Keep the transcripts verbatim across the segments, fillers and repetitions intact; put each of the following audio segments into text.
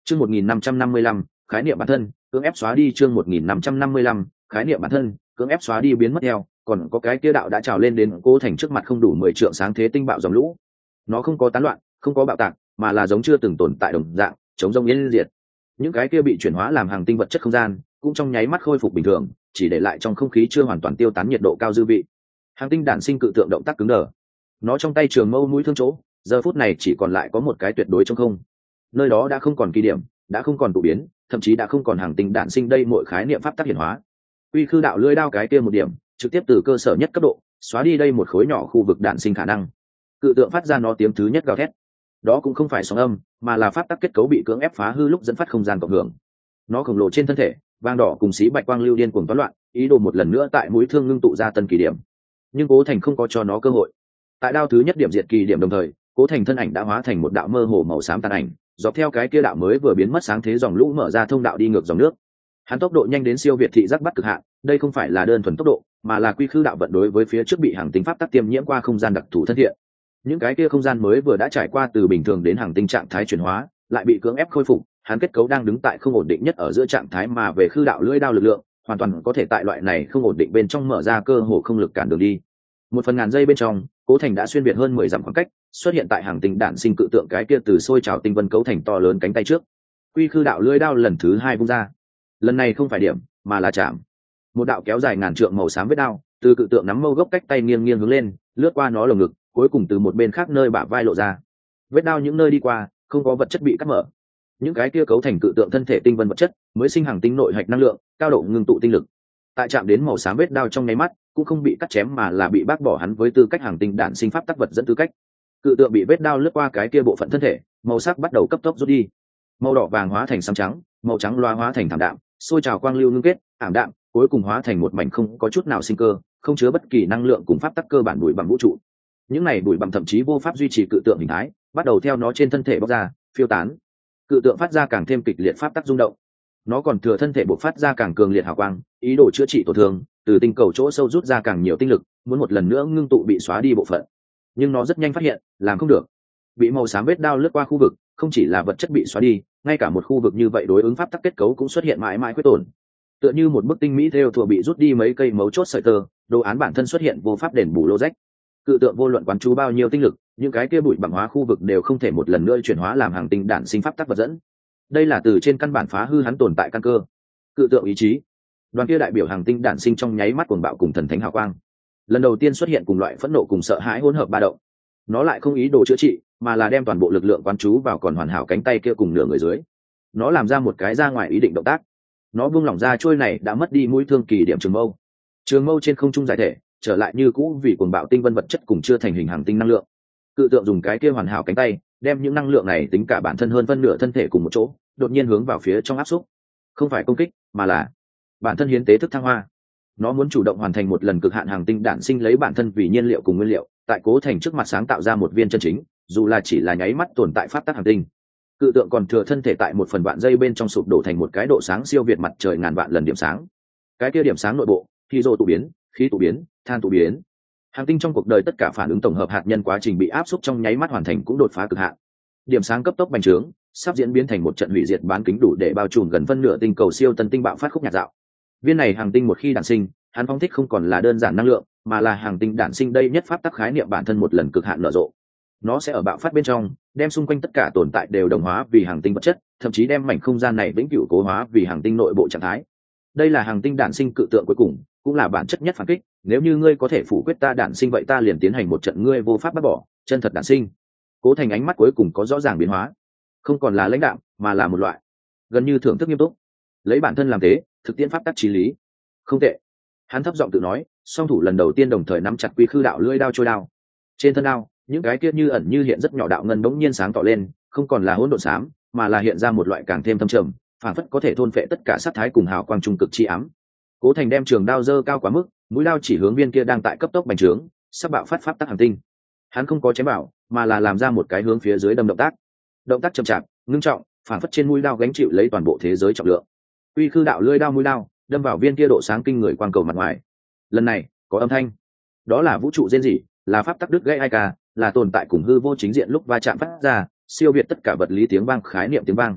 chương một nghìn năm trăm năm mươi lăm khái niệm bản thân cưỡng ép xóa đi. chương một nghìn năm trăm năm mươi lăm khái niệm bản thân cưỡng ép xóa đi biến mất theo. Còn có cái kia đạo đã trào lên đến Cố Thành trước mặt không đủ mười trượng sáng thế tinh bạo dòng lũ. Nó không có tán loạn, không có bạo tạc, mà là giống chưa từng tồn tại đồng dạng, chống rông yên diệt. Những cái kia bị chuyển hóa làm hàng tinh vật chất không gian cũng trong nháy mắt khôi phục bình thường, chỉ để lại trong không khí chưa hoàn toàn tiêu tán nhiệt độ cao dư vị. Hàng tinh đản sinh cự tượng động tác cứng đờ. Nó trong tay trường mâu mũi thương chỗ, giờ phút này chỉ còn lại có một cái tuyệt đối trong không. Nơi đó đã không còn kỳ điểm, đã không còn tụ biến, thậm chí đã không còn hàng tinh đản sinh đây mọi khái niệm pháp tắc hiển hóa. Quy khư đạo lưỡi đao cái kia một điểm, trực tiếp từ cơ sở nhất cấp độ, xóa đi đây một khối nhỏ khu vực đản sinh khả năng. Cự tượng phát ra nó tiếng thứ nhất gào thét. Đó cũng không phải sóng âm, mà là pháp tắc kết cấu bị cưỡng ép phá hư lúc dẫn phát không gian cộng hưởng. Nó khổng lồ trên thân thể, vàng đỏ cùng xí bạch quang lưu điên cuồng toán loạn, ý đồ một lần nữa tại mũi thương ngưng tụ ra tân kỳ điểm. Nhưng Cố Thành không có cho nó cơ hội. Tại đao thứ nhất điểm diệt kỳ điểm đồng thời, Cố Thành thân ảnh đã hóa thành một đạo mơ hồ màu xám tàn ảnh, dọc theo cái kia đạo mới vừa biến mất sáng thế dòng lũ mở ra thông đạo đi ngược dòng nước. Hắn tốc độ nhanh đến siêu việt thị giác bắt cực hạn, đây không phải là đơn thuần tốc độ, mà là quy khư đạo vận đối với phía trước bị hàng tinh pháp tắc tiêm nhiễm qua không gian đặc thù thân thiện. Những cái kia không gian mới vừa đã trải qua từ bình thường đến hàng tinh trạng thái chuyển hóa, lại bị cưỡng ép khôi phục, hắn kết cấu đang đứng tại không ổn định nhất ở giữa trạng thái mà về khư đạo lưỡi đao lực lượng, hoàn toàn có thể tại loại này không ổn định bên trong mở ra cơ hồ không lực cản đường đi. Một phần ngàn giây bên trong, Cố Thành đã xuyên việt hơn mười dặm khoảng cách, xuất hiện tại hàng tinh đản sinh cự tượng cái kia từ sôi trào tinh vân cấu thành to lớn cánh tay trước. Quy khư đạo lưỡi đao lần thứ hai vung ra. Lần này không phải điểm, mà là chạm. Một đạo kéo dài ngàn trượng màu xám vết đao, từ cự tượng nắm mâu gốc cách tay nghiêng nghiêng hướng lên, lướt qua nó lồng ngực, cuối cùng từ một bên khác nơi bả vai lộ ra. Vết đao những nơi đi qua, không có vật chất bị cắt mở. Những cái kia cấu thành cự tượng thân thể tinh vân vật chất, mới sinh hàng tinh nội hạch năng lượng, cao độ ngưng tụ tinh lực. Tại chạm đến màu xám vết đao trong nháy mắt, cũng không bị cắt chém mà là bị bác bỏ hắn với tư cách hàng tinh đản sinh pháp tắc vật dẫn tư cách. Cự tượng bị vết đao lướt qua cái kia bộ phận thân thể, màu sắc bắt đầu cấp tốc rút đi. Màu đỏ vàng hóa thành xám trắng, màu trắng loa hóa thành thảm đạm, sôi trào quang lưu ngưng kết, ảm đạm, cuối cùng hóa thành một mảnh không có chút nào sinh cơ, không chứa bất kỳ năng lượng cùng pháp tắc cơ bản bụi bặm vũ trụ. Những này bụi bặm thậm chí vô pháp duy trì cự tượng hình thái, bắt đầu theo nó trên thân thể bóc ra, phiêu tán. Cự tượng phát ra càng thêm kịch liệt pháp tắc rung động. Nó còn thừa thân thể bộc phát ra càng cường liệt hào quang, ý đồ chữa trị tổn thương, từ tinh cầu chỗ sâu rút ra càng nhiều tinh lực, muốn một lần nữa ngưng tụ bị xóa đi bộ phận. Nhưng nó rất nhanh phát hiện, làm không được. Bị màu xám vết đao lướt qua khu vực, không chỉ là vật chất bị xóa đi, ngay cả một khu vực như vậy đối ứng pháp tắc kết cấu cũng xuất hiện mãi mãi khuyết tổn. Tựa như một bức tinh mỹ theo thùa bị rút đi mấy cây mấu chốt sợi tơ, đồ án bản thân xuất hiện vô pháp đền bù lô rách. Cự tượng vô luận quán chú bao nhiêu tinh lực, những cái kia bụi bặm hóa khu vực đều không thể một lần nữa chuyển hóa làm hàng tinh đản sinh pháp tắc vật dẫn. Đây là từ trên căn bản phá hư hắn tồn tại căn cơ. Cự tượng ý chí, đoàn kia đại biểu hàng tinh đản sinh trong nháy mắt cuồng bạo cùng thần thánh hào quang, lần đầu tiên xuất hiện cùng loại phẫn nộ cùng sợ hãi hỗn hợp ba động. Nó lại không ý đồ chữa trị, mà là đem toàn bộ lực lượng quán chú vào còn hoàn hảo cánh tay kia cùng nửa người dưới. Nó làm ra một cái ra ngoài ý định động tác. Nó buông lỏng ra trôi này đã mất đi mũi thương kỳ điểm trường mâu. Trường mâu trên không trung giải thể, trở lại như cũ vì cuồng bạo tinh vân vật chất cùng chưa thành hình hàng tinh năng lượng. Cự tượng dùng cái kia hoàn hảo cánh tay, đem những năng lượng này tính cả bản thân hơn phân nửa thân thể cùng một chỗ, đột nhiên hướng vào phía trong áp xúc. Không phải công kích, mà là bản thân hiến tế thức thăng hoa. Nó muốn chủ động hoàn thành một lần cực hạn hàng tinh đản sinh, lấy bản thân vì nhiên liệu cùng nguyên liệu, tại Cố Thành trước mặt sáng tạo ra một viên chân chính, dù là chỉ là nháy mắt tồn tại pháp tắc hàng tinh. Cự tượng còn thừa thân thể tại một phần vạn giây bên trong sụp đổ thành một cái độ sáng siêu việt mặt trời ngàn vạn lần điểm sáng. Cái kia điểm sáng nội bộ, khí rô tụ biến, khí tụ biến, than tụ biến. Hàng tinh trong cuộc đời tất cả phản ứng tổng hợp hạt nhân quá trình bị áp xúc trong nháy mắt hoàn thành cũng đột phá cực hạn. Điểm sáng cấp tốc bành trướng, sắp diễn biến thành một trận hủy diệt bán kính đủ để bao trùm gần phân nửa tinh cầu siêu tân tinh bạo phát khúc nhạt dạo. Viên này hàng tinh một khi đản sinh, hắn phóng thích không còn là đơn giản năng lượng, mà là hàng tinh đản sinh đây nhất pháp tắc khái niệm bản thân một lần cực hạn nở rộ. Nó sẽ ở bạo phát bên trong, đem xung quanh tất cả tồn tại đều đồng hóa vì hàng tinh vật chất, thậm chí đem mảnh không gian này vĩnh cửu cố hóa vì hàng tinh nội bộ trạng thái. Đây là hàng tinh đản sinh cự tượng cuối cùng, cũng là bản chất nhất phản kích. Nếu như ngươi có thể phủ quyết ta đản sinh, vậy ta liền tiến hành một trận ngươi vô pháp bắt bỏ, chân thật đản sinh. Cố Thành ánh mắt cuối cùng có rõ ràng biến hóa, không còn là lãnh đạm, mà là một loại gần như thưởng thức nghiêm túc. Lấy bản thân làm thế, thực tiễn pháp tắc chí lý. Không tệ. Hắn thấp giọng tự nói, song thủ lần đầu tiên đồng thời nắm chặt quy khư đạo lưỡi đao trôi đao. Trên thân đao, những cái kia như ẩn như hiện rất nhỏ đạo ngân bỗng nhiên sáng tỏ lên, không còn là hỗn độn xám, mà là hiện ra một loại càng thêm thâm trầm, phản phất có thể thôn phệ tất cả sát thái cùng hào quang trung cực chi ám. Cố Thành đem trường đao giơ cao quá mức, mũi đao chỉ hướng viên kia đang tại cấp tốc bành trướng, sắp bạo phát pháp tắc hành tinh. Hắn không có chém bảo, mà là làm ra một cái hướng phía dưới đâm động tác. Động tác chậm chạp, ngưng trọng, phản phất trên mũi đao gánh chịu lấy toàn bộ thế giới trọng lượng. Uy khư đạo lưỡi đao mũi đao, đâm vào viên kia độ sáng kinh người quang cầu mặt ngoài. Lần này, có âm thanh. Đó là vũ trụ rên rỉ, là pháp tắc đứt gãy ai ca, là tồn tại cùng hư vô chính diện lúc va chạm phát ra, siêu việt tất cả vật lý tiếng vang khái niệm tiếng vang.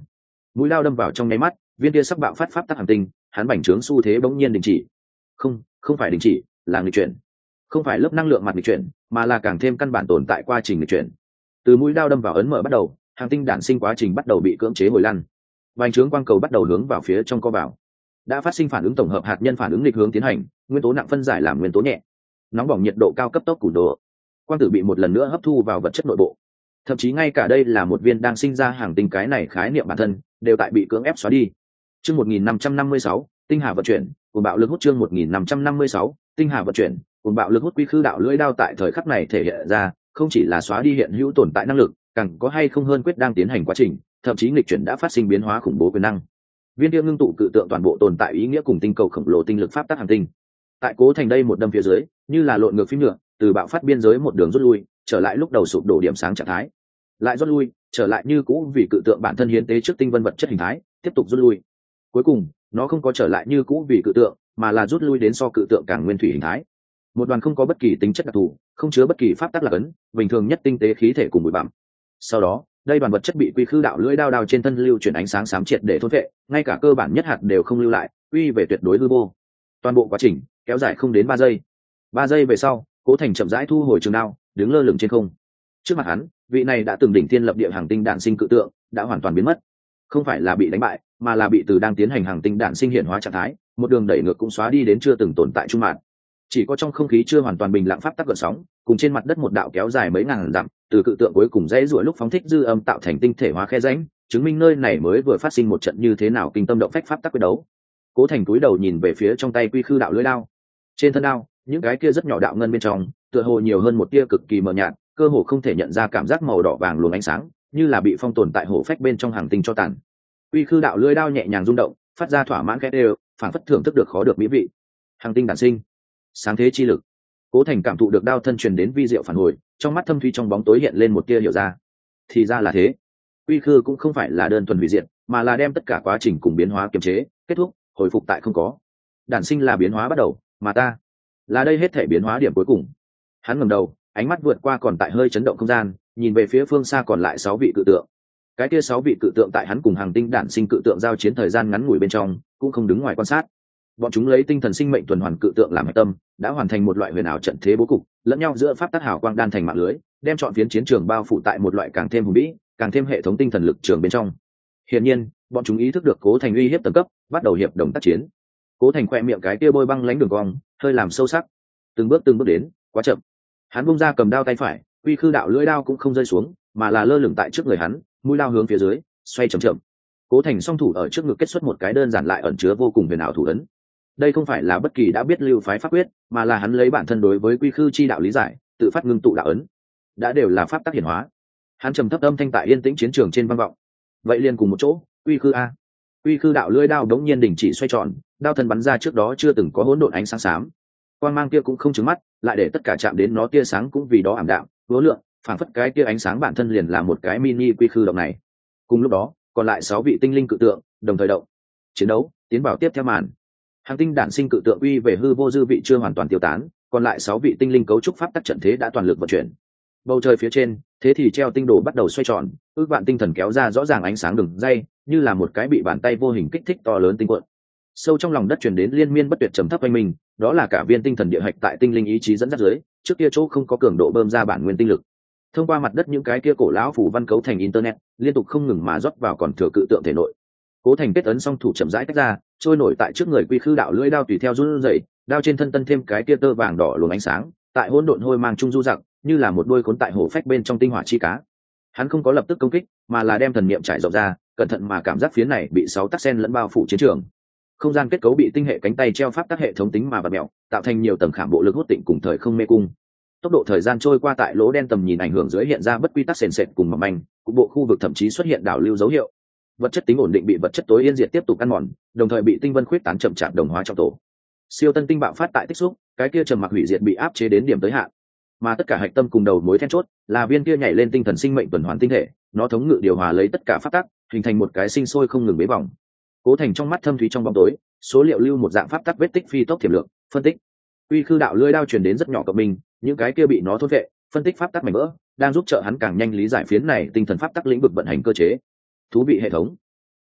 mũi lao đâm vào trong nháy mắt, viên kia sắc bạo phát pháp tắc hành tinh, hắn bành trướng xu thế bỗng nhiên đình chỉ. Không, không phải đình chỉ, là nghịch chuyển. Không phải lớp năng lượng mặt nghịch chuyển, mà là càng thêm căn bản tồn tại quá trình nghịch chuyển. Từ mũi đao đâm vào ấn mở bắt đầu, hành tinh đản sinh quá trình bắt đầu bị cưỡng chế hồi lăn. Bành trướng quang cầu bắt đầu hướng vào phía trong co vào. Đã phát sinh phản ứng tổng hợp hạt nhân phản ứng nghịch hướng tiến hành, nguyên tố nặng phân giải làm nguyên tố nhẹ. Nóng bỏng nhiệt độ cao cấp tốc củ độ. Quang tử bị một lần nữa hấp thu vào vật chất nội bộ. Thậm chí ngay cả đây là một viên đang sinh ra hàng tinh cái này khái niệm bản thân đều tại bị cưỡng ép xóa đi. Chương một nghìn năm trăm năm mươi sáu, tinh hà vận chuyển, cùng bạo lực hút chương một nghìn năm trăm năm mươi sáu, tinh hà vận chuyển, cùng bạo lực hút quy khư đạo lưỡi đao tại thời khắc này thể hiện ra, không chỉ là xóa đi hiện hữu tồn tại năng lực, càng có hay không hơn quyết đang tiến hành quá trình, thậm chí nghịch chuyển đã phát sinh biến hóa khủng bố quyền năng. Viên kia ngưng tụ cự tượng toàn bộ tồn tại ý nghĩa cùng tinh cầu khổng lồ tinh lực pháp tắc hành tinh. Tại Cố Thành đây một đâm phía dưới, như là lộn ngược phím nhựa, từ bạo phát biên giới một đường rút lui, trở lại lúc đầu sụp đổ điểm sáng trạng thái. Lại rút lui, trở lại như cũ vì cự tượng bản thân hiến tế trước tinh vân vật chất hình thái, tiếp tục rút lui. Cuối cùng, nó không có trở lại như cũ vì cự tượng, mà là rút lui đến so cự tượng càng nguyên thủy hình thái. Một đoàn không có bất kỳ tính chất đặc thù, không chứa bất kỳ pháp tắc lạc ấn, bình thường nhất tinh tế khí thể cùng bụi bặm. Sau đó, đây đoàn vật chất bị quy khư đạo lưỡi đao đao trên thân lưu chuyển ánh sáng xám triệt để thôn vệ, ngay cả cơ bản nhất hạt đều không lưu lại, quy về tuyệt đối hư vô. Toàn bộ quá trình kéo dài không đến ba giây. Ba giây về sau, Cố Thành chậm rãi thu hồi trường đao, đứng lơ lửng trên không. Trước mặt hắn, vị này đã từng đỉnh thiên lập địa hàng tinh đạn sinh cự tượng đã hoàn toàn biến mất. Không phải là bị đánh bại, mà là bị từ đang tiến hành hàng tinh đạn sinh hiện hóa trạng thái, một đường đẩy ngược cũng xóa đi đến chưa từng tồn tại trung mạn. Chỉ có trong không khí chưa hoàn toàn bình lặng pháp tắc gợn sóng, cùng trên mặt đất một đạo kéo dài mấy ngàn dặm, từ cự tượng cuối cùng dãy ruổi lúc phóng thích dư âm tạo thành tinh thể hóa khe rãnh, chứng minh nơi này mới vừa phát sinh một trận như thế nào kinh tâm động phách pháp tắc quyết đấu. Cố Thành cúi đầu nhìn về phía trong tay quy khư đạo lưỡi đao. Trên thân đao, những cái kia rất nhỏ đạo ngân bên trong, tựa hồ nhiều hơn một tia cực kỳ mờ nhạt, cơ hồ không thể nhận ra cảm giác màu đỏ vàng luồng ánh sáng, như là bị phong tồn tại hổ phách bên trong hàng tinh cho tàn. Quy khư đạo lưỡi đao nhẹ nhàng rung động, phát ra thỏa mãn khẽ đều, phản phất thưởng thức được khó được mỹ vị. Hàng tinh đản sinh, sáng thế chi lực. Cố Thành cảm thụ được đao thân truyền đến vi diệu phản hồi, trong mắt thâm thúy trong bóng tối hiện lên một tia hiểu ra. Thì ra là thế. Quy khư cũng không phải là đơn thuần hủy diệt, mà là đem tất cả quá trình cùng biến hóa kiềm chế, kết thúc, hồi phục tại không có. Đản sinh là biến hóa bắt đầu, mà ta là đây hết thể biến hóa điểm cuối cùng. Hắn ngẩng đầu, ánh mắt vượt qua còn tại hơi chấn động không gian, nhìn về phía phương xa còn lại sáu vị cự tượng. Cái kia sáu vị cự tượng tại hắn cùng hàng tinh đản sinh cự tượng giao chiến thời gian ngắn ngủi bên trong, cũng không đứng ngoài quan sát. Bọn chúng lấy tinh thần sinh mệnh tuần hoàn cự tượng làm hệ tâm, đã hoàn thành một loại huyền ảo trận thế bố cục, lẫn nhau giữa pháp tắc hào quang đan thành mạng lưới, đem chọn phiến chiến trường bao phủ tại một loại càng thêm hùng vĩ, càng thêm hệ thống tinh thần lực trường bên trong. Hiển nhiên, bọn chúng ý thức được Cố Thành uy hiếp tầng cấp, bắt đầu hiệp đồng tác chiến. Cố Thành khoe miệng cái kia bôi băng lánh đường cong, hơi làm sâu sắc. Từng bước từng bước đến, quá chậm. Hắn bung ra cầm đao tay phải, quy khư đạo lưỡi đao cũng không rơi xuống, mà là lơ lửng tại trước người hắn, mũi đao hướng phía dưới, xoay chậm chậm. Cố Thành song thủ ở trước ngực kết xuất một cái đơn giản lại ẩn chứa vô cùng huyền ảo thủ ấn. Đây không phải là bất kỳ đã biết lưu phái pháp quyết, mà là hắn lấy bản thân đối với quy khư chi đạo lý giải, tự phát ngưng tụ đạo ấn. Đã đều là pháp tác hiển hóa. Hắn trầm thấp âm thanh tại yên tĩnh chiến trường trên vang vọng. Vậy liền cùng một chỗ, quy khư a. Quy khư đạo lưỡi đao đống nhiên đình chỉ xoay tròn, đao thân bắn ra trước đó chưa từng có hỗn độn ánh sáng xám. Quang mang kia cũng không trứng mắt, lại để tất cả chạm đến nó tia sáng cũng vì đó ảm đạm, vô lượng, phản phất cái tia ánh sáng bản thân liền là một cái mini quy khư động này. Cùng lúc đó, còn lại sáu vị tinh linh cự tượng đồng thời động. Chiến đấu tiến vào tiếp theo màn. Hàng tinh đản sinh cự tượng uy về hư vô dư vị chưa hoàn toàn tiêu tán, còn lại sáu vị tinh linh cấu trúc pháp tắc trận thế đã toàn lực vận chuyển. Bầu trời phía trên, thế thì treo tinh đồ bắt đầu xoay tròn, ước vạn tinh thần kéo ra rõ ràng ánh sáng đường dây, như là một cái bị bàn tay vô hình kích thích to lớn tinh cuộn. Sâu trong lòng đất truyền đến liên miên bất tuyệt trầm thấp quanh mình, đó là cả viên tinh thần địa hạch tại tinh linh ý chí dẫn dắt dưới, trước kia chỗ không có cường độ bơm ra bản nguyên tinh lực. Thông qua mặt đất những cái kia cổ lão phủ văn cấu thành internet, liên tục không ngừng mà rót vào còn thừa cự tượng thể nội. Cố Thành kết ấn song thủ chậm rãi tách ra, trôi nổi tại trước người quy khư đạo lưỡi đao tùy theo run rẩy, đao trên thân tân thêm cái kia tơ vàng đỏ luồng ánh sáng, tại hỗn độn hôi mang trung du giặc, như là một đuôi khốn tại hổ phách bên trong tinh hỏa chi cá. Hắn không có lập tức công kích, mà là đem thần niệm trải rộng ra, cẩn thận mà cảm giác phía này bị sáu tắc sen lẫn bao phủ chiến trường. Không gian kết cấu bị tinh hệ cánh tay treo pháp tắc hệ thống tính mà bật mèo, tạo thành nhiều tầng khảm bộ lực hút tịnh cùng thời không mê cung. Tốc độ thời gian trôi qua tại lỗ đen tầm nhìn ảnh hưởng dưới hiện ra bất quy tắc sền sệt cùng mỏng manh, cục bộ khu vực thậm chí xuất hiện đảo lưu dấu hiệu. Vật chất tính ổn định bị vật chất tối yên diệt tiếp tục ăn mòn, đồng thời bị tinh vân khuyết tán chậm chạp đồng hóa trong tổ. Siêu tân tinh bạo phát tại tích xúc, cái kia trầm mặc hủy diệt bị áp chế đến điểm tới hạn. Mà tất cả hạch tâm cùng đầu mối then chốt là viên kia nhảy lên tinh thần sinh mệnh tuần hoàn tinh thể, nó thống ngự điều hòa lấy tất cả pháp tắc, hình thành một cái sinh sôi không ngừng bế vòng. Cố Thành trong mắt thâm thúy trong bóng tối, số liệu lưu một dạng pháp tắc vết tích phi tốc thiểm lượng, phân tích. Quy khư đạo lưỡi đao truyền đến rất nhỏ cộng mình, những cái kia bị nó thôn vệ, phân tích pháp tắc mảnh vỡ, đang giúp trợ hắn càng nhanh lý giải phiến này tinh thần pháp tắc lĩnh vực vận hành cơ chế. Thú vị hệ thống.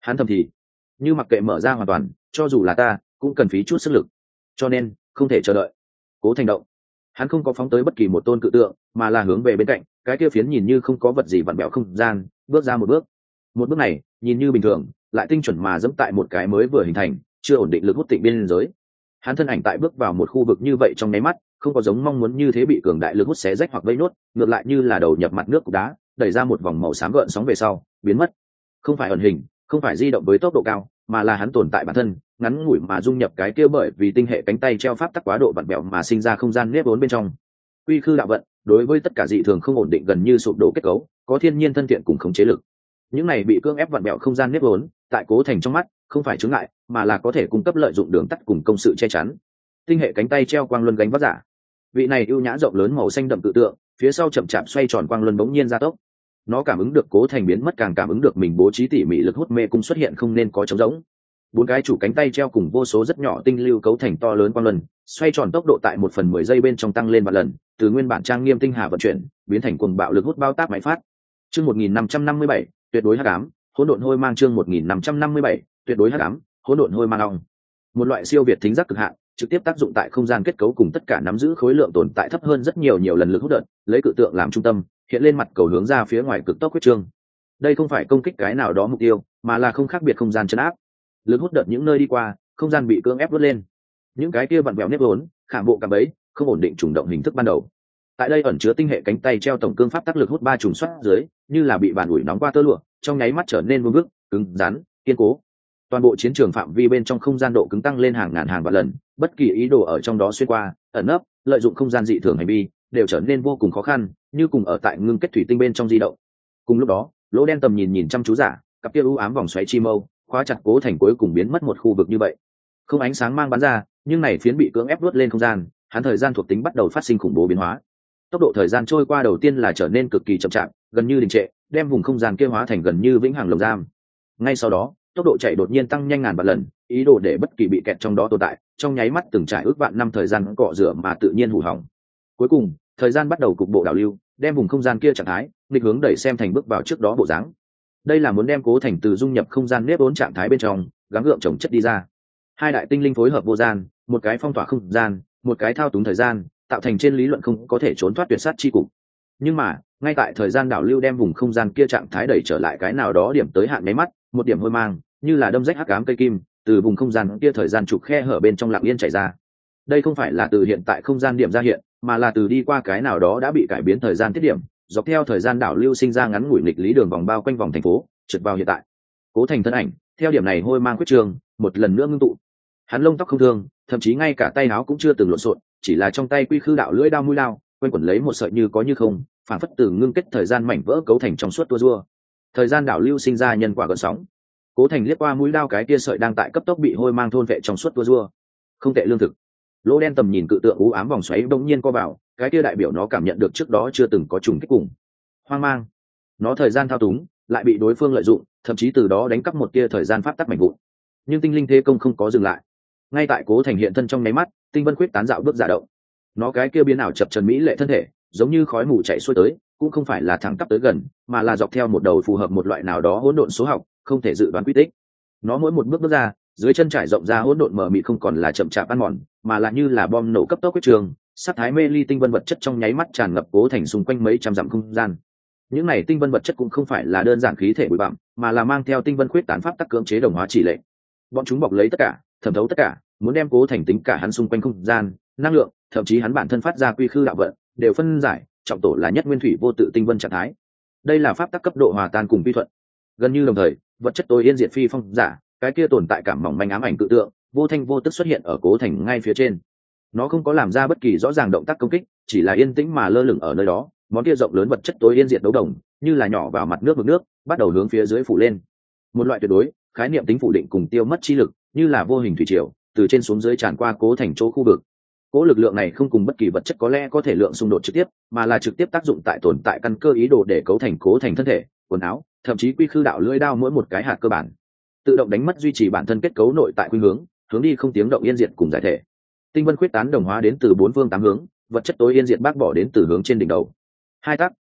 Hắn thầm thì, như mặc kệ mở ra hoàn toàn, cho dù là ta cũng cần phí chút sức lực, cho nên không thể chờ đợi. Cố Thành động, hắn không có phóng tới bất kỳ một tôn cự tượng, mà là hướng về bên cạnh cái kia phiến nhìn như không có vật gì vặn vẹo không gian, bước ra một bước. Một bước này nhìn như bình thường, lại tinh chuẩn mà dẫm tại một cái mới vừa hình thành chưa ổn định lực hút tịnh biên giới. Hắn thân ảnh tại bước vào một khu vực như vậy trong nháy mắt, không có giống mong muốn như thế bị cường đại lực hút xé rách hoặc vây nốt, ngược lại như là đầu nhập mặt nước cục đá, đẩy ra một vòng màu xám gợn sóng về sau biến mất. Không phải ẩn hình, không phải di động với tốc độ cao, mà là hắn tồn tại bản thân, ngắn ngủi mà dung nhập cái kia bởi vì tinh hệ cánh tay treo pháp tắc quá độ vặn vẹo mà sinh ra không gian nếp vốn bên trong. Quy khư đạo vận, đối với tất cả dị thường không ổn định gần như sụp đổ kết cấu, có thiên nhiên thân thiện cùng khống chế lực. Những này bị cưỡng ép vặn vẹo không gian nếp vốn, tại Cố Thành trong mắt, không phải chướng ngại, mà là có thể cung cấp lợi dụng đường tắt cùng công sự che chắn. Tinh hệ cánh tay treo quang luân gánh vác giả, vị này ưu nhã rộng lớn màu xanh đậm tự tượng, phía sau chậm chạp xoay tròn quang luân bỗng nhiên gia tốc. Nó cảm ứng được Cố Thành biến mất, càng cảm ứng được mình bố trí tỉ mỉ lực hút mê cung xuất hiện không nên có trống rỗng. Bốn cái chủ cánh tay treo cùng vô số rất nhỏ tinh lưu cấu thành to lớn quang luân, xoay tròn tốc độ tại một phần mười giây bên trong tăng lên vạn lần, từ nguyên bản trang nghiêm tinh hà vận chuyển, biến thành cuồng bạo lực hút bao tác máy phát. Chương một nghìn năm trăm năm mươi bảy, tuyệt đối hắc ám, hỗn độn hôi mang. Chương một nghìn năm trăm năm mươi bảy, tuyệt đối hắc ám, hỗn độn hôi mang ong. Một loại siêu việt thính giác cực hạn, trực tiếp tác dụng tại không gian kết cấu cùng tất cả nắm giữ khối lượng tồn tại thấp hơn rất nhiều nhiều lần lực hút đợt, lấy cự tượng làm trung tâm, hiện lên mặt cầu hướng ra phía ngoài cực tốc huyết trương. Đây không phải công kích cái nào đó mục tiêu, mà là không khác biệt không gian chấn áp. Lực hút đợt những nơi đi qua, không gian bị cưỡng ép vớt lên. Những cái kia vặn vẹo nếp vốn, khảm bộ cả bấy, không ổn định trùng động hình thức ban đầu. Tại đây ẩn chứa tinh hệ cánh tay treo tổng cương pháp tác lực hút ba trùng xoát dưới, như là bị bàn ủi nóng qua tơ lụa, trong nháy mắt trở nên vuông vức, cứng rắn, kiên cố. Toàn bộ chiến trường phạm vi bên trong không gian độ cứng tăng lên hàng ngàn hàng vạn lần, bất kỳ ý đồ ở trong đó xuyên qua, ẩn nấp, lợi dụng không gian dị thường hành vi, đều trở nên vô cùng khó khăn, như cùng ở tại ngưng kết thủy tinh bên trong di động. Cùng lúc đó, lỗ đen tầm nhìn nhìn chăm chú giả, cặp kia u ám vòng xoáy chi mâu, khóa chặt Cố Thành cuối cùng biến mất một khu vực như vậy. Không ánh sáng mang bắn ra, nhưng này phiến bị cưỡng ép đuốt lên không gian, hắn thời gian thuộc tính bắt đầu phát sinh khủng bố biến hóa. Tốc độ thời gian trôi qua đầu tiên là trở nên cực kỳ chậm chạp, gần như đình trệ, đem vùng không gian kia hóa thành gần như vĩnh hằng lồng giam. Ngay sau đó, tốc độ chạy đột nhiên tăng nhanh ngàn vạn lần, ý đồ để bất kỳ bị kẹt trong đó tồn tại, trong nháy mắt từng trải ước vạn năm thời gian cọ rửa mà tự nhiên hủ hỏng. Cuối cùng, thời gian bắt đầu cục bộ đảo lưu, đem vùng không gian kia trạng thái, nghịch hướng đẩy xem thành bước vào trước đó bộ dáng. Đây là muốn đem Cố Thành từ dung nhập không gian nếp vốn trạng thái bên trong, gắng gượng chồng chất đi ra. Hai đại tinh linh phối hợp vô gian, một cái phong tỏa không gian, một cái thao túng thời gian, tạo thành trên lý luận không có thể trốn thoát tuyệt sát chi cục. Nhưng mà, ngay tại thời gian đảo lưu đem vùng không gian kia trạng thái đẩy trở lại cái nào đó điểm tới hạn mấy mắt, một điểm hôi mang, như là đâm rách hắc ám cây kim, từ vùng không gian kia thời gian trục khe hở bên trong lặng yên chảy ra. Đây không phải là từ hiện tại không gian điểm ra hiện, mà là từ đi qua cái nào đó đã bị cải biến thời gian tiết điểm, dọc theo thời gian đảo lưu sinh ra ngắn ngủi nghịch lý đường vòng bao quanh vòng thành phố, trượt vào hiện tại. Cố Thành thân ảnh, theo điểm này hôi mang quyết trường, một lần nữa ngưng tụ. Hắn lông tóc không thương, thậm chí ngay cả tay áo cũng chưa từng lộn xộn, chỉ là trong tay quy khư đạo lưỡi đao mũi lao, quanh quẩn lấy một sợi như có như không, phản phất từ ngưng kết thời gian mảnh vỡ cấu thành trong suốt tua rua. Thời gian đảo lưu sinh ra nhân quả gợn sóng. Cố Thành liếc qua mũi đao cái kia sợi đang tại cấp tốc bị hôi mang thôn vệ trong suốt tua rua. Không tệ lương thực. Lỗ đen tầm nhìn cự tượng u ám vòng xoáy bỗng nhiên co vào, cái kia đại biểu nó cảm nhận được trước đó chưa từng có trùng kích cùng. Hoang mang. Nó thời gian thao túng, lại bị đối phương lợi dụng, thậm chí từ đó đánh cắp một tia thời gian pháp tắc mảnh vụn. Nhưng tinh linh thế công không có dừng lại. Ngay tại Cố Thành hiện thân trong nháy mắt, tinh vân khuyết tán dạo bước giả động. Nó cái kia biến ảo chập trần mỹ lệ thân thể, giống như khói mù chạy xuôi tới, cũng không phải là thẳng tắp tới gần, mà là dọc theo một đầu phù hợp một loại nào đó hỗn độn số học, không thể dự đoán quy tích. Nó mỗi một bước bước ra, dưới chân trải rộng ra hỗn độn mờ mịt không còn là chậm chạp ăn mòn, mà là như là bom nổ cấp tốc quyết trường, sát thái mê ly tinh vân vật chất trong nháy mắt tràn ngập Cố Thành xung quanh mấy trăm dặm không gian. Những này tinh vân vật chất cũng không phải là đơn giản khí thể bụi bặm, mà là mang theo tinh vân khuyết tán pháp tắc cưỡng chế đồng hóa chỉ lệ. Bọn chúng bọc lấy tất cả, thẩm thấu tất cả, muốn đem Cố Thành tính cả hắn xung quanh không gian, năng lượng, thậm chí hắn bản thân phát ra quy khư đạo vận, đều phân giải, trọng tổ là nhất nguyên thủy vô tự tinh vân trạng thái. Đây là pháp tắc cấp độ hòa tan cùng vi thuận. Gần như đồng thời, vật chất tối yên diệt phi phong giả, cái kia tồn tại cảm mỏng manh ám ảnh cự tượng, vô thanh vô tức xuất hiện ở Cố Thành ngay phía trên. Nó không có làm ra bất kỳ rõ ràng động tác công kích, chỉ là yên tĩnh mà lơ lửng ở nơi đó. Món kia rộng lớn vật chất tối yên diệt đấu đồng, như là nhỏ vào mặt nước mực nước, bắt đầu hướng phía dưới phủ lên. Một loại tuyệt đối khái niệm tính phủ định cùng tiêu mất chi lực, như là vô hình thủy triều, từ trên xuống dưới tràn qua Cố Thành chỗ khu vực. Cố lực lượng này không cùng bất kỳ vật chất có lẽ có thể lượng xung đột trực tiếp, mà là trực tiếp tác dụng tại tồn tại căn cơ ý đồ để cấu thành Cố Thành thân thể, quần áo, thậm chí quy khư đạo lưỡi đao mỗi một cái hạt cơ bản, tự động đánh mất duy trì bản thân kết cấu nội tại quy hướng, hướng đi không tiếng động yên diệt cùng giải thể. Tinh vân khuyết tán đồng hóa đến từ bốn phương tám hướng, vật chất tối yên diệt bác bỏ đến từ hướng trên đỉnh đầu. Hai tác,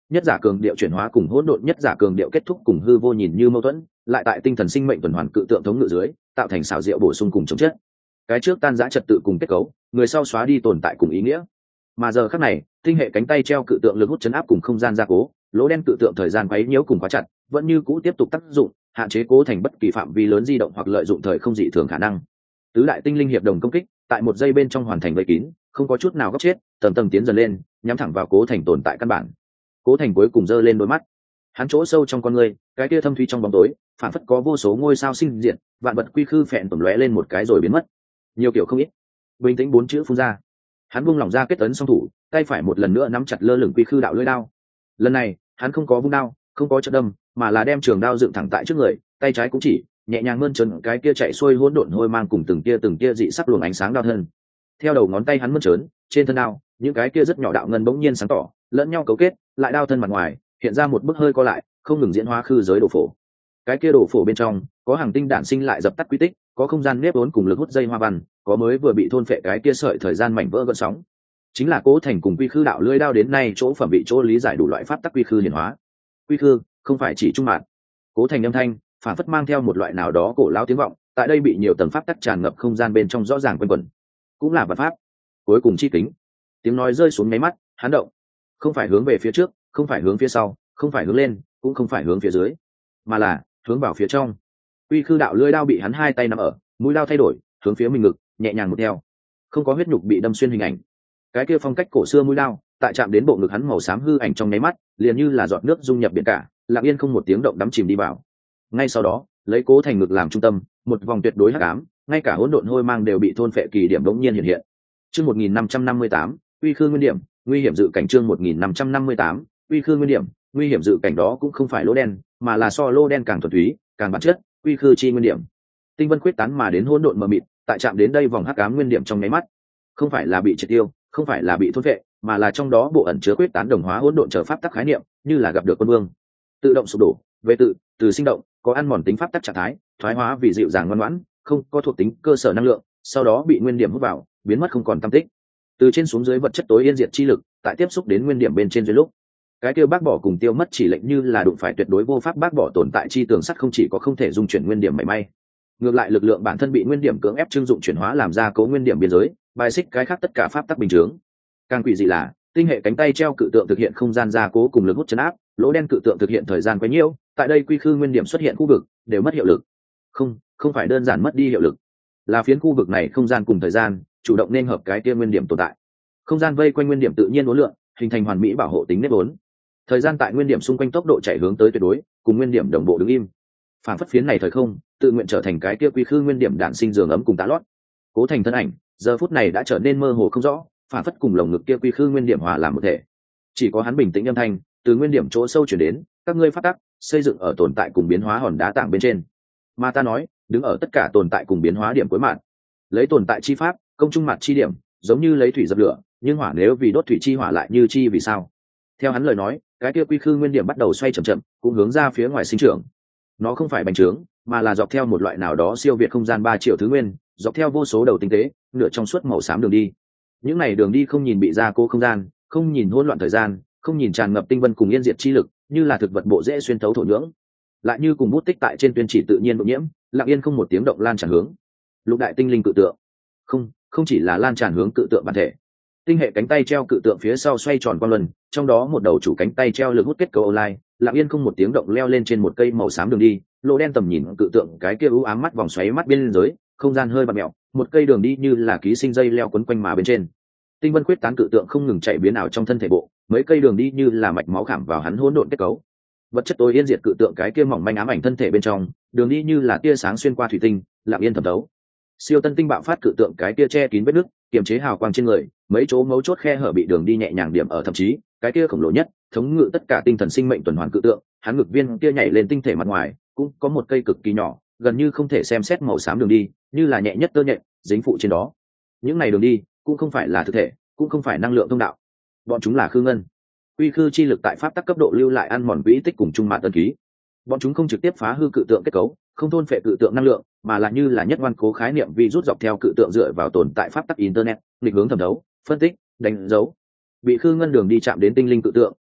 nhất giả cường điệu chuyển hóa cùng hỗn độn nhất giả cường điệu kết thúc cùng hư vô nhìn như mâu thuẫn, lại tại tinh thần sinh mệnh tuần hoàn cự tượng thống ngự dưới tạo thành xảo diệu bổ sung cùng chống chất. Cái trước tan rã trật tự cùng kết cấu, người sau xóa đi tồn tại cùng ý nghĩa. Mà giờ khắc này, tinh hệ cánh tay treo cự tượng lực hút chấn áp cùng không gian gia cố, lỗ đen cự tượng thời gian quấy nhiễu cùng quá chặt, vẫn như cũ tiếp tục tác dụng, hạn chế cố thành bất kỳ phạm vi lớn di động hoặc lợi dụng thời không dị thường khả năng. Tứ đại tinh linh hiệp đồng công kích, tại một giây bên trong hoàn thành vây kín, không có chút nào góc chết, tầng tầng tiến dần lên, nhắm thẳng vào cố thành tồn tại căn bản. Cố thành cuối cùng giơ lên đôi mắt, hắn chỗ sâu trong con người, cái kia thâm thúy trong bóng tối, phản phất có vô số ngôi sao sinh diệt, vạn vật quy khư phèn tổn lóe lên một cái rồi biến mất. Nhiều kiểu không ít. Bình tĩnh bốn chữ phun ra. Hắn buông lỏng ra kết ấn song thủ, tay phải một lần nữa nắm chặt lơ lửng quy khư đạo lưỡi đao. Lần này, hắn không có vung đao, không có chớp đâm, mà là đem trường đao dựng thẳng tại trước người, tay trái cũng chỉ, nhẹ nhàng mơn trớn cái kia chạy xuôi hỗn độn hôi mang cùng từng kia từng kia dị sắc luồng ánh sáng đao thân. Theo đầu ngón tay hắn mơn trớn, trên thân đao, những cái kia rất nhỏ đạo ngân bỗng nhiên sáng tỏ, lẫn nhau cấu kết, lại đao thân mặt ngoài, hiện ra một bức hơi co lại, không ngừng diễn hóa khư giới đồ phổ. Cái kia đồ phổ bên trong, có hàng tinh đản sinh lại dập tắt quy tích, có không gian nếp vốn cùng lực hút dây hoa văn, có mới vừa bị thôn phệ cái kia sợi thời gian mảnh vỡ gợn sóng. Chính là Cố Thành cùng quy khư đạo lưỡi đao đến nay chỗ phẩm vị chỗ lý giải đủ loại pháp tắc quy khư hiển hóa. Quy khư không phải chỉ trung mạn. Cố Thành âm thanh phản phất mang theo một loại nào đó cổ lão tiếng vọng, tại đây bị nhiều tầng pháp tắc tràn ngập không gian bên trong rõ ràng quanh quẩn. Cũng là vật pháp. Cuối cùng chi kính. Tiếng nói rơi xuống mấy mắt, hắn động. Không phải hướng về phía trước, không phải hướng phía sau, không phải hướng lên, cũng không phải hướng phía dưới, mà là hướng vào phía trong. Quy khư đạo lưỡi đao bị hắn hai tay nắm ở, mũi đao thay đổi, hướng phía mình ngực, nhẹ nhàng một theo. Không có huyết nhục bị đâm xuyên hình ảnh. Cái kia phong cách cổ xưa mũi đao, tại chạm đến bộ ngực hắn màu xám hư ảnh trong nháy mắt, liền như là giọt nước dung nhập biển cả, lặng yên không một tiếng động đắm chìm đi vào. Ngay sau đó, lấy Cố Thành ngực làm trung tâm, một vòng tuyệt đối hắc ám, ngay cả hỗn độn hôi mang đều bị thôn phệ kỳ điểm đống nhiên hiện hiện. Chương một nghìn năm trăm năm mươi tám, Uy Khư Nguyên Điểm, nguy hiểm dự cảnh chương một nghìn năm trăm năm mươi tám, Uy Khư Nguyên Điểm, nguy hiểm dự cảnh đó cũng không phải lỗ đen, mà là so lỗ đen càng thuần túy, càng bản chất, Uy Khư chi nguyên điểm. Tinh vân quyết tán mà đến hỗn độn mờ mịt, tại chạm đến đây vòng hắc ám nguyên điểm trong nháy mắt, không phải là bị triệt tiêu, không phải là bị thôn phệ, mà là trong đó bộ ẩn chứa quyết tán đồng hóa hỗn độn trở pháp tắc khái niệm, như là gặp được quân vương, tự động sụp đổ, về tự, từ sinh động, có ăn mòn tính pháp tắc trạng thái, thoái hóa vì dịu dàng ngoan ngoãn, không có thuộc tính cơ sở năng lượng, sau đó bị nguyên điểm hút vào, biến mất không còn tăm tích. Từ trên xuống dưới vật chất tối yên diệt chi lực, tại tiếp xúc đến nguyên điểm bên trên dưới lúc, cái kia bác bỏ cùng tiêu mất chỉ lệnh như là đụng phải tuyệt đối vô pháp bác bỏ tồn tại chi tường sắt, không chỉ có không thể dung chuyển nguyên điểm mảy may, ngược lại lực lượng bản thân bị nguyên điểm cưỡng ép trưng dụng chuyển hóa làm ra cấu nguyên điểm biên giới, bài xích cái khác tất cả pháp tắc bình thường. Càng quỷ dị là tinh hệ cánh tay treo cự tượng thực hiện không gian gia cố cùng lực hút chấn áp, lỗ đen cự tượng thực hiện thời gian quấy nhiễu, tại đây quy khư nguyên điểm xuất hiện khu vực đều mất hiệu lực. Không, không phải đơn giản mất đi hiệu lực, là phiến khu vực này không gian cùng thời gian chủ động nên hợp cái kia nguyên điểm tồn tại. Không gian vây quanh nguyên điểm tự nhiên uốn lượn, hình thành hoàn mỹ bảo hộ tính nếp vốn. Thời gian tại nguyên điểm xung quanh tốc độ chạy hướng tới tuyệt đối, cùng nguyên điểm đồng bộ đứng im. Phản phất phiến này thời không tự nguyện trở thành cái kia quy khư nguyên điểm đạn sinh giường ấm cùng tá lót. Cố Thành thân ảnh giờ phút này đã trở nên mơ hồ không rõ, phản phất cùng lồng ngực kia quy khư nguyên điểm hòa làm một thể. Chỉ có hắn bình tĩnh âm thanh từ nguyên điểm chỗ sâu chuyển đến, các ngươi phát tắc xây dựng ở tồn tại cùng biến hóa hòn đá tảng bên trên, mà ta nói đứng ở tất cả tồn tại cùng biến hóa điểm cuối mạn, lấy tồn tại chi pháp công trung mặt chi điểm, giống như lấy thủy dập lửa, nhưng hỏa nếu vì đốt thủy chi hỏa lại như chi vì sao. Theo hắn lời nói, cái kia quy khư nguyên điểm bắt đầu xoay chậm chậm, cũng hướng ra phía ngoài sinh trưởng. Nó không phải bành trướng, mà là dọc theo một loại nào đó siêu việt không gian ba triệu thứ nguyên, dọc theo vô số đầu tinh tế nửa trong suốt màu xám đường đi. Những này đường đi không nhìn bị gia cố không gian, không nhìn hỗn loạn thời gian, không nhìn tràn ngập tinh vân cùng yên diệt chi lực, như là thực vật bộ dễ xuyên thấu thổ nhưỡng, lại như cùng bút tích tại trên tuyên chỉ tự nhiên bội nhiễm, lặng yên không một tiếng động lan tràn hướng lục đại tinh linh cự tượng. Không, không chỉ là lan tràn hướng cự tượng bản thể. Tinh hệ cánh tay treo cự tượng phía sau xoay tròn quang luân, trong đó một đầu chủ cánh tay treo lực hút kết cấu online, lặng yên không một tiếng động leo lên trên một cây màu xám đường đi, lỗ đen tầm nhìn cự tượng cái kia u ám mắt vòng xoáy mắt biên giới, không gian hơi bạt mẹo, một cây đường đi như là ký sinh dây leo quấn quanh mà bên trên. Tinh vân quyết tán cự tượng không ngừng chạy biến ảo trong thân thể bộ, mấy cây đường đi như là mạch máu khảm vào hắn hỗn độn kết cấu. Vật chất tối yên diệt cự tượng cái kia mỏng manh ám ảnh thân thể bên trong, đường đi như là tia sáng xuyên qua thủy tinh, lặng yên thẩm thấu. Siêu tân tinh bạo phát cự tượng cái kia che kín vết nứt, kiềm chế hào quang trên người, mấy chỗ mấu chốt khe hở bị đường đi nhẹ nhàng điểm ở, thậm chí cái kia khổng lồ nhất thống ngự tất cả tinh thần sinh mệnh tuần hoàn cự tượng, hắn ngực viên kia nhảy lên tinh thể mặt ngoài cũng có một cây cực kỳ nhỏ, gần như không thể xem xét màu xám đường đi, như là nhẹ nhất tơ nhện dính phụ trên đó. Những này đường đi cũng không phải là thực thể, cũng không phải năng lượng thông đạo, bọn chúng là khư ngân. Quy khư chi lực tại pháp tắc cấp độ lưu lại ăn mòn quỹ tích cùng trung mạn tân ký. Bọn chúng không trực tiếp phá hư cự tượng kết cấu, không thôn phệ cự tượng năng lượng, mà là như là nhất ngoan cố khái niệm vi rút dọc theo cự tượng dựa vào tồn tại pháp tắc internet, nghịch hướng thẩm thấu, phân tích, đánh dấu. Bị khư ngân đường đi chạm đến tinh linh cự tượng,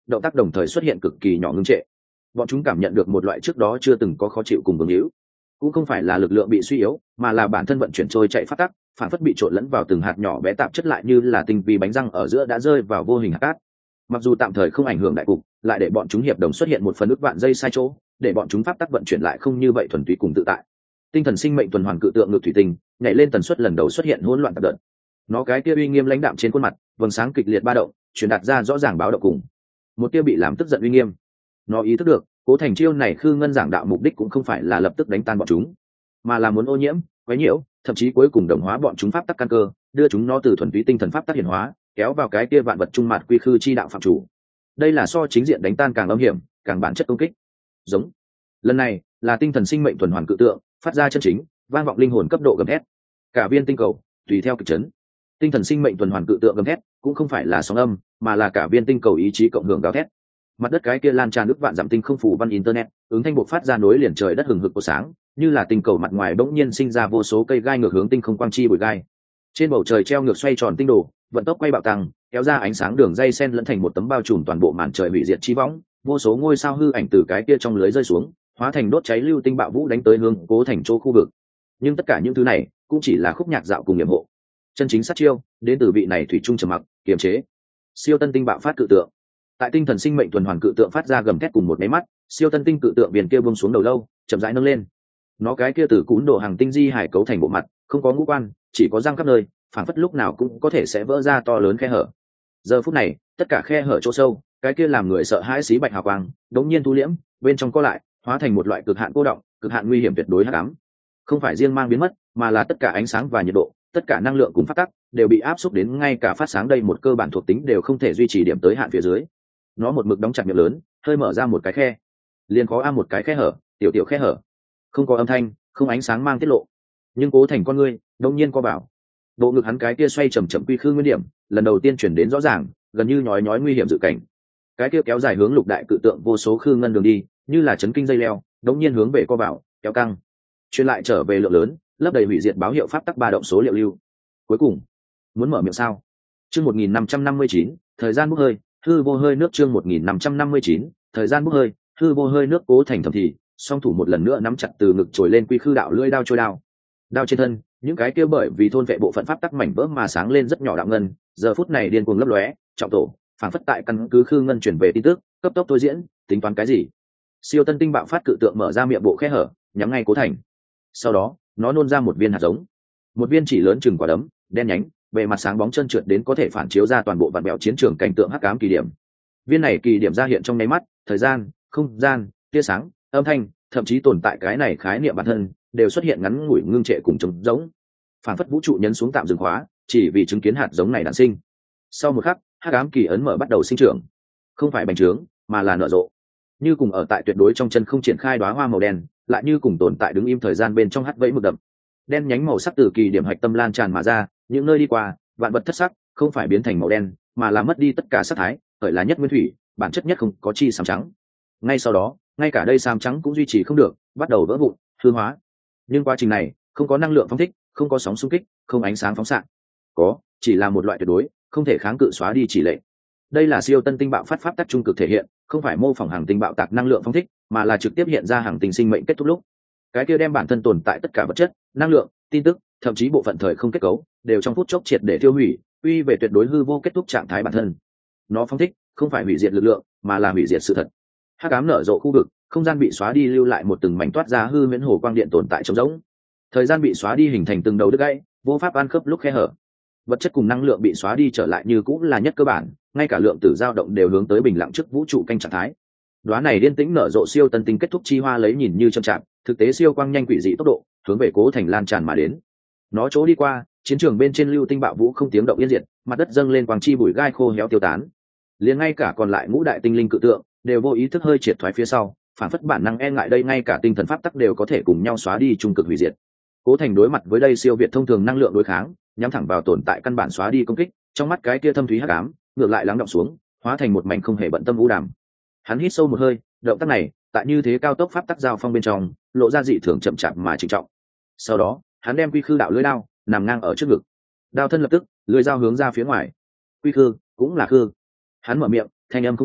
động tác đồng thời xuất hiện cực kỳ nhỏ ngưng trệ. Bọn chúng cảm nhận được một loại trước đó chưa từng có khó chịu cùng vương hữu, cũng không phải là lực lượng bị suy yếu, mà là bản thân vận chuyển trôi chạy phát tắc, phản phất bị trộn lẫn vào từng hạt nhỏ bé tạp chất, lại như là tinh vi bánh răng ở giữa đã rơi vào vô hình hạt cát. Mặc dù tạm thời không ảnh hưởng đại cục, lại để bọn chúng hiệp đồng xuất hiện một phần ức vạn giây sai chỗ, để bọn chúng pháp tắc vận chuyển lại không như vậy thuần túy cùng tự tại. Tinh thần sinh mệnh tuần hoàn cự tượng ngược thủy tinh nhảy lên tần suất lần đầu xuất hiện hỗn loạn tạp đợt. Nó cái kia uy nghiêm lãnh đạm trên khuôn mặt, vầng sáng kịch liệt ba động, truyền đạt ra rõ ràng báo động cùng một tia bị làm tức giận uy nghiêm. Nó ý thức được, Cố Thành chiêu này Khư Ngân giảng đạo mục đích cũng không phải là lập tức đánh tan bọn chúng, mà là muốn ô nhiễm, quấy nhiễu, thậm chí cuối cùng đồng hóa bọn chúng pháp tắc căn cơ, đưa chúng nó từ thuần túy tinh thần pháp tắc hiển hóa, kéo vào cái kia vạn vật trung mạt quy khư chi đạo phạm chủ. Đây là so chính diện đánh tan càng âm hiểm, càng bản chất công kích. Giống. Lần này, là tinh thần sinh mệnh tuần hoàn cự tượng, phát ra chân chính, vang vọng linh hồn cấp độ gầm thét. Cả viên tinh cầu, tùy theo kịch chấn. Tinh thần sinh mệnh tuần hoàn cự tượng gầm thét, cũng không phải là sóng âm, mà là cả viên tinh cầu ý chí cộng hưởng gào thét. Mặt đất cái kia lan tràn nước vạn dặm tinh không phủ văn internet, ứng thanh bộc phát ra nối liền trời đất hừng hực của sáng, như là tinh cầu mặt ngoài bỗng nhiên sinh ra vô số cây gai ngược hướng tinh không quang chi bụi gai. Trên bầu trời treo ngược xoay tròn tinh đồ, vận tốc quay bạo tăng, kéo ra ánh sáng đường dây sen lẫn thành một tấm bao trùm toàn bộ màn trời hủy diệt chi võng, vô số ngôi sao hư ảnh từ cái kia trong lưới rơi xuống, hóa thành đốt cháy lưu tinh bạo vũ đánh tới hướng Cố Thành chỗ khu vực. Nhưng tất cả những thứ này cũng chỉ là khúc nhạc dạo cùng nghiệm hộ. Chân chính sát chiêu đến từ vị này thủy trung trầm mặc, kiềm chế. Siêu tân tinh bạo phát cự tượng. Tại tinh thần sinh mệnh tuần hoàn cự tượng phát ra gầm thét cùng một máy mắt, siêu tân tinh cự tượng viền kia buông xuống đầu lâu, chậm rãi nâng lên. Nó cái kia từ cún đồ hàng tinh di hải cấu thành bộ mặt, không có ngũ quan, chỉ có răng khắp nơi, phảng phất lúc nào cũng có thể sẽ vỡ ra to lớn khe hở. Giờ phút này, tất cả khe hở chỗ sâu, cái kia làm người sợ hãi xí bạch hào quang, đống nhiên thu liễm, bên trong co lại, hóa thành một loại cực hạn cô động, cực hạn nguy hiểm tuyệt đối hắc ám. Không phải riêng mang biến mất, mà là tất cả ánh sáng và nhiệt độ, tất cả năng lượng cùng phát tắc đều bị áp xúc đến ngay cả phát sáng đây một cơ bản thuộc tính đều không thể duy trì điểm tới hạn phía dưới. Nó một mực đóng chặt miệng lớn, hơi mở ra một cái khe, liền có a một cái khe hở, tiểu tiểu khe hở, không có âm thanh, không ánh sáng mang tiết lộ, nhưng Cố Thành con ngươi đột nhiên co bảo, bộ ngực hắn cái kia xoay chậm chậm quy khư nguyên điểm, lần đầu tiên chuyển đến rõ ràng, gần như nhói nhói nguy hiểm dự cảnh. Cái kia kéo dài hướng lục đại cự tượng vô số khư ngân đường đi, như là chấn kinh dây leo, đột nhiên hướng về co bảo, kéo căng, truyền lại trở về lượng lớn, lấp đầy hủy diệt báo hiệu pháp tắc ba động số liệu lưu. Cuối cùng, muốn mở miệng sao? Chương một nghìn năm trăm năm mươi chín, thời gian bốc hơi, hư vô hơi nước chương một nghìn năm trăm năm mươi chín, thời gian bốc hơi, hư vô hơi nước. Cố Thành thầm thì, song thủ một lần nữa nắm chặt từ ngực trồi lên quy khư đạo lưỡi đao trôi đao. Đao trên thân, những cái kia bởi vì thôn vệ bộ phận pháp tắc mảnh vỡ mà sáng lên rất nhỏ đạo ngân, giờ phút này điên cuồng lấp lóe, trọng tổ, phản phất tại căn cứ khư ngân chuyển về tin tức, cấp tốc thôi diễn, tính toán cái gì? Siêu tân tinh bạo phát cự tượng mở ra miệng bộ khe hở, nhắm ngay Cố Thành. Sau đó, nó nôn ra một viên hạt giống, một viên chỉ lớn chừng quả đấm, đen nhánh, bề mặt sáng bóng chân trượt đến có thể phản chiếu ra toàn bộ vạn bẹo chiến trường cảnh tượng hắc ám kỳ điểm. Viên này kỳ điểm ra hiện trong nháy mắt, thời gian, không gian, tia sáng, âm thanh, thậm chí tồn tại cái này khái niệm bản thân đều xuất hiện ngắn ngủi ngưng trệ cùng trống giống, phản phất vũ trụ nhấn xuống tạm dừng khóa, chỉ vì chứng kiến hạt giống này đản sinh. Sau một khắc, hắc ám kỳ ấn mở bắt đầu sinh trưởng, không phải bành trướng, mà là nở rộ. Như cùng ở tại tuyệt đối trong chân không triển khai đóa hoa màu đen, lại như cùng tồn tại đứng im thời gian bên trong hắt vẫy mực đậm. Đen nhánh màu sắc từ kỳ điểm hạch tâm lan tràn mà ra, những nơi đi qua, vạn vật thất sắc, không phải biến thành màu đen, mà là mất đi tất cả sắc thái, khởi là nhất nguyên thủy, bản chất nhất không có chi xám trắng. Ngay sau đó, ngay cả đây xám trắng cũng duy trì không được, bắt đầu vỡ vụn, hư hóa. Nhưng quá trình này, không có năng lượng phóng thích, không có sóng xung kích, không ánh sáng phóng xạ, có chỉ là một loại tuyệt đối, không thể kháng cự xóa đi chỉ lệ. Đây là siêu tân tinh bạo phát pháp tắc trung cực thể hiện, không phải mô phỏng hàng tinh bạo tạc năng lượng phóng thích, mà là trực tiếp hiện ra hàng tinh sinh mệnh kết thúc lúc. Cái kia đem bản thân tồn tại tất cả vật chất, năng lượng, tin tức, thậm chí bộ phận thời không kết cấu, đều trong phút chốc triệt để tiêu hủy, uy về tuyệt đối hư vô kết thúc trạng thái bản thân. Nó phóng thích, không phải hủy diệt lực lượng, mà là hủy diệt sự thật. Hắc ám nở rộ khu vực, không gian bị xóa đi lưu lại một từng mảnh toát ra hư huyễn hồ quang điện tồn tại trống rỗng. Thời gian bị xóa đi hình thành từng đầu đứt gãy, vô pháp ăn khớp lúc khe hở. Vật chất cùng năng lượng bị xóa đi trở lại như cũng là nhất cơ bản, ngay cả lượng tử dao động đều hướng tới bình lặng trước vũ trụ canh trạng thái. Đóa này điên tĩnh nở rộ siêu tân tinh kết thúc chi hoa lấy nhìn như chậm chạp, thực tế siêu quang nhanh quỷ dị tốc độ, hướng về Cố Thành lan tràn mà đến. Nó chỗ đi qua, chiến trường bên trên lưu tinh bạo vũ không tiếng động yên diệt, mặt đất dâng lên quang chi bụi gai khô héo tiêu tán. Liền ngay cả còn lại ngũ đại tinh linh cự tượng đều vô ý thức hơi triệt thoái phía sau, phản phất bản năng e ngại đây ngay cả tinh thần pháp tắc đều có thể cùng nhau xóa đi trung cực hủy diệt. Cố Thành đối mặt với đây siêu việt thông thường năng lượng đối kháng, nhắm thẳng vào tồn tại căn bản xóa đi công kích, trong mắt cái kia thâm thúy hắc ám ngược lại lắng đọng xuống, hóa thành một mảnh không hề bận tâm u đàm. Hắn hít sâu một hơi, động tác này tại như thế cao tốc pháp tắc giao phong bên trong lộ ra dị thường chậm chạp mà trịnh trọng. Sau đó hắn đem quy khư đạo lưỡi đao nằm ngang ở trước ngực, đao thân lập tức lưỡi dao hướng ra phía ngoài. Quy khư cũng là khư. Hắn mở miệng, thanh âm không lớn,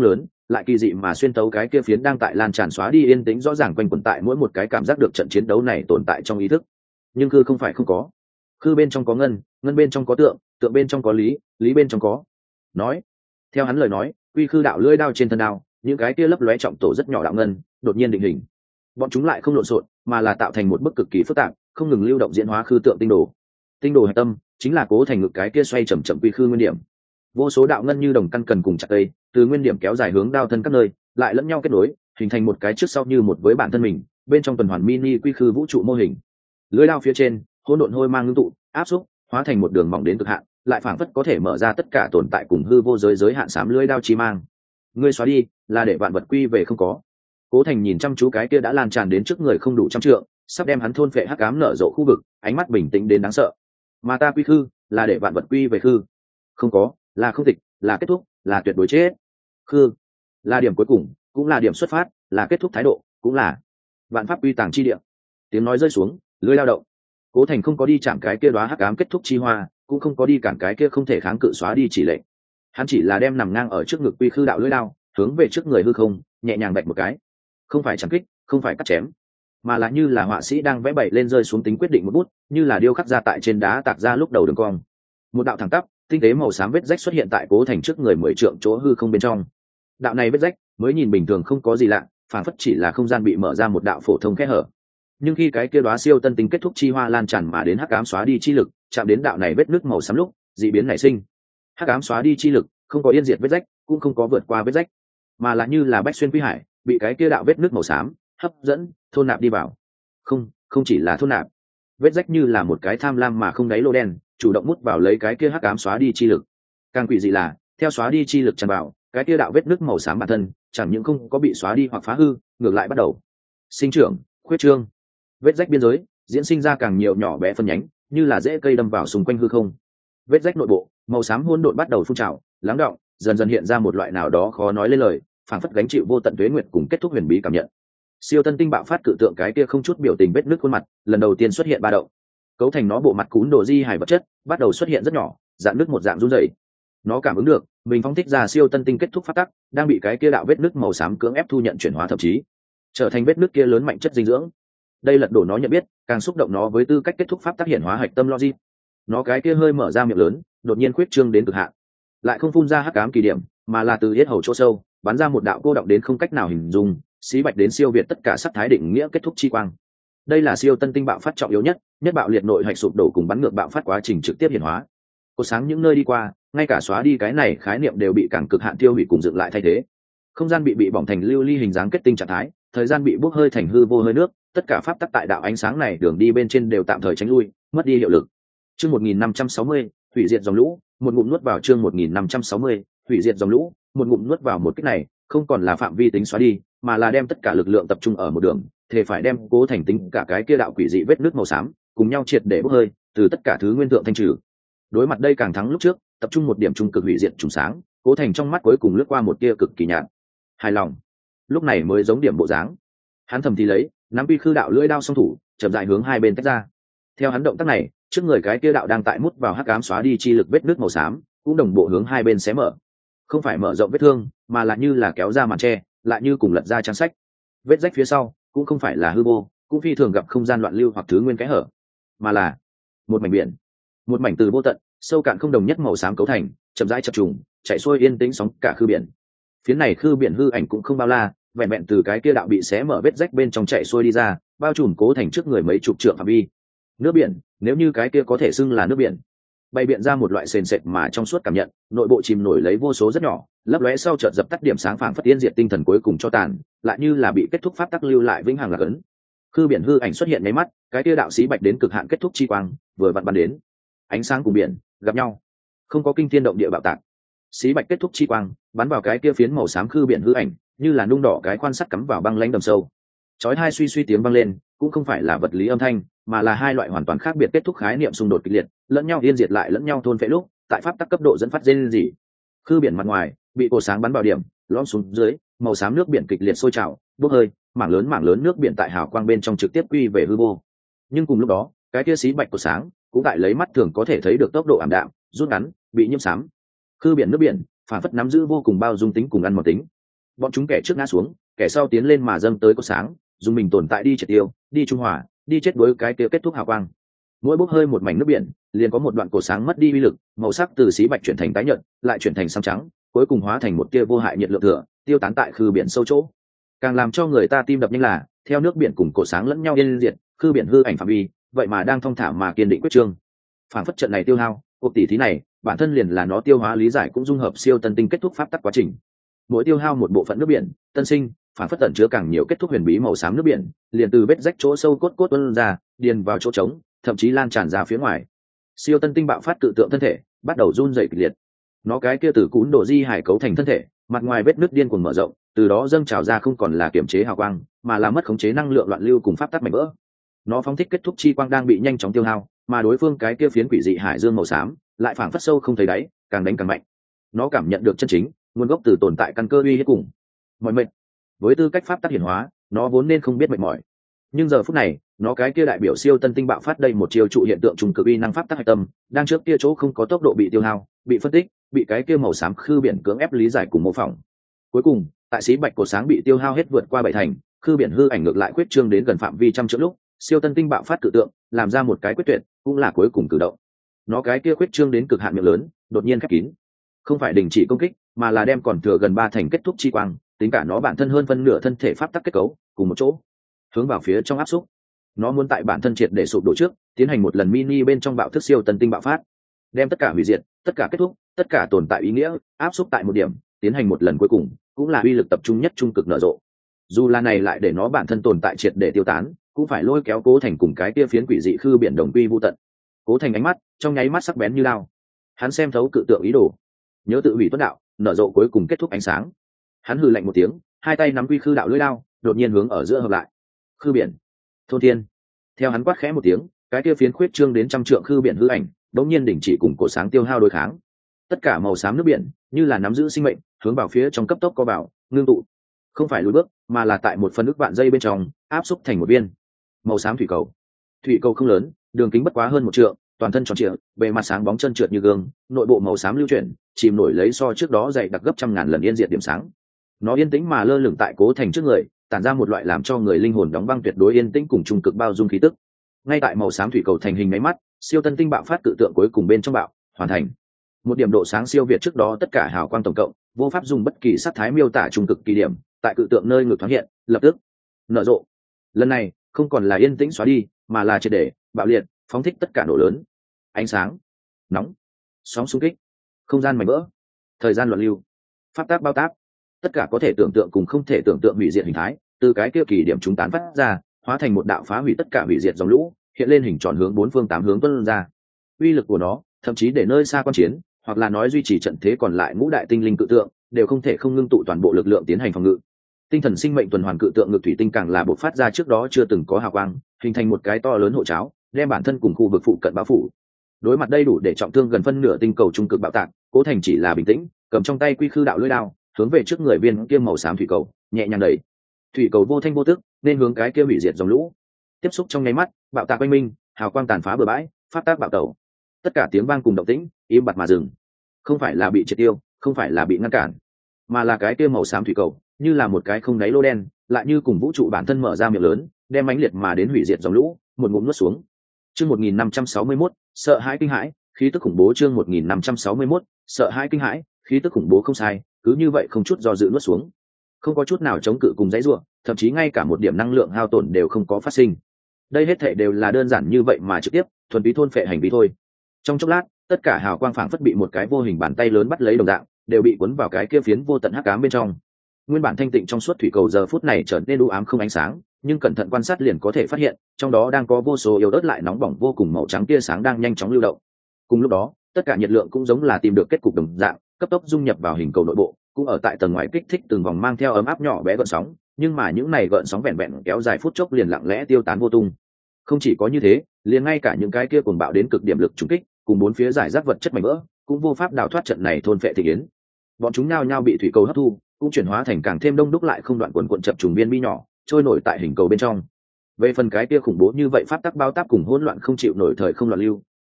lại kỳ dị mà xuyên tấu cái kia phiến đang tại lan tràn xóa đi yên tĩnh rõ ràng quanh quẩn tại mỗi một cái cảm giác được trận chiến đấu này tồn tại trong ý thức. Nhưng khư không phải không có, khư bên trong có ngân, ngân bên trong có tượng, tượng bên trong có lý, lý bên trong có nói. Theo hắn lời nói, quy khư đạo lưỡi đao trên thân đao, những cái kia lấp lóe trọng tổ rất nhỏ đạo ngân đột nhiên định hình. Bọn chúng lại không lộn xộn, mà là tạo thành một bức cực kỳ phức tạp, không ngừng lưu động diễn hóa khư tượng tinh đồ. Tinh đồ hạch tâm chính là Cố Thành ngực cái kia xoay chậm chậm quy khư nguyên điểm. Vô số đạo ngân như đồng căn cần cùng chặt cây, từ nguyên điểm kéo dài hướng đao thân các nơi, lại lẫn nhau kết nối, hình thành một cái trước sau như một với bản thân mình, bên trong tuần hoàn mini quy khư vũ trụ mô hình. Lưỡi đao phía trên, hỗn độn hôi mang ngưng tụ, áp xúc, hóa thành một đường mỏng đến cực hạn, lại phảng phất có thể mở ra tất cả tồn tại cùng hư vô giới giới hạn xám lưỡi đao chi mang. Ngươi xóa đi, là để vạn vật quy về không có. Cố Thành nhìn chăm chú cái kia đã lan tràn đến trước người không đủ trăm trượng, sắp đem hắn thôn phệ hắc ám nở rộ khu vực, ánh mắt bình tĩnh đến đáng sợ. Mà ta quy khư, là để vạn vật quy về khư. Không có, là không tịch, là kết thúc, là tuyệt đối chết. Khư, là điểm cuối cùng, cũng là điểm xuất phát, là kết thúc thái độ, cũng là vạn pháp quy tàng chi địa. Tiếng nói rơi xuống, lưỡi lao động. Cố Thành không có đi chạm cái kia đóa hắc ám kết thúc chi hoa, cũng không có đi cản cái kia không thể kháng cự xóa đi chỉ lệnh. Hắn chỉ là đem nằm ngang ở trước ngực quy khư đạo lưỡi lao, hướng về trước người hư không, nhẹ nhàng bạch một cái. Không phải chém kích, không phải cắt chém, mà là như là họa sĩ đang vẽ bậy lên rơi xuống tính quyết định một bút, như là điêu khắc ra tại trên đá tạc ra lúc đầu đường cong. Một đạo thẳng tắp, tinh tế màu xám vết rách xuất hiện tại Cố Thành trước người mười trượng chỗ hư không bên trong. Đạo này vết rách mới nhìn bình thường không có gì lạ, phản phất chỉ là không gian bị mở ra một đạo phổ thông kẽ hở. Nhưng khi cái kia đóa siêu tân tinh kết thúc chi hoa lan tràn mà đến hắc ám xóa đi chi lực, chạm đến đạo này vết nước màu xám lúc, dị biến nảy sinh. Hắc ám xóa đi chi lực không có yên diệt vết rách, cũng không có vượt qua vết rách, mà là như là bách xuyên quy hải, bị cái kia đạo vết nước màu xám hấp dẫn, thôn nạp đi vào. Không, không chỉ là thôn nạp, vết rách như là một cái tham lam mà không đáy lô đen, chủ động mút vào lấy cái kia hắc ám xóa đi chi lực. Càng quỷ dị là, theo xóa đi chi lực tràn vào, cái kia đạo vết nước màu xám bản thân chẳng những không có bị xóa đi hoặc phá hư, ngược lại bắt đầu sinh trưởng, khuyết trương. Vết rách biên giới diễn sinh ra càng nhiều nhỏ bé phân nhánh, như là rễ cây đâm vào xung quanh hư không. Vết rách nội bộ, màu xám hỗn độn bắt đầu phun trào, lắng đọng, dần dần hiện ra một loại nào đó khó nói lên lời, phảng phất gánh chịu vô tận tuế nguyệt cùng kết thúc huyền bí cảm nhận. Siêu tân tinh bạo phát cự tượng cái kia không chút biểu tình vết nước khuôn mặt, lần đầu tiên xuất hiện ba động. Cấu thành nó bộ mặt cún đồ di hải vật chất, bắt đầu xuất hiện rất nhỏ, dạng nước một dạng run rẩy. Nó cảm ứng được, mình phóng thích ra siêu tân tinh kết thúc phát tắc, đang bị cái kia đạo vết nước màu xám cưỡng ép thu nhận chuyển hóa, thậm chí trở thành vết nước kia lớn mạnh chất dinh dưỡng. Đây lật đổ nó nhận biết, càng xúc động nó với tư cách kết thúc pháp tác hiện hóa hạch tâm logic. Nó cái kia hơi mở ra miệng lớn, đột nhiên khuyết trương đến cực hạn, lại không phun ra hắc ám kỳ điểm, mà là từ yết hầu chỗ sâu bắn ra một đạo cô động đến không cách nào hình dung, xí bạch đến siêu việt tất cả sắc thái định nghĩa kết thúc chi quang. Đây là siêu tân tinh bạo phát trọng yếu nhất, nhất bạo liệt nội hạch sụp đổ cùng bắn ngược bạo phát quá trình trực tiếp hiển hóa. Cột sáng những nơi đi qua, ngay cả xóa đi cái này khái niệm đều bị càng cực hạn tiêu hủy cùng dựng lại thay thế. Không gian bị bị bỏng thành lưu ly hình dáng kết tinh trạng thái, thời gian bị bốc hơi thành hư vô hơi nước, tất cả pháp tắc tại đạo ánh sáng này đường đi bên trên đều tạm thời tránh lui, mất đi hiệu lực. Chương một nghìn năm trăm sáu mươi, hủy diệt dòng lũ, một ngụm nuốt vào chương một nghìn năm trăm sáu mươi, hủy diệt dòng lũ, một ngụm nuốt vào một kích này, không còn là phạm vi tính xóa đi, mà là đem tất cả lực lượng tập trung ở một đường, thể phải đem Cố Thành tính cả cái kia đạo quỷ dị vết nước màu xám, cùng nhau triệt để bốc hơi, từ tất cả thứ nguyên thượng thanh trừ. Đối mặt đây càng thắng lúc trước, tập trung một điểm trung cực hủy diệt trùng sáng, Cố Thành trong mắt cuối cùng lướt qua một tia cực kỳ nhạt hài lòng. Lúc này mới giống điểm bộ dáng. Hắn thầm thì lấy, nắm quy khư đạo lưỡi đao song thủ, chậm rãi hướng hai bên tách ra. Theo hắn động tác này, trước người cái kia đạo đang tại mút vào hắc ám xóa đi chi lực vết nước màu xám, cũng đồng bộ hướng hai bên xé mở. Không phải mở rộng vết thương, mà là như là kéo ra màn che, lại như cùng lật ra trang sách. Vết rách phía sau, cũng không phải là hư vô, cũng phi thường gặp không gian loạn lưu hoặc thứ nguyên kẽ hở, mà là một mảnh biển, một mảnh từ vô tận, sâu cạn không đồng nhất màu xám cấu thành, chậm rãi chập trùng, chảy xuôi yên tĩnh sóng cả khư biển. Phía này khư biển hư ảnh cũng không bao la, vẹn vẹn từ cái kia đạo bị xé mở vết rách bên trong chảy xuôi đi ra, bao trùm Cố Thành trước người mấy chục trượng phạm vi. Nước biển, nếu như cái kia có thể xưng là nước biển, bay biện ra một loại sền sệt mà trong suốt cảm nhận, nội bộ chìm nổi lấy vô số rất nhỏ, lấp lóe sau chợt dập tắt điểm sáng phảng phất tiên diệt tinh thần cuối cùng cho tàn, lại như là bị kết thúc pháp tắc lưu lại vĩnh hằng là cấn. Khư biển hư ảnh xuất hiện mấy mắt, cái kia đạo sĩ bạch đến cực hạn kết thúc chi quang, vừa vặn bắn đến. Ánh sáng cùng biển gặp nhau, không có kinh thiên động địa bạo tạc. Sĩ bạch kết thúc chi quang, bắn vào cái kia phiến màu xám khư biển hư ảnh, như là nung đỏ cái quan sắt cắm vào băng lãnh đầm sâu. Chói hai suy suy tiếng vang lên, cũng không phải là vật lý âm thanh, mà là hai loại hoàn toàn khác biệt kết thúc khái niệm xung đột kịch liệt, lẫn nhau yên diệt lại lẫn nhau thôn phệ lúc, tại pháp tắc cấp độ dẫn phát rên rỉ. Khư biển mặt ngoài bị cột sáng bắn vào điểm, lõm xuống dưới, màu xám nước biển kịch liệt sôi trào, bốc hơi, mảng lớn mảng lớn nước biển tại hào quang bên trong trực tiếp quy về hư vô. Nhưng cùng lúc đó, cái kia xí bạch của sáng cũng tại lấy mắt thường có thể thấy được tốc độ ảm đạm, rút ngắn, bị nhiễm xám. Khư biển nước biển phản phất nắm giữ vô cùng bao dung tính cùng ăn mòn tính. bọn chúng kẻ trước ngã xuống, kẻ sau tiến lên mà dâng tới có sáng, dùng mình tồn tại đi triệt tiêu, đi trung hòa, đi chết đối cái kia kết thúc hào quang. Mỗi bốc hơi một mảnh nước biển, liền có một đoạn cổ sáng mất đi uy lực, màu sắc từ xí bạch chuyển thành tái nhợt, lại chuyển thành xám trắng, cuối cùng hóa thành một tia vô hại nhiệt lượng thừa, tiêu tán tại khư biển sâu chỗ. Càng làm cho người ta tim đập nhanh là, theo nước biển cùng cổ sáng lẫn nhau yên diệt, khư biển hư ảnh phạm vi, vậy mà đang thong thả mà kiên định quyết trương. Phản phất trận này tiêu hao, cuộc tỷ thí này, bản thân liền là nó tiêu hóa lý giải cũng dung hợp siêu tân tinh kết thúc pháp tắc quá trình. Mỗi tiêu hao một bộ phận nước biển, tân sinh, phản phất tận chứa càng nhiều kết thúc huyền bí màu xám nước biển, liền từ vết rách chỗ sâu cốt cốt tuôn ra, điền vào chỗ trống, thậm chí lan tràn ra phía ngoài. Siêu tân tinh bạo phát cự tượng thân thể, bắt đầu run rẩy kịch liệt. Nó cái kia từ cún đồ di hải cấu thành thân thể, mặt ngoài vết nứt điên cuồng mở rộng, từ đó dâng trào ra không còn là kiểm chế hào quang, mà là mất khống chế năng lượng loạn lưu cùng pháp tắc mảnh vỡ. Nó phóng thích kết thúc chi quang đang bị nhanh chóng tiêu hao, mà đối phương cái kia phiến quỷ dị hải dương màu xám, lại phảng phất sâu không thấy đáy, càng đánh càng mạnh. Nó cảm nhận được chân chính nguồn gốc từ tồn tại căn cơ uy hiếp cùng mọi mệnh. Với tư cách pháp tắc hiển hóa, nó vốn nên không biết mệt mỏi, nhưng giờ phút này, nó cái kia đại biểu siêu tân tinh bạo phát đây một chiều trụ hiện tượng trùng cực uy năng pháp tắc hạch tâm, đang trước kia chỗ không có tốc độ bị tiêu hao, bị phân tích, bị cái kia màu xám khư biển cưỡng ép lý giải cùng mô phỏng. Cuối cùng, tại xí bạch cổ sáng bị tiêu hao hết vượt qua bảy thành, khư biển hư ảnh ngược lại quyết trương đến gần phạm vi trăm triệu lúc, siêu tân tinh bạo phát cự tượng, làm ra một cái quyết tuyệt, cũng là cuối cùng cử động. Nó cái kia quyết trương đến cực hạn miệng lớn, đột nhiên khép kín, không phải đình chỉ công kích, mà là đem còn thừa gần ba thành kết thúc chi quang, tính cả nó bản thân hơn phân nửa thân thể pháp tắc kết cấu, cùng một chỗ hướng vào phía trong áp xúc. Nó muốn tại bản thân triệt để sụp đổ trước, tiến hành một lần mini bên trong bạo thức siêu tân tinh bạo phát, đem tất cả hủy diệt, tất cả kết thúc, tất cả tồn tại ý nghĩa áp xúc tại một điểm, tiến hành một lần cuối cùng, cũng là uy lực tập trung nhất trung cực nở rộ. Dù là này lại để nó bản thân tồn tại triệt để tiêu tán, cũng phải lôi kéo Cố Thành cùng cái kia phiến quỷ dị khư biển đồng quy vu tận. Cố Thành ánh mắt trong nháy mắt sắc bén như lao, hắn xem thấu cự tượng ý đồ, nhớ tự hủy tuất đạo, nở rộ cuối cùng kết thúc ánh sáng. Hắn hừ lạnh một tiếng, hai tay nắm quy khư đạo lưỡi lao, đột nhiên hướng ở giữa hợp lại. Khư biển, thôn thiên. Theo hắn quát khẽ một tiếng, cái kia phiến khuyết trương đến trăm trượng khư biển hư ảnh, đột nhiên đình chỉ cùng cổ sáng tiêu hao đối kháng. Tất cả màu xám nước biển, như là nắm giữ sinh mệnh, hướng vào phía trong cấp tốc co vào, ngưng tụ. Không phải lùi bước, mà là tại một phần ức vạn dây bên trong, áp xúc thành một viên màu xám thủy cầu. Thủy cầu không lớn, đường kính bất quá hơn một trượng, toàn thân tròn trịa, bề mặt sáng bóng chân trượt như gương, nội bộ màu xám lưu chuyển, chìm nổi lấy so trước đó dày đặc gấp trăm ngàn lần yên diệt điểm sáng. Nó yên tĩnh mà lơ lửng tại Cố Thành trước người, tản ra một loại làm cho người linh hồn đóng băng tuyệt đối yên tĩnh cùng trung cực bao dung khí tức. Ngay tại màu xám thủy cầu thành hình máy mắt, siêu tân tinh bạo phát cự tượng cuối cùng bên trong bạo hoàn thành. Một điểm độ sáng siêu việt trước đó tất cả hào quang tổng cộng, vô pháp dùng bất kỳ sắc thái miêu tả trung cực kỳ điểm, tại cự tượng nơi ngược thoáng hiện, lập tức nở rộ. Lần này, không còn là yên tĩnh xóa đi, mà là triệt để bạo liệt, phóng thích tất cả nổ lớn, ánh sáng, nóng, sóng xung kích, không gian mảnh vỡ, thời gian loạn lưu, pháp tác bao tác, tất cả có thể tưởng tượng cùng không thể tưởng tượng hủy diệt hình thái, từ cái kia kỳ điểm chúng tán phát ra, hóa thành một đạo phá hủy tất cả hủy diệt dòng lũ, hiện lên hình tròn hướng bốn phương tám hướng tuôn ra. Uy lực của nó, thậm chí để nơi xa quan chiến, hoặc là nói duy trì trận thế còn lại ngũ đại tinh linh cự tượng, đều không thể không ngưng tụ toàn bộ lực lượng tiến hành phòng ngự. Tinh thần sinh mệnh tuần hoàn cự tượng ngực thủy tinh càng là bộc phát ra trước đó chưa từng có hào quang, hình thành một cái to lớn hộ cháo, đem bản thân cùng khu vực phụ cận bao phủ. Đối mặt đây đủ để trọng thương gần phân nửa tinh cầu trung cực bạo tạc, Cố Thành chỉ là bình tĩnh, cầm trong tay quy khư đạo lưỡi đao, hướng về trước người viên kia màu xám thủy cầu, nhẹ nhàng đẩy. Thủy cầu vô thanh vô tức, nên hướng cái kia hủy diệt dòng lũ. Tiếp xúc trong nháy mắt, bạo tạc oanh minh, hào quang tàn phá bừa bãi, phát tác bạo tẩu. Tất cả tiếng vang cùng động tĩnh, im bặt mà dừng. Không phải là bị triệt tiêu, không phải là bị ngăn cản, mà là cái kia màu xám thủy cầu, như là một cái không đáy lô đen, lại như cùng vũ trụ bản thân mở ra miệng lớn, đem mãnh liệt mà đến hủy diệt dòng lũ, một ngụm nuốt xuống. Chương một nghìn năm trăm sáu mươi mốt, sợ hãi kinh hãi, khí tức khủng bố. Chương một nghìn năm trăm sáu mươi mốt, sợ hãi kinh hãi, khí tức khủng bố. Không sai, cứ như vậy không chút do dự nuốt xuống, không có chút nào chống cự cùng dãy rủa, thậm chí ngay cả một điểm năng lượng hao tổn đều không có phát sinh. Đây hết thảy đều là đơn giản như vậy mà trực tiếp thuần túy thôn phệ hành vi thôi. Trong chốc lát, tất cả hào quang phảng phất bị một cái vô hình bàn tay lớn bắt lấy đồng dạng, đều bị cuốn vào cái kia phiến vô tận hắc ám bên trong. Nguyên bản thanh tịnh trong suốt thủy cầu giờ phút này trở nên u ám không ánh sáng, nhưng cẩn thận quan sát liền có thể phát hiện, trong đó đang có vô số yếu ớt lại nóng bỏng vô cùng màu trắng tia sáng đang nhanh chóng lưu động. Cùng lúc đó, tất cả nhiệt lượng cũng giống là tìm được kết cục đồng dạng, cấp tốc dung nhập vào hình cầu nội bộ, cũng ở tại tầng ngoài kích thích từng vòng mang theo ấm áp nhỏ bé gợn sóng, nhưng mà những này gợn sóng vẹn vẹn kéo dài phút chốc liền lặng lẽ tiêu tán vô tung. Không chỉ có như thế, liền ngay cả những cái kia cuồng bạo đến cực điểm lực trùng kích, cùng bốn phía giải rác vật chất mảnh vỡ, cũng vô pháp đào thoát trận này thôn phệ thị yến. Bọn chúng nhao nhao bị thủy cầu hấp thu, cũng chuyển hóa thành càng thêm đông đúc lại không đoạn quần quần chập trùng viên bi nhỏ, trôi nổi tại hình cầu bên trong. Về phần cái kia khủng bố như vậy pháp tắc bao táp cùng hỗn loạn không chịu nổi thời không loạn lưu,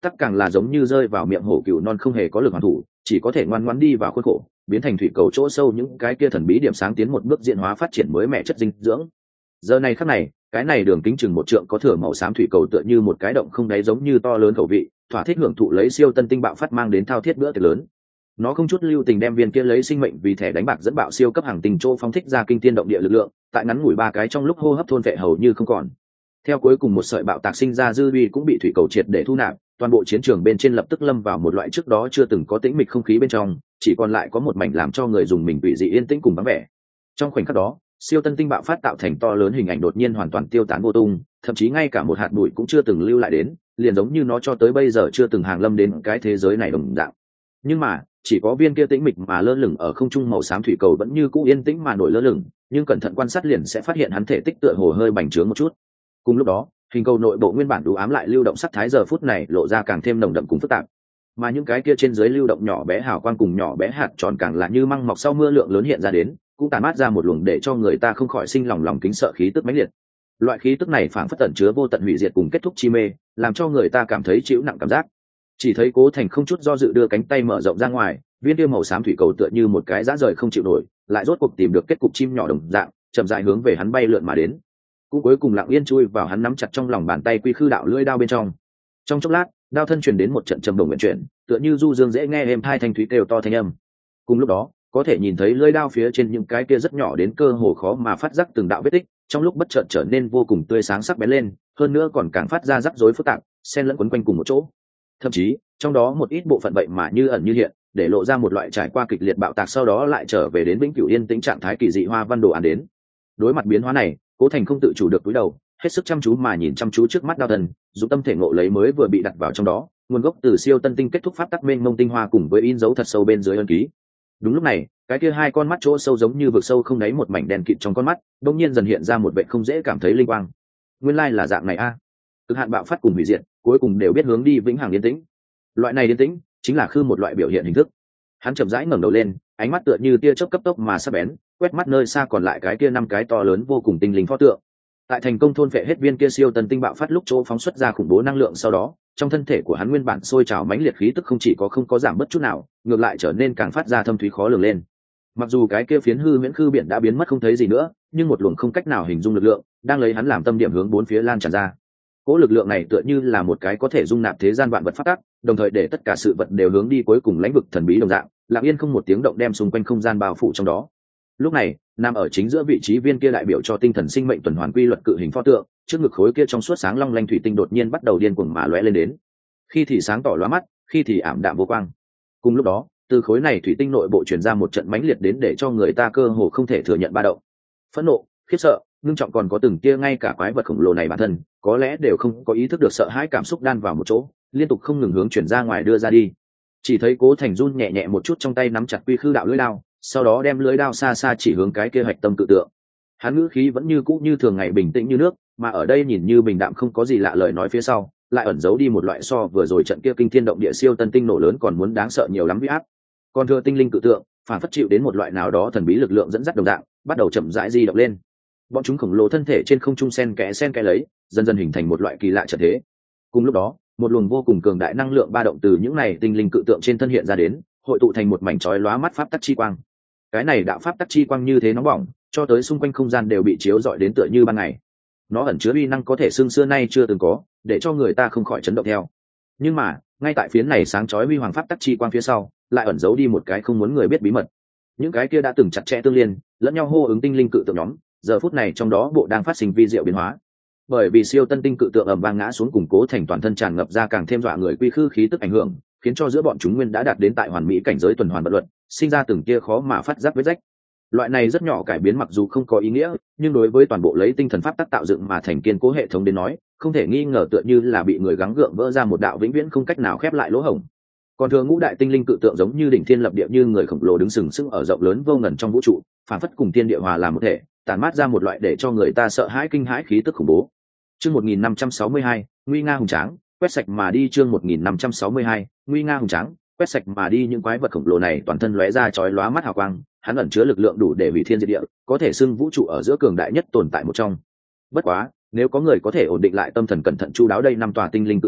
tắc càng là giống như rơi vào miệng hổ cừu non không hề có lực hoàn thủ, chỉ có thể ngoan ngoãn đi vào khuôn khổ, biến thành thủy cầu chỗ sâu những cái kia thần bí điểm sáng tiến một bước diễn hóa phát triển mới mẻ chất dinh dưỡng. Giờ này khắc này, cái này đường kính chừng một trượng có thừa màu xám thủy cầu tựa như một cái động không đáy giống như to lớn khẩu vị, thỏa thích hưởng thụ lấy siêu tân tinh bạo phát mang đến thao thiết bữa tiệc lớn. Nó không chút lưu tình đem viên kia lấy sinh mệnh vì thẻ đánh bạc dẫn bạo siêu cấp hàng tinh chỗ phóng thích ra kinh thiên động địa lực lượng, tại ngắn ngủi ba cái trong lúc hô hấp thôn vệ hầu như không còn. Theo cuối cùng một sợi bạo tạc sinh ra dư uy cũng bị thủy cầu triệt để thu nạp, toàn bộ chiến trường bên trên lập tức lâm vào một loại trước đó chưa từng có tĩnh mịch không khí bên trong, chỉ còn lại có một mảnh làm cho người dùng mình bị dị yên tĩnh cùng vắng vẻ. Trong khoảnh khắc đó, siêu tân tinh bạo phát tạo thành to lớn hình ảnh đột nhiên hoàn toàn tiêu tán vô tung, thậm chí ngay cả một hạt bụi cũng chưa từng lưu lại đến, liền giống như nó cho tới bây giờ chưa từng hàng lâm đến cái thế giới này đồng dạng. Nhưng mà chỉ có viên kia tĩnh mịch mà lơ lửng ở không trung màu xám thủy cầu vẫn như cũ yên tĩnh mà nổi lơ lửng, nhưng cẩn thận quan sát liền sẽ phát hiện hắn thể tích tựa hồ hơi bành trướng một chút. Cùng lúc đó, hình cầu nội bộ nguyên bản đủ ám lại lưu động sắc thái giờ phút này lộ ra càng thêm nồng đậm cùng phức tạp, mà những cái kia trên dưới lưu động nhỏ bé hào quang cùng nhỏ bé hạt tròn càng là như măng mọc sau mưa lượng lớn hiện ra đến, cũng tàn mát ra một luồng để cho người ta không khỏi sinh lòng lòng kính sợ khí tức mãnh liệt. Loại khí tức này phảng phất tẩn chứa vô tận hủy diệt cùng kết thúc chi mê, làm cho người ta cảm thấy chịu nặng cảm giác. Chỉ thấy Cố Thành không chút do dự đưa cánh tay mở rộng ra ngoài, viên kia màu xám thủy cầu tựa như một cái dã rời không chịu nổi, lại rốt cuộc tìm được kết cục chim nhỏ đồng dạng, chậm rãi hướng về hắn bay lượn mà đến. Cũng cuối cùng lặng yên chui vào hắn nắm chặt trong lòng bàn tay quy khư đạo lưỡi đao bên trong. Trong chốc lát, đao thân truyền đến một trận trầm đồng nguyện chuyển, tựa như du dương dễ nghe êm thai thanh thúy kêu to thanh âm. Cùng lúc đó, có thể nhìn thấy lưỡi đao phía trên những cái kia rất nhỏ đến cơ hồ khó mà phát giác từng đạo vết tích, trong lúc bất chợt trở nên vô cùng tươi sáng sắc bén lên, hơn nữa còn càng phát ra rắc rối phức tạp, xen lẫn quấn quanh cùng một chỗ. Thậm chí, trong đó một ít bộ phận vậy mà như ẩn như hiện, để lộ ra một loại trải qua kịch liệt bạo tạc sau đó lại trở về đến vĩnh cửu yên tĩnh trạng thái kỳ dị hoa văn đồ án đến. Đối mặt biến hóa này, Cố Thành không tự chủ được cúi đầu, hết sức chăm chú mà nhìn chăm chú trước mắt đao thần, dùng tâm thể ngộ lấy mới vừa bị đặt vào trong đó, nguồn gốc từ siêu tân tinh kết thúc pháp tắc mênh mông tinh hoa cùng với in dấu thật sâu bên dưới ân ký. Đúng lúc này, cái kia hai con mắt chỗ sâu giống như vực sâu không đáy một mảnh đen kịt trong con mắt, đột nhiên dần hiện ra một vẻ không dễ cảm thấy linh quang. Nguyên lai là dạng này a. Cực hạn bạo phát cùng hủy diệt, cuối cùng đều biết hướng đi vĩnh hằng yên tĩnh. Loại này yên tĩnh chính là khư một loại biểu hiện hình thức. Hắn chậm rãi ngẩng đầu lên, ánh mắt tựa như tia chớp cấp tốc mà sắc bén, quét mắt nơi xa còn lại cái kia năm cái to lớn vô cùng tinh linh pho tượng. Tại thành công thôn phệ hết viên kia siêu tân tinh bạo phát lúc chỗ phóng xuất ra khủng bố năng lượng sau đó, trong thân thể của hắn nguyên bản sôi trào mãnh liệt khí tức không chỉ có không có giảm bất chút nào, ngược lại trở nên càng phát ra thâm thúy khó lường lên. Mặc dù cái kia phiến hư huyễn khư biển đã biến mất không thấy gì nữa, nhưng một luồng không cách nào hình dung lực lượng đang lấy hắn làm tâm điểm hướng bốn phía lan tràn ra. Cỗ lực lượng này tựa như là một cái có thể dung nạp thế gian vạn vật phát tác, đồng thời để tất cả sự vật đều hướng đi cuối cùng lãnh vực thần bí đồng dạng, lặng yên không một tiếng động đem xung quanh không gian bao phủ trong đó. Lúc này, nằm ở chính giữa vị trí viên kia đại biểu cho tinh thần sinh mệnh tuần hoàn quy luật cự hình pho tượng, trước ngực khối kia trong suốt sáng long lanh thủy tinh đột nhiên bắt đầu điên cuồng mà lóe lên đến. Khi thì sáng tỏ lóa mắt, khi thì ảm đạm vô quang. Cùng lúc đó, từ khối này thủy tinh nội bộ truyền ra một trận mãnh liệt đến để cho người ta cơ hồ không thể thừa nhận ba động. Phẫn nộ, khiếp sợ, ngưng trọng còn có từng kia ngay cả quái vật khổng lồ này bản thân, có lẽ đều không có ý thức được sợ hãi cảm xúc đan vào một chỗ, liên tục không ngừng hướng chuyển ra ngoài đưa ra đi. Chỉ thấy Cố Thành run nhẹ nhẹ một chút trong tay nắm chặt quy khư đạo lưỡi đao, sau đó đem lưỡi đao xa xa chỉ hướng cái kia hạch tâm cự tượng. Hắn ngữ khí vẫn như cũ như thường ngày bình tĩnh như nước, mà ở đây nhìn như bình đạm không có gì lạ lời nói phía sau, lại ẩn giấu đi một loại so vừa rồi trận kia kinh thiên động địa siêu tân tinh nổ lớn còn muốn đáng sợ nhiều lắm uy áp. Còn thừa tinh linh cự tượng, phản phất chịu đến một loại nào đó thần bí lực lượng dẫn dắt đồng dạng, bắt đầu chậm rãi di động lên. Bọn chúng khổng lồ thân thể trên không trung sen kẽ sen kẽ lấy, dần dần hình thành một loại kỳ lạ trận thế. Cùng lúc đó, một luồng vô cùng cường đại năng lượng ba động từ những này tinh linh cự tượng trên thân hiện ra đến, hội tụ thành một mảnh chói lóa mắt pháp tắc chi quang. Cái này đạo pháp tắc chi quang như thế nóng bỏng, cho tới xung quanh không gian đều bị chiếu rọi đến tựa như ban ngày. Nó ẩn chứa uy năng có thể xương xưa nay chưa từng có, để cho người ta không khỏi chấn động theo. Nhưng mà, ngay tại phiến này sáng chói huy hoàng pháp tắc chi quang phía sau, lại ẩn giấu đi một cái không muốn người biết bí mật. Những cái kia đã từng chặt chẽ tương liên, lẫn nhau hô ứng tinh linh cự tượng nhóm, giờ phút này trong đó bộ đang phát sinh vi diệu biến hóa. Bởi vì siêu tân tinh cự tượng ầm vang ngã xuống, củng cố thành toàn thân tràn ngập ra càng thêm dọa người quy khư khí tức ảnh hưởng, khiến cho giữa bọn chúng nguyên đã đạt đến tại hoàn mỹ cảnh giới tuần hoàn bất luận, sinh ra từng kia khó mà phát giác vết rách. Loại này rất nhỏ cải biến mặc dù không có ý nghĩa, nhưng đối với toàn bộ lấy tinh thần pháp tác tạo dựng mà thành kiên cố hệ thống đến nói, không thể nghi ngờ tựa như là bị người gắng gượng vỡ ra một đạo vĩnh viễn không cách nào khép lại lỗ hổng. Còn thường ngũ đại tinh linh cự tượng giống như đỉnh thiên lập địa, như người khổng lồ đứng sừng sững ở rộng lớn vô ngần trong vũ trụ, phản phất cùng thiên địa hòa làm một thể, tản mát ra một loại để cho người ta sợ hãi kinh hãi khí tức khủng bố. Chương một nghìn năm trăm sáu mươi hai, nguy nga hùng tráng, quét sạch mà đi. Chương một nghìn năm trăm sáu mươi hai, nguy nga hùng tráng, quét sạch mà đi. Những quái vật khổng lồ này toàn thân lóe ra chói lóa mắt hào quang, hắn ẩn chứa lực lượng đủ để hủy thiên diệt địa, có thể xưng vũ trụ ở giữa cường đại nhất tồn tại một trong. Bất quá, nếu có người có thể ổn định lại tâm thần cẩn thận chu đáo đây năm tòa tinh linh cự tượng,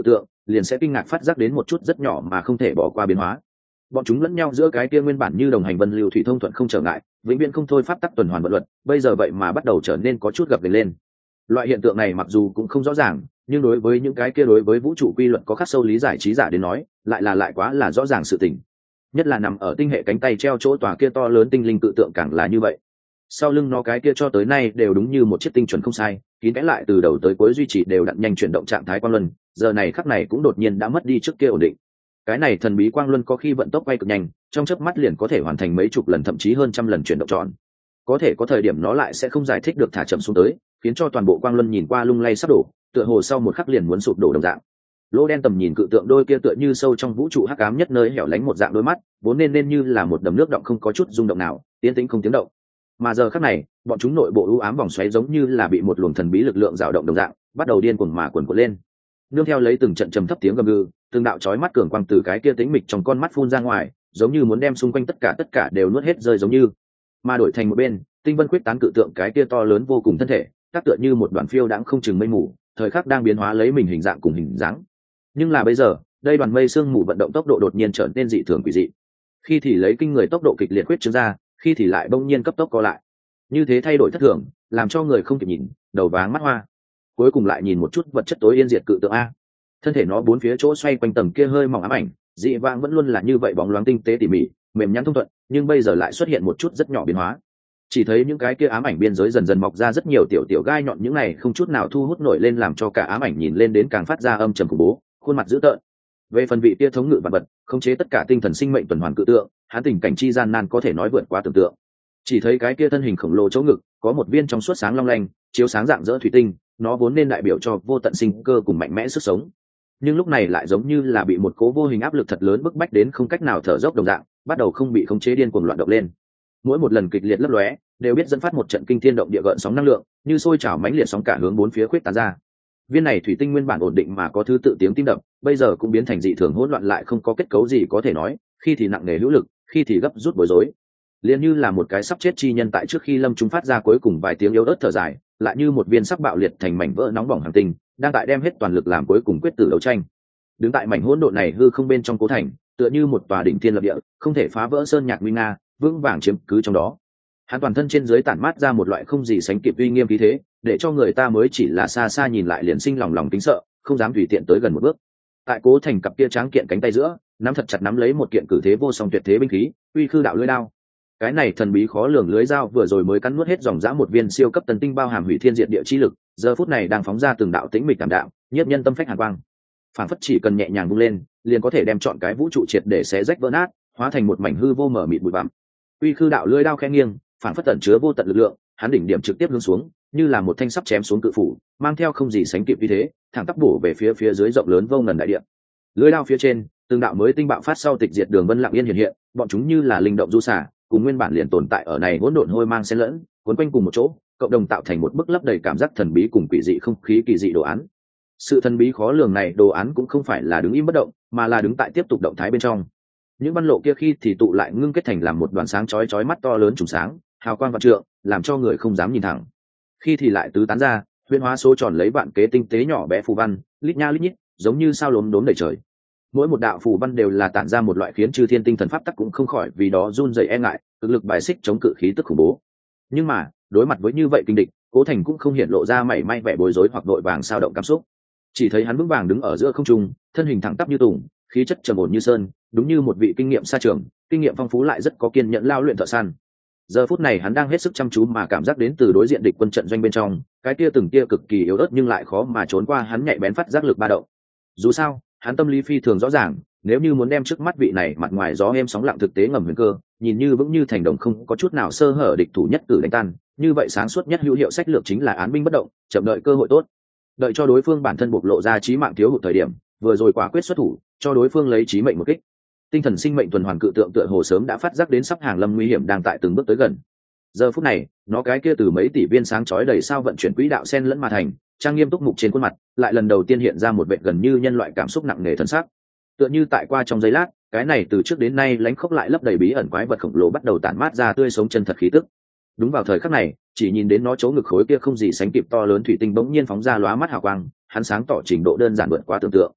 liền sẽ kinh ngạc phát giác đến một chút rất nhỏ mà không thể bỏ qua biến hóa. Bọn chúng lẫn nhau giữa cái kia nguyên bản như đồng hành vân lưu thủy thông thuận không trở ngại, vĩnh viễn không thôi pháp tắc tuần hoàn vận luật, bây giờ vậy mà bắt đầu trở nên có chút gập ghềnh lên. Loại hiện tượng này mặc dù cũng không rõ ràng, nhưng đối với những cái kia đối với vũ trụ quy luật có khắc sâu lý giải trí giả đến nói, lại là lại quá là rõ ràng sự tình. Nhất là nằm ở tinh hệ cánh tay treo chỗ tòa kia to lớn tinh linh cự tượng càng là như vậy. Sau lưng nó cái kia cho tới nay đều đúng như một chiếc tinh chuẩn không sai, kín kẽ lại từ đầu tới cuối duy trì đều đặn nhanh chuyển động trạng thái quang luân, giờ này khắc này cũng đột nhiên đã mất đi trước kia ổn định. Cái này thần bí quang luân có khi vận tốc quay cực nhanh, trong chớp mắt liền có thể hoàn thành mấy chục lần thậm chí hơn trăm lần chuyển động tròn. Có thể có thời điểm nó lại sẽ không giải thích được thả chậm xuống tới, khiến cho toàn bộ quang luân nhìn qua lung lay sắp đổ, tựa hồ sau một khắc liền muốn sụp đổ đồng dạng. Lỗ đen tầm nhìn cự tượng đôi kia tựa như sâu trong vũ trụ hắc ám nhất nơi hẻo lánh một dạng đôi mắt, vốn nên nên như là một đầm nước động không có chút rung động nào, yên tĩnh không tiếng động. Mà giờ khắc này, bọn chúng nội bộ u ám vòng xoáy giống như là bị một luồng thần bí lực lượng dao động đồng dạng, bắt đầu điên cuồng mà cuồn cuộn lên. Nương theo lấy từng trận trầm thấp tiếng gầm gừ, từng đạo chói mắt cường quang từ cái kia tĩnh mịch trong con mắt phun ra ngoài, giống như muốn đem xung quanh tất cả tất cả đều nuốt hết rơi giống như. Mà đổi thành một bên, tinh vân quyết tán cự tượng cái kia to lớn vô cùng thân thể, tác tựa như một đoàn phiêu đãng không chừng mây mù, thời khắc đang biến hóa lấy mình hình dạng cùng hình dáng. Nhưng là bây giờ, đây đoàn mây sương mù vận động tốc độ đột nhiên trở nên dị thường quỷ dị. Khi thì lấy kinh người tốc độ kịch liệt quyết trương ra, khi thì lại bỗng nhiên cấp tốc co lại. Như thế thay đổi thất thường, làm cho người không kịp nhìn, đầu váng mắt hoa. Cuối cùng lại nhìn một chút vật chất tối yên diệt cự tượng a. Thân thể nó bốn phía chỗ xoay quanh tầng kia hơi mỏng ám ảnh, dị vãng vẫn luôn là như vậy bóng loáng tinh tế tỉ mỉ, mềm nhẵn thông thuận, nhưng bây giờ lại xuất hiện một chút rất nhỏ biến hóa. Chỉ thấy những cái kia ám ảnh biên giới dần dần mọc ra rất nhiều tiểu tiểu gai nhọn, những này không chút nào thu hút nổi lên, làm cho cả ám ảnh nhìn lên đến càng phát ra âm trầm khủng bố, khuôn mặt dữ tợn. Về phần vị kia thống ngự vạn vật, khống chế tất cả tinh thần sinh mệnh tuần hoàn cự tượng, hắn tình cảnh chi gian nan có thể nói vượt quá tưởng tượng. Chỉ thấy cái kia thân hình khổng lồ chỗ ngực có một viên trong suốt sáng long lanh, chiếu sáng dạng dỡ thủy tinh, nó vốn nên đại biểu cho vô tận sinh cơ cùng mạnh mẽ sức sống, nhưng lúc này lại giống như là bị một cố vô hình áp lực thật lớn bức bách đến không cách nào thở dốc đồng dạng, bắt đầu không bị khống chế điên cuồng loạn động lên. Mỗi một lần kịch liệt lấp lóe đều biết dẫn phát một trận kinh thiên động địa gợn sóng năng lượng, như sôi trào mãnh liệt sóng cả hướng bốn phía khuyết tán ra. Viên này thủy tinh nguyên bản ổn định mà có thứ tự tiếng tim đập, bây giờ cũng biến thành dị thường hỗn loạn, lại không có kết cấu gì có thể nói, khi thì nặng nề hữu lực, khi thì gấp rút bối rối. Liền như là một cái sắp chết chi nhân tại trước khi lâm trung phát ra cuối cùng vài tiếng yếu ớt thở dài, lại như một viên sắc bạo liệt thành mảnh vỡ nóng bỏng hành tinh, đang tại đem hết toàn lực làm cuối cùng quyết tử đấu tranh. Đứng tại mảnh hỗn độn này hư không bên trong cố thành, tựa như một tòa đỉnh thiên lập địa, không thể phá vỡ sơn nhạc nguy nga, vững vàng chiếm cứ trong đó. Hắn toàn thân trên dưới tản mát ra một loại không gì sánh kịp uy nghiêm khí thế, để cho người ta mới chỉ là xa xa nhìn lại liền sinh lòng lòng kính sợ, không dám tùy tiện tới gần một bước. Tại cố thành cặp kia tráng kiện cánh tay giữa, nắm thật chặt nắm lấy một kiện cử thế vô song tuyệt thế binh khí, uy khư đạo lưỡi đao. Cái này thần bí khó lường lưới dao vừa rồi mới cắn nuốt hết dòng dã một viên siêu cấp tần tinh bao hàm hủy thiên diệt địa chi lực, giờ phút này đang phóng ra từng đạo tĩnh mịch cảm đạo, nhiếp nhân tâm phách hàn quang. Phản phất chỉ cần nhẹ nhàng vung lên, liền có thể đem chọn cái vũ trụ triệt để xé rách vỡ nát, hóa thành một mảnh hư vô mở mịt bụi bặm. Uy khư đạo lưỡi đao khẽ nghiêng, phản phất tẩn chứa vô tận lực lượng, hắn đỉnh điểm trực tiếp hướng xuống, như là một thanh sắp chém xuống cự phủ, mang theo không gì sánh kịp uy thế, thẳng tắp bổ về phía phía dưới rộng lớn vô ngần đại địa. Lưỡi đao phía trên, từng đạo mới tinh bạo phát sau tịch diệt đường vân lặng yên hiện hiện, bọn chúng như là linh động du xả, cùng nguyên bản liền tồn tại ở này hỗn độn hôi mang xen lẫn, cuốn quanh cùng một chỗ, cộng đồng tạo thành một bức lấp đầy cảm giác thần bí cùng quỷ dị không khí kỳ dị đồ án. Sự thần bí khó lường này đồ án cũng không phải là đứng im bất động, mà là đứng tại tiếp tục động thái bên trong. Những văn lộ kia khi thì tụ lại ngưng kết thành làm một đoàn sáng chói chói mắt to lớn trùng sáng, hào quang vạn trượng, làm cho người không dám nhìn thẳng. Khi thì lại tứ tán ra, huyễn hóa số tròn lấy vạn kế tinh tế nhỏ bé phù văn, lít nha lít nhít, giống như sao lốm đốm đầy trời. Mỗi một đạo phù văn đều là tản ra một loại khiến chư thiên tinh thần pháp tắc cũng không khỏi vì đó run rẩy e ngại, cực lực bài xích chống cự khí tức khủng bố. Nhưng mà, đối mặt với như vậy kinh địch, Cố Thành cũng không hiện lộ ra mảy may vẻ bối rối hoặc đội vàng sao động cảm xúc. Chỉ thấy hắn vững vàng đứng ở giữa không trung, thân hình thẳng tắp như tùng, khí chất trầm ổn như sơn, đúng như một vị kinh nghiệm xa trường, kinh nghiệm phong phú lại rất có kiên nhẫn lao luyện thợ săn. Giờ phút này hắn đang hết sức chăm chú mà cảm giác đến từ đối diện địch quân trận doanh bên trong, cái kia từng tia cực kỳ yếu ớt nhưng lại khó mà trốn qua hắn nhạy bén phát giác lực ba động. Dù sao, hắn tâm lý phi thường rõ ràng, nếu như muốn đem trước mắt vị này mặt ngoài gió êm sóng lặng thực tế ngầm huyền cơ, nhìn như vững như thành đồng không có chút nào sơ hở địch thủ nhất cử đánh tan, như vậy sáng suốt nhất hữu hiệu sách lược chính là án binh bất động, chậm đợi cơ hội tốt. Đợi cho đối phương bản thân bộc lộ ra chí mạng thiếu hụt thời điểm, vừa rồi quả quyết xuất thủ, cho đối phương lấy chí mệnh một kích. Tinh thần sinh mệnh tuần hoàn cự tượng tựa hồ sớm đã phát giác đến sắp hàng lâm nguy hiểm đang tại từng bước tới gần. Giờ phút này, nó cái kia từ mấy tỷ viên sáng chói đầy sao vận chuyển quỹ đạo sen lẫn mà thành, trang nghiêm túc mục trên khuôn mặt, lại lần đầu tiên hiện ra một vẻ gần như nhân loại cảm xúc nặng nề thân xác. Tựa như tại qua trong giây lát, cái này từ trước đến nay lánh khốc lại lấp đầy bí ẩn quái vật khổng lồ bắt đầu tản mát ra tươi sống chân thật khí tức. Đúng vào thời khắc này, chỉ nhìn đến nó chỗ ngực khối kia không gì sánh kịp to lớn thủy tinh bỗng nhiên phóng ra lóa mắt hào quang, hắn sáng tỏ trình độ đơn giản vượt quá tưởng tượng.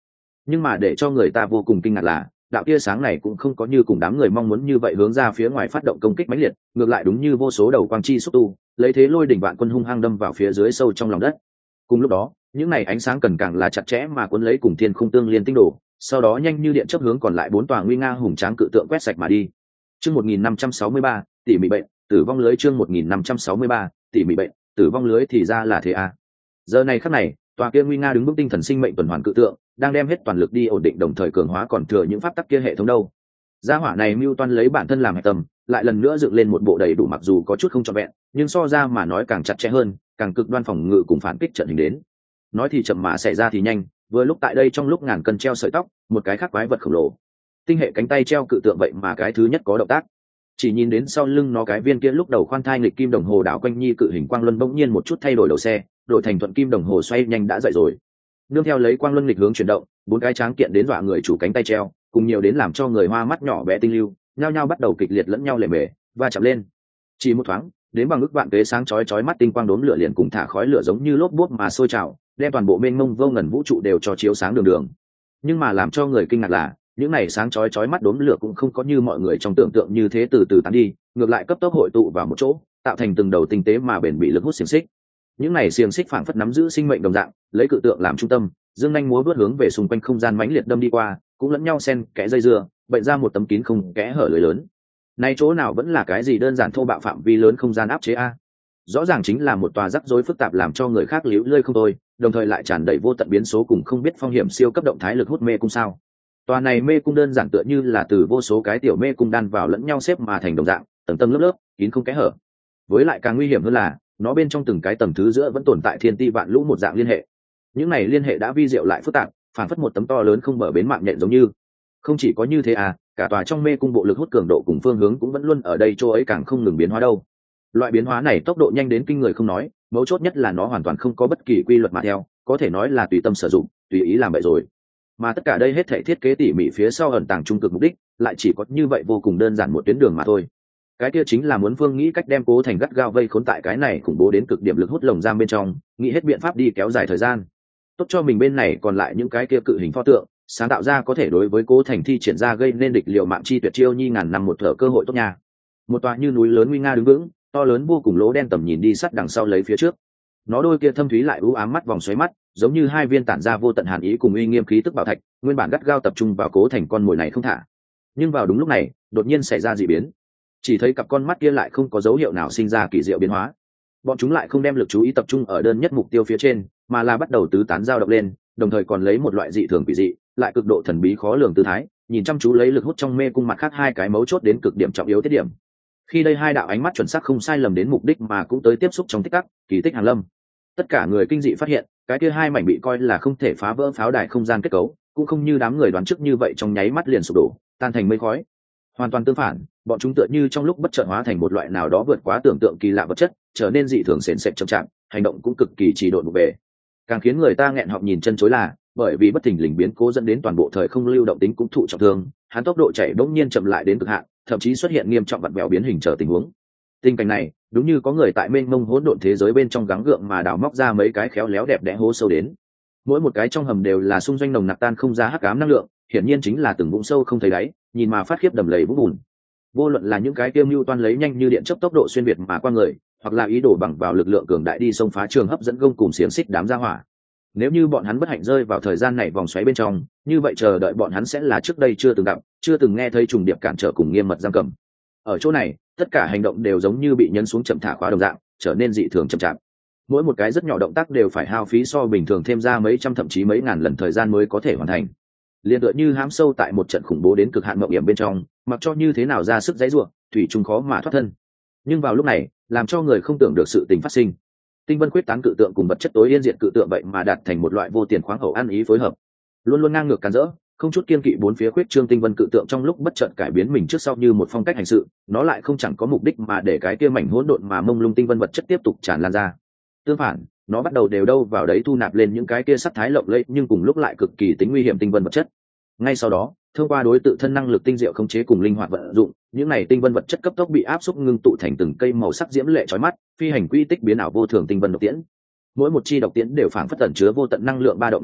Nhưng mà để cho người ta vô cùng kinh ngạc là đạo tia sáng này cũng không có như cùng đám người mong muốn như vậy hướng ra phía ngoài phát động công kích mãnh liệt, ngược lại đúng như vô số đầu quang chi xúc tu lấy thế lôi đỉnh vạn quân hung hăng đâm vào phía dưới sâu trong lòng đất. Cùng lúc đó những này ánh sáng cần càng là chặt chẽ mà cuốn lấy cùng thiên khung tương liên tinh đồ, sau đó nhanh như điện chớp hướng còn lại bốn tòa nguy nga hùng tráng cự tượng quét sạch mà đi. Chương một nghìn năm trăm sáu mươi ba, tỷ mị bệnh, tử vong lưới. Chương một nghìn năm trăm sáu mươi ba, tỷ mị bệnh, tử vong lưới. Thì ra là thế à. Giờ này khắc này, tòa kia nguy nga đứng vững tinh thần sinh mệnh tuần hoàn cự tượng đang đem hết toàn lực đi ổn định, đồng thời cường hóa còn thừa những pháp tắc kia hệ thống đâu. Gia hỏa này mưu toan lấy bản thân làm hệ tâm, lại lần nữa dựng lên một bộ đầy đủ, mặc dù có chút không trọn vẹn, nhưng so ra mà nói càng chặt chẽ hơn, càng cực đoan phòng ngự cùng phản kích trận hình đến. Nói thì chậm mà xảy ra thì nhanh, vừa lúc tại đây trong lúc ngàn cân treo sợi tóc, một cái khác quái vật khổng lồ tinh hệ cánh tay treo cự tượng vậy mà cái thứ nhất có động tác. Chỉ nhìn đến sau lưng nó cái viên kia lúc đầu khoan thai nghịch kim đồng hồ đảo quanh nhi cự hình quang luân bỗng nhiên một chút thay đổi đầu xe, đổi thành thuận kim đồng hồ xoay nhanh đã dậy rồi. Nương theo lấy quang luân nghịch hướng chuyển động, bốn cái tráng kiện đến dọa người chủ cánh tay treo, cùng nhiều đến làm cho người hoa mắt nhỏ bé tinh lưu, nhao nhao bắt đầu kịch liệt lẫn nhau lề mề và chạm lên. Chỉ một thoáng, đến bằng ức vạn kế sáng chói chói mắt tinh quang đốm lửa liền cùng thả khói lửa giống như lốp bốp mà sôi trào, đem toàn bộ mênh mông vô ngần vũ trụ đều cho chiếu sáng đường đường. Nhưng mà làm cho người kinh ngạc là những này sáng chói chói mắt đốm lửa cũng không có như mọi người trong tưởng tượng như thế từ từ tán đi, ngược lại cấp tốc hội tụ vào một chỗ, tạo thành từng đầu tinh tế mà bền bỉ lực hút xiềng xích. Những này xiềng xích phảng phất nắm giữ sinh mệnh đồng dạng, lấy cự tượng làm trung tâm, dương nhanh múa vớt hướng về xung quanh không gian mãnh liệt đâm đi qua, cũng lẫn nhau xen kẽ dây dưa, bệnh ra một tấm kín không kẽ hở lưới lớn. Này chỗ nào vẫn là cái gì đơn giản thô bạo phạm vi lớn không gian áp chế a? Rõ ràng chính là một tòa rắc rối phức tạp làm cho người khác liễu lơi không thôi, đồng thời lại tràn đầy vô tận biến số cùng không biết phong hiểm siêu cấp động thái lực hút mê cung sao. Tòa này mê cung đơn giản tựa như là từ vô số cái tiểu mê cung đan vào lẫn nhau xếp mà thành đồng dạng, tầng tầng lớp lớp, kín không kẽ hở. Với lại càng nguy hiểm hơn là, nó bên trong từng cái tầng thứ giữa vẫn tồn tại thiên ti vạn lũ một dạng liên hệ. Những này liên hệ đã vi diệu lại phức tạp, phản phất một tấm to lớn không bờ bến mạng nhện giống như. Không chỉ có như thế à, cả tòa trong mê cung bộ lực hút cường độ cùng phương hướng cũng vẫn luôn ở đây chỗ ấy càng không ngừng biến hóa đâu. Loại biến hóa này tốc độ nhanh đến kinh người không nói, mấu chốt nhất là nó hoàn toàn không có bất kỳ quy luật mà theo, có thể nói là tùy tâm sử dụng, tùy ý làm vậy rồi. Mà tất cả đây hết thảy thiết kế tỉ mỉ phía sau ẩn tàng trung cực mục đích, lại chỉ có như vậy vô cùng đơn giản một tuyến đường mà thôi. Cái kia chính là muốn Vương nghĩ cách đem Cố Thành gắt gao vây khốn tại cái này khủng bố đến cực điểm lực hút lồng giam bên trong, nghĩ hết biện pháp đi kéo dài thời gian. Tốt cho mình bên này còn lại những cái kia cự hình pho tượng, sáng tạo ra có thể đối với Cố Thành thi triển ra gây nên địch liệu mạng chi tuyệt chiêu nhi ngàn năm một thở cơ hội tốt nha. Một tòa như núi lớn nguy nga đứng vững, to lớn vô cùng lỗ đen tầm nhìn đi sắt đằng sau lấy phía trước. Nó đôi kia thâm thúy lại u ám mắt vòng xoáy mắt, giống như hai viên tản ra vô tận hàn ý cùng uy nghiêm khí tức bảo thạch, nguyên bản gắt gao tập trung vào Cố Thành con mồi này không thả. Nhưng vào đúng lúc này, đột nhiên xảy ra dị biến. Chỉ thấy cặp con mắt kia lại không có dấu hiệu nào sinh ra kỳ diệu biến hóa. Bọn chúng lại không đem lực chú ý tập trung ở đơn nhất mục tiêu phía trên, mà là bắt đầu tứ tán dao động lên, đồng thời còn lấy một loại dị thường quỷ dị, lại cực độ thần bí khó lường tư thái, nhìn chăm chú lấy lực hút trong mê cung mặt khác hai cái mấu chốt đến cực điểm trọng yếu tiết điểm. Khi đây hai đạo ánh mắt chuẩn xác không sai lầm đến mục đích mà cũng tới tiếp xúc trong tích tắc, kỳ tích hàng lâm. Tất cả người kinh dị phát hiện, cái kia hai mảnh bị coi là không thể phá vỡ pháo đài không gian kết cấu, cũng không như đám người đoán trước như vậy trong nháy mắt liền sụp đổ, tan thành mây khói. Hoàn toàn tương phản, bọn chúng tựa như trong lúc bất chợt hóa thành một loại nào đó vượt quá tưởng tượng kỳ lạ vật chất, trở nên dị thường sền sệt chậm chạp, hành động cũng cực kỳ trì độn vụ về. Càng khiến người ta nghẹn họng nhìn chân chối là, bởi vì bất thình lình biến cố dẫn đến toàn bộ thời không lưu động tính cũng thụ trọng thương, hắn tốc độ chạy bỗng nhiên chậm lại đến cực hạn, thậm chí xuất hiện nghiêm trọng vặn vẹo biến hình trở tình huống. Tình cảnh này, đúng như có người tại mênh mông hỗn độn thế giới bên trong gắng gượng mà đào móc ra mấy cái khéo léo đẹp đẽ hố sâu đến. Mỗi một cái trong hầm đều là xung doanh nồng nặc tan không ra hắc ám năng lượng, hiển nhiên chính là từng vũng sâu không thấy đáy, nhìn mà phát khiếp đầm lầy vũng bùn. Vô luận là những cái kiêm mưu toan lấy nhanh như điện chớp tốc độ xuyên việt mà qua người, hoặc là ý đồ bằng vào lực lượng cường đại đi xông phá trường hấp dẫn gông cùng xiềng xích đám gia hỏa. Nếu như bọn hắn bất hạnh rơi vào thời gian này vòng xoáy bên trong, như vậy chờ đợi bọn hắn sẽ là trước đây chưa từng gặp, chưa từng nghe thấy trùng điệp cản trở cùng nghiêm mật giam cầm. Ở chỗ này, tất cả hành động đều giống như bị nhấn xuống chậm thả khóa đồng dạng, trở nên dị thường chậm chạp. Mỗi một cái rất nhỏ động tác đều phải hao phí so bình thường thêm ra mấy trăm thậm chí mấy ngàn lần thời gian mới có thể hoàn thành. Liên tựa như hãm sâu tại một trận khủng bố đến cực hạn mộng hiểm bên trong, mặc cho như thế nào ra sức giãy giụa, thủy chung khó mà thoát thân. Nhưng vào lúc này, làm cho người không tưởng được sự tình phát sinh. Tinh vân quyết tán cự tượng cùng vật chất tối yên diện cự tượng vậy mà đạt thành một loại vô tiền khoáng hậu ăn ý phối hợp, luôn luôn ngang ngược càn rỡ, không chút kiên kỵ bốn phía khuyết trương tinh vân cự tượng trong lúc bất chợt cải biến mình trước sau như một phong cách hành sự, nó lại không chẳng có mục đích mà để cái kia mảnh hỗn độn mà mông lung tinh vân vật chất tiếp tục tràn lan ra. Tương phản, nó bắt đầu đều đâu vào đấy thu nạp lên những cái kia sắc thái lộng lẫy nhưng cùng lúc lại cực kỳ tính nguy hiểm tinh vân vật chất. Ngay sau đó, thông qua đối tự thân năng lực tinh diệu khống chế cùng linh hoạt vận dụng, những này tinh vân vật chất cấp tốc bị áp xúc ngưng tụ thành từng cây màu sắc diễm lệ chói mắt, phi hành quy tích biến ảo vô thường tinh vân độc tiễn. Mỗi một chi độc tiễn đều phảng phất ẩn chứa vô tận năng lượng ba động đồng dạng,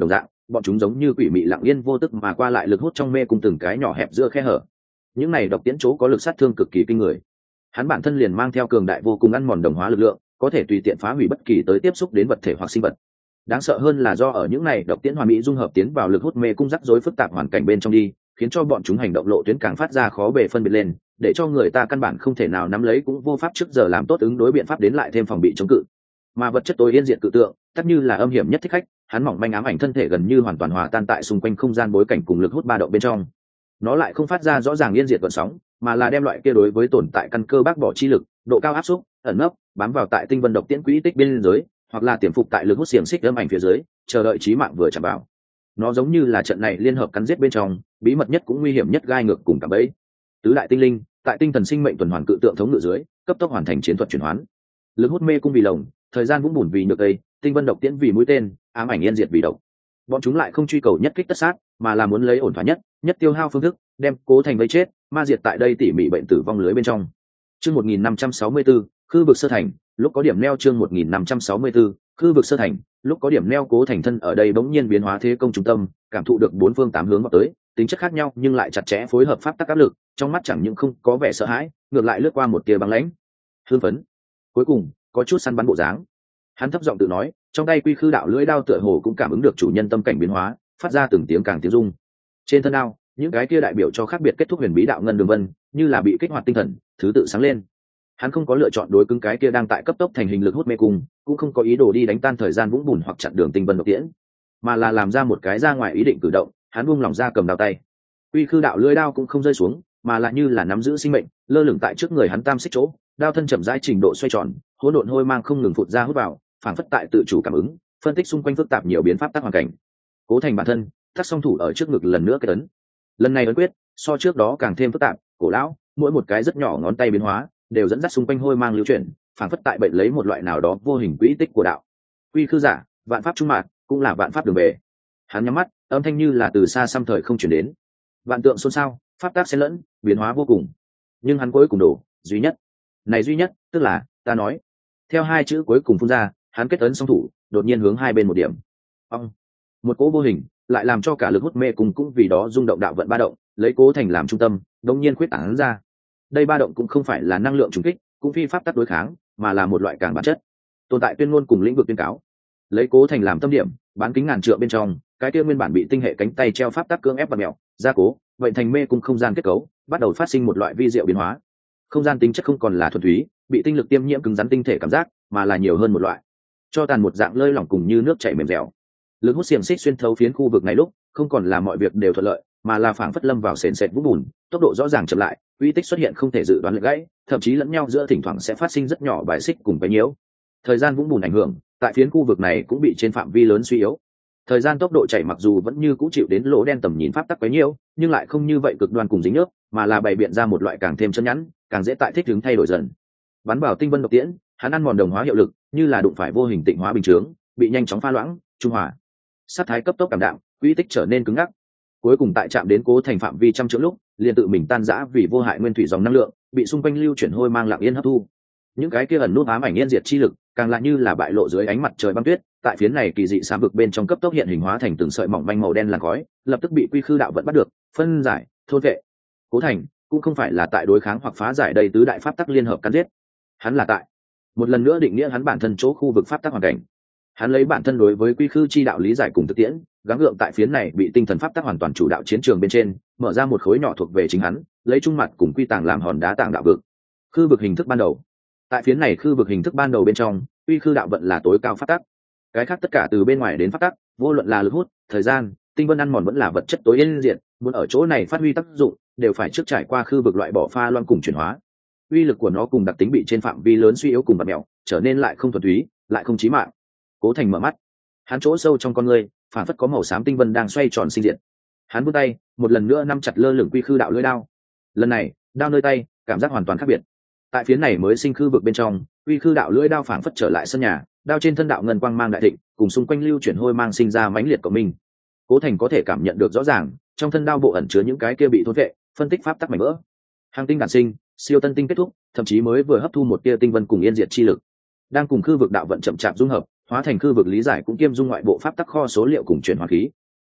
bọn chúng giống như quỷ mị lặng yên vô tức mà qua lại lực hút trong mê cung từng cái nhỏ hẹp giữa khe hở. Những này độc tiễn chỗ có lực sát thương cực kỳ kinh người. Hắn bản thân liền mang theo cường đại vô cùng ăn mòn đồng hóa lực lượng, có thể tùy tiện phá hủy bất kỳ tới tiếp xúc đến vật thể hoặc sinh vật. Đáng sợ hơn là do ở những này độc tiễn hoàn mỹ dung hợp tiến vào lực hút mê cung rắc rối phức tạp hoàn cảnh bên trong đi, khiến cho bọn chúng hành động lộ tuyến càng phát ra khó bề phân biệt lên, để cho người ta căn bản không thể nào nắm lấy cũng vô pháp trước giờ làm tốt ứng đối biện pháp đến lại thêm phòng bị chống cự. Mà vật chất tối yên diện cự tượng, tất như là âm hiểm nhất thích khách, hắn mỏng manh ám ảnh thân thể gần như hoàn toàn hòa tan tại xung quanh không gian bối cảnh cùng lực hút ba động bên trong. Nó lại không phát ra rõ ràng yên diệt gợn sóng, mà là đem loại kia đối với tồn tại căn cơ bác bỏ chi lực, độ cao áp xúc, ẩn nấp, bám vào tại tinh vân độc tiễn quỹ tích bên dưới, hoặc là tiềm phục tại lực hút xiềng xích âm ảnh phía dưới, chờ đợi chí mạng vừa chạm vào. Nó giống như là trận này liên hợp cắn giết bên trong, bí mật nhất cũng nguy hiểm nhất gai ngược cùng cả bẫy. Tứ đại tinh linh, tại tinh thần sinh mệnh tuần hoàn cự tượng thống ngự dưới, cấp tốc hoàn thành chiến thuật chuyển hoán. Lực hút mê cung vì lồng, thời gian vũng bùn vì nhược cây, tinh vân độc tiễn vì mũi tên, ám ảnh yên diệt vì độc. Bọn chúng lại không truy cầu nhất kích tất sát, mà là muốn lấy ổn thỏa nhất, nhất tiêu hao phương thức, đem Cố Thành vây chết, ma diệt tại đây tỉ mỉ bệnh tử vong lưới bên trong. Chương một nghìn năm trăm sáu mươi tư, khư vực sơ thành, lúc có điểm neo chương một nghìn năm trăm sáu mươi tư, khư vực sơ thành, lúc có điểm neo. Cố Thành thân ở đây bỗng nhiên biến hóa thế công trung tâm, cảm thụ được bốn phương tám hướng vào tới, tính chất khác nhau nhưng lại chặt chẽ phối hợp pháp tắc áp lực, trong mắt chẳng những không có vẻ sợ hãi, ngược lại lướt qua một tia băng lãnh, hưng phấn. Cuối cùng, có chút săn bắn bộ dáng. Hắn thấp giọng tự nói, trong tay quy khư đạo lưỡi đao tựa hồ cũng cảm ứng được chủ nhân tâm cảnh biến hóa, phát ra từng tiếng càng tiếng rung. Trên thân đao, những cái kia đại biểu cho khác biệt kết thúc huyền bí đạo ngân đường vân, như là bị kích hoạt tinh thần, thứ tự sáng lên. Hắn không có lựa chọn đối cứng cái kia đang tại cấp tốc thành hình lực hút mê cung, cũng không có ý đồ đi đánh tan thời gian vũng bùn hoặc chặn đường tinh vân độc tiễn, mà là làm ra một cái ra ngoài ý định cử động. Hắn buông lỏng ra cầm đao tay, quy khư đạo lưỡi đao cũng không rơi xuống, mà lại như là nắm giữ sinh mệnh, lơ lửng tại trước người hắn tam xích chỗ, đao thân chậm rãi trình độ xoay tròn, hỗn độn hôi mang không ngừng phụt ra hút vào, phản phất tại tự chủ cảm ứng, phân tích xung quanh phức tạp nhiều biến pháp tác hoàn cảnh. Cố Thành bản thân thắt song thủ ở trước ngực lần nữa cái ấn, lần này ấn quyết so trước đó càng thêm phức tạp, cổ lão, mỗi một cái rất nhỏ ngón tay biến hóa đều dẫn dắt xung quanh hôi mang lưu chuyển, phản phất tại bệnh lấy một loại nào đó vô hình quỹ tích của đạo. Quy khư giả, vạn pháp trung mạn, cũng là vạn pháp đường về. Hắn nhắm mắt, âm thanh như là từ xa xăm thời không chuyển đến, vạn tượng xôn xao, pháp tác xen lẫn, biến hóa vô cùng. Nhưng hắn cuối cùng đổ duy nhất, này duy nhất tức là ta nói. Theo hai chữ cuối cùng phun ra, hắn kết ấn song thủ, đột nhiên hướng hai bên một điểm. Ông, một cỗ vô hình lại làm cho cả lực hút mê cùng cũng vì đó rung động đạo vận ba động, lấy Cố Thành làm trung tâm, đột nhiên khuyết tán ra. Đây ba động cũng không phải là năng lượng trùng kích, cũng phi pháp tắc đối kháng, mà là một loại càng bản chất tồn tại tuyên ngôn cùng lĩnh vực tuyên cáo. Lấy Cố Thành làm tâm điểm, bán kính ngàn trượng bên trong, cái kia nguyên bản bị tinh hệ cánh tay treo pháp tắc cưỡng ép bật mèo, gia cố, vậy thành mê cùng không gian kết cấu, bắt đầu phát sinh một loại vi diệu biến hóa. Không gian tính chất không còn là thuần túy, bị tinh lực tiêm nhiễm cứng rắn tinh thể cảm giác, mà là nhiều hơn một loại cho tàn một dạng lơi lỏng cùng như nước chảy mềm dẻo. Lực hút xiềng xích xuyên thấu phiến khu vực này lúc, không còn là mọi việc đều thuận lợi, mà là phảng phất lâm vào sền sệt vũng bùn, tốc độ rõ ràng chậm lại, uy tích xuất hiện không thể dự đoán lệch gãy, thậm chí lẫn nhau giữa thỉnh thoảng sẽ phát sinh rất nhỏ bài xích cùng cái nhiễu. Thời gian vũng bùn ảnh hưởng, tại phiến khu vực này cũng bị trên phạm vi lớn suy yếu. Thời gian tốc độ chảy mặc dù vẫn như cũ chịu đến lỗ đen tầm nhìn pháp tắc quấy nhiễu, nhưng lại không như vậy cực đoan cùng dính nước, mà là bày biện ra một loại càng thêm chân nhẵn, càng dễ tại thích ứng thay đổi dần. Bắn vào tinh vân độc tiễn, hắn ăn mòn đồng hóa hiệu lực, như là đụng phải vô hình tịnh hóa bình chướng, bị nhanh chóng pha loãng, trung hòa. Sát thái cấp tốc cảm đạm, uy tích trở nên cứng ngắc. Cuối cùng tại chạm đến Cố Thành phạm vi trăm trượng lúc, liền tự mình tan rã vì vô hại nguyên thủy dòng năng lượng, bị xung quanh lưu chuyển hôi mang lặng yên hấp thu. Những cái kia ẩn nút ám ảnh yên diệt chi lực, càng lại như là bại lộ dưới ánh mặt trời băng tuyết, tại phiến này kỳ dị xám vực bên trong cấp tốc hiện hình hóa thành từng sợi mỏng manh màu đen làn khói, lập tức bị quy khư đạo vận bắt được, phân giải, thôn vệ. Cố Thành cũng không phải là tại đối kháng hoặc phá giải đây tứ đại pháp tắc liên hợp cắn giết, hắn là tại một lần nữa định nghĩa hắn bản thân chỗ khu vực pháp tắc hoàn cảnh. Hắn lấy bản thân đối với quy khư chi đạo lý giải cùng thực tiễn, gắng gượng tại phiến này bị tinh thần pháp tắc hoàn toàn chủ đạo chiến trường bên trên, mở ra một khối nhỏ thuộc về chính hắn, lấy trung mặt cùng quy tàng làm hòn đá tàng đạo vực. Khư vực hình thức ban đầu. Tại phiến này khư vực hình thức ban đầu bên trong, quy khư đạo vận là tối cao pháp tắc. Cái khác tất cả từ bên ngoài đến pháp tắc, vô luận là lực hút, thời gian, tinh vân ăn mòn vẫn là vật chất tối yên diện, muốn ở chỗ này phát huy tác dụng, đều phải trước trải qua khư vực loại bỏ pha loãng cùng chuyển hóa. Uy lực của nó cùng đặc tính bị trên phạm vi lớn suy yếu cùng bật mèo, trở nên lại không thuần túy, lại không chí mạng. Cố Thành mở mắt, hắn chỗ sâu trong con người, phản phất có màu xám tinh vân đang xoay tròn sinh diệt. Hắn vươn tay, một lần nữa nắm chặt lơ lửng quy khư đạo lưỡi đao. Lần này, đao nơi tay, cảm giác hoàn toàn khác biệt. Tại phía này mới sinh khư vực bên trong, quy khư đạo lưỡi đao phản phất trở lại sân nhà, đao trên thân đạo ngân quang mang đại thịnh, cùng xung quanh lưu chuyển hôi mang sinh ra mãnh liệt của mình. Cố Thành có thể cảm nhận được rõ ràng, trong thân đao bộ ẩn chứa những cái kia bị thôn vệ, phân tích pháp tắc mảnh vỡ. Hàng tinh đản sinh, siêu tân tinh kết thúc, thậm chí mới vừa hấp thu một tia tinh vân cùng yên diệt chi lực, đang cùng khư vực đạo vận chậm chạp dung hợp, hóa thành khư vực lý giải cũng kiêm dung ngoại bộ pháp tắc kho số liệu cùng chuyển hóa khí.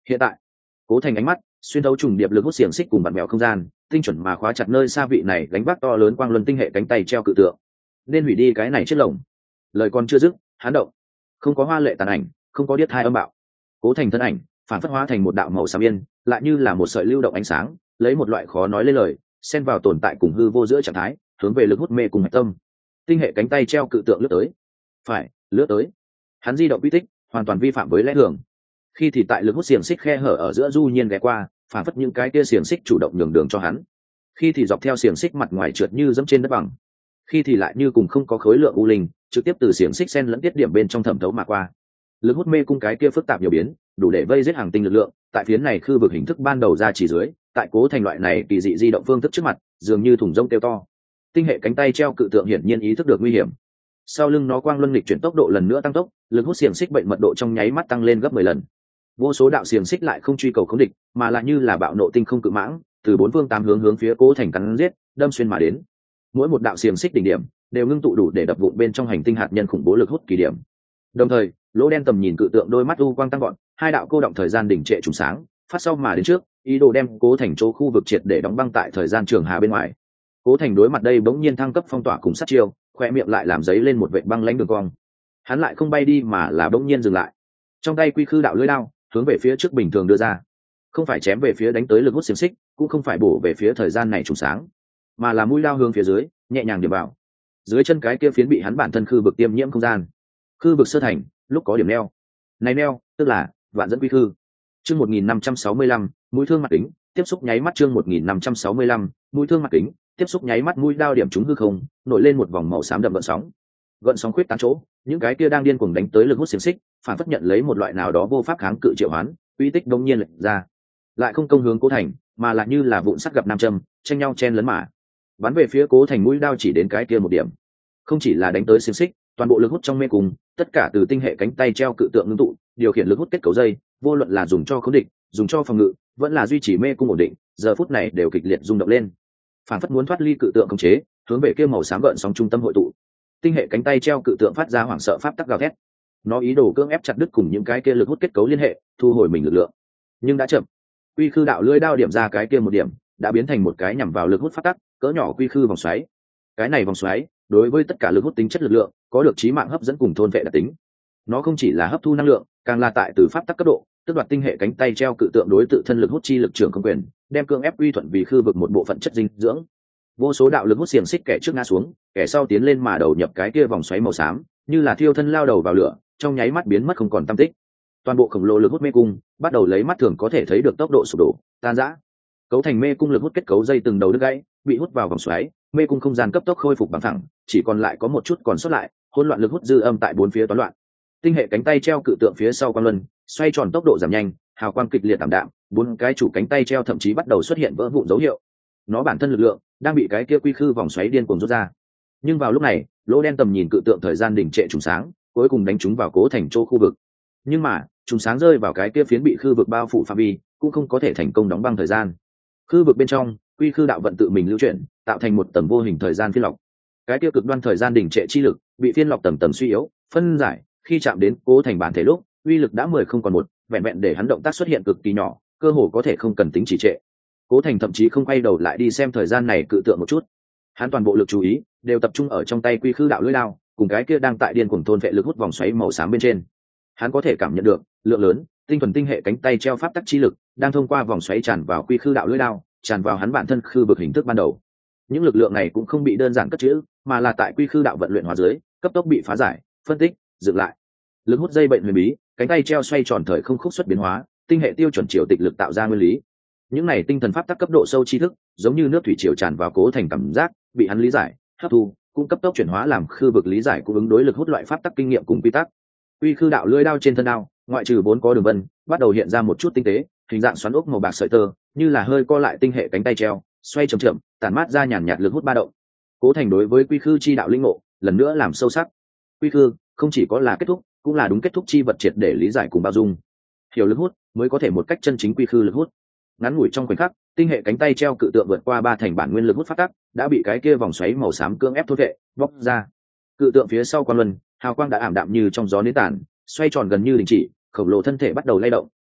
Hiện tại, Cố Thành ánh mắt xuyên thấu trùng điệp lực hút xiềng xích cùng bản mèo không gian, tinh chuẩn mà khóa chặt nơi xa vị này đánh vác to lớn quang luân tinh hệ cánh tay treo cự tượng. Nên hủy đi cái này chiếc lồng. Lời còn chưa dứt, hắn động. Không có hoa lệ tàn ảnh, không có điếc thai âm bạo. Cố Thành thân ảnh phản phất hóa thành một đạo màu xám yên, lại như là một sợi lưu động ánh sáng, lấy một loại khó nói lên lời, xen vào tồn tại cùng hư vô giữa trạng thái, hướng về lực hút mê cùng hạch tâm. Tinh hệ cánh tay treo cự tượng lướt tới. Phải, lướt tới. Hắn di động quy tích, hoàn toàn vi phạm với lẽ thường. Khi thì tại lực hút xiềng xích khe hở ở giữa du nhiên ghé qua, phản phất những cái kia xiềng xích chủ động nhường đường cho hắn. Khi thì dọc theo xiềng xích mặt ngoài trượt như dẫm trên đất bằng. Khi thì lại như cùng không có khối lượng u linh, trực tiếp từ xiềng xích xen lẫn tiết điểm bên trong thẩm thấu mà qua. Lực hút mê cung cái kia phức tạp nhiều biến, đủ để vây giết hàng tinh lực lượng, tại phiến này khu vực hình thức ban đầu ra chỉ dưới, tại Cố Thành loại này kỳ dị di động phương thức trước mặt, dường như thùng rông kêu to. Tinh hệ cánh tay treo cự tượng hiển nhiên ý thức được nguy hiểm. Sau lưng nó quang luân nghịch chuyển tốc độ lần nữa tăng tốc, lực hút xiềng xích bệnh mật độ trong nháy mắt tăng lên gấp mười lần. Vô số đạo xiềng xích lại không truy cầu khống địch, mà là như là bạo nộ tinh không cự mãng, từ bốn phương tám hướng hướng phía Cố Thành cắn giết, đâm xuyên mà đến. Mỗi một đạo xiềng xích đỉnh điểm đều ngưng tụ đủ để đập vụn bên trong hành tinh hạt nhân khủng bố lực hút kỳ điểm. Đồng thời, lỗ đen tầm nhìn cự tượng đôi mắt u quang tăng gọn, hai đạo cô động thời gian đỉnh trệ trùng sáng, phát sau mà đến trước, ý đồ đem Cố Thành chỗ khu vực triệt để đóng băng tại thời gian trường hà bên ngoài. Cố Thành đối mặt đây bỗng nhiên thăng cấp phong tỏa cùng sát chiêu, khoe miệng lại làm giấy lên một vệt băng lãnh đường cong. Hắn lại không bay đi mà là bỗng nhiên dừng lại. Trong tay quy khư đạo lưỡi đao hướng về phía trước bình thường đưa ra, không phải chém về phía đánh tới lực hút xiềng xích, cũng không phải bổ về phía thời gian này trùng sáng, mà là mũi đao hướng phía dưới nhẹ nhàng điểm vào dưới chân cái kia phiến bị hắn bản thân khư vực tiêm nhiễm không gian. Khư vực sơ thành lúc có điểm neo, này neo tức là vạn dẫn quy khư. Chương một nghìn năm trăm sáu mươi lăm, mũi thương mặt kính tiếp xúc nháy mắt. Chương một nghìn năm trăm sáu mươi lăm, mũi thương mặt kính tiếp xúc nháy mắt, mũi đao điểm trúng hư không, nổi lên một vòng màu xám đậm gợn sóng. Gợn sóng khuyết tán chỗ, những cái kia đang điên cuồng đánh tới lực hút xiềng xích, phản phất nhận lấy một loại nào đó vô pháp kháng cự triệu hoán, uy tích đông nhiên lệch ra, lại không công hướng Cố Thành, mà lại như là vụn sắt gặp nam châm, tranh nhau chen lấn mà bắn về phía Cố Thành. Mũi đao chỉ đến cái kia một điểm, không chỉ là đánh tới xiềng xích, toàn bộ lực hút trong mê cung, tất cả từ tinh hệ cánh tay treo cự tượng ngưng tụ, điều khiển lực hút kết cấu dây, vô luận là dùng cho khống địch, dùng cho phòng ngự, vẫn là duy trì mê cung ổn định, giờ phút này đều kịch liệt rung động lên, phản phất muốn thoát ly cự tượng khống chế, hướng về kia màu xám gợn sóng trung tâm hội tụ. Tinh hệ cánh tay treo cự tượng phát ra hoảng sợ pháp tắc gào thét, nó ý đồ cưỡng ép chặt đứt cùng những cái kia lực hút kết cấu liên hệ, thu hồi mình lực lượng, nhưng đã chậm. Quy khư đạo lưỡi đao điểm ra cái kia một điểm, đã biến thành một cái nhằm vào lực hút pháp tắc cỡ nhỏ quy khư vòng xoáy. Cái này vòng xoáy đối với tất cả lực hút tính chất lực lượng có được chí mạng hấp dẫn cùng thôn vệ đặc tính. Nó không chỉ là hấp thu năng lượng, càng là tại từ pháp tắc cấp độ, tức đoạt tinh hệ cánh tay treo cự tượng đối tự thân lực hút chi lực trưởng không quyền, đem cưỡng ép uy thuận vì khư vực một bộ phận chất dinh dưỡng. Vô số đạo lực hút xiềng xích kẻ trước ngã xuống, kẻ sau tiến lên mà đầu nhập cái kia vòng xoáy màu xám, như là thiêu thân lao đầu vào lửa, trong nháy mắt biến mất không còn tăm tích. Toàn bộ khổng lồ lực hút mê cung bắt đầu lấy mắt thường có thể thấy được tốc độ sụp đổ, tan rã. Cấu thành mê cung lực hút kết cấu dây từng đầu đứt gãy, bị hút vào vòng xoáy, mê cung không gian cấp tốc khôi phục bằng thẳng, chỉ còn lại có một chút còn sót lại, hỗn loạn lực hút dư âm tại bốn phía toán loạn. Tinh hệ cánh tay treo cự tượng phía sau quang luân, xoay tròn tốc độ giảm nhanh, hào quang kịch liệt tạm đạm, bốn cái chủ cánh tay treo thậm chí bắt đầu xuất hiện vỡ vụn dấu hiệu. Nó bản thân lực lượng đang bị cái kia quy khư vòng xoáy điên cuồng rút ra. Nhưng vào lúc này, lỗ đen tầm nhìn cự tượng thời gian đỉnh trệ trùng sáng, cuối cùng đánh trúng vào Cố Thành chỗ khu vực. Nhưng mà, trùng sáng rơi vào cái kia phiến bị khư vực bao phủ phạm vi, cũng không có thể thành công đóng băng thời gian. Khư vực bên trong, quy khư đạo vận tự mình lưu chuyển, tạo thành một tầng vô hình thời gian phiên lọc. Cái kia cực đoan thời gian đỉnh trệ chi lực bị phiên lọc tầng tầng suy yếu, phân giải, khi chạm đến Cố Thành bản thể lúc, uy lực đã mười không còn một, vẹn vẹn để hắn động tác xuất hiện cực kỳ nhỏ, cơ hồ có thể không cần tính trì trệ. Cố Thành thậm chí không quay đầu lại đi xem thời gian này cự tượng một chút, hắn toàn bộ lực chú ý đều tập trung ở trong tay quy khư đạo lưỡi đao, cùng cái kia đang tại điên cuồng thôn vệ lực hút vòng xoáy màu xám bên trên. Hắn có thể cảm nhận được lượng lớn tinh thuần tinh hệ cánh tay treo pháp tắc chi lực đang thông qua vòng xoáy tràn vào quy khư đạo lưỡi đao, tràn vào hắn bản thân khư vực hình thức ban đầu. Những lực lượng này cũng không bị đơn giản cất trữ, mà là tại quy khư đạo vận luyện hóa dưới, cấp tốc bị phá giải, phân tích, dựng lại. Lực hút dây bệnh huyền bí, cánh tay treo xoay tròn thời không khúc xuất biến hóa, tinh hệ tiêu chuẩn triều tịch lực tạo ra nguyên lý. Những này tinh thần pháp tắc cấp độ sâu tri thức, giống như nước thủy triều tràn vào Cố Thành cảm giác, bị hắn lý giải, hấp thu, cũng cấp tốc chuyển hóa làm khư vực lý giải cung ứng đối lực hút loại pháp tắc kinh nghiệm cùng quy tắc. Quy khư đạo lưỡi đao trên thân đao, ngoại trừ bốn có đường vân, bắt đầu hiện ra một chút tinh tế, hình dạng xoắn ốc màu bạc sợi tơ, như là hơi co lại tinh hệ cánh tay treo, xoay chậm chậm, tản mát ra nhàn nhạt lực hút ba động. Cố Thành đối với quy khư chi đạo linh ngộ, lần nữa làm sâu sắc. Quy khư không chỉ có là kết thúc, cũng là đúng kết thúc chi vật triệt để lý giải cùng bao dung. Hiểu lực hút mới có thể một cách chân chính quy khư lực hút. Ngắn ngủi trong khoảnh khắc, tinh hệ cánh tay treo cự tượng vượt qua ba thành bản nguyên lực hút phát tắc, đã bị cái kia vòng xoáy màu xám cưỡng ép thôn vệ, bóc ra. Cự tượng phía sau quan luân, hào quang đã ảm đạm như trong gió nến tàn, xoay tròn gần như đình chỉ, khổng lồ thân thể bắt đầu lay động,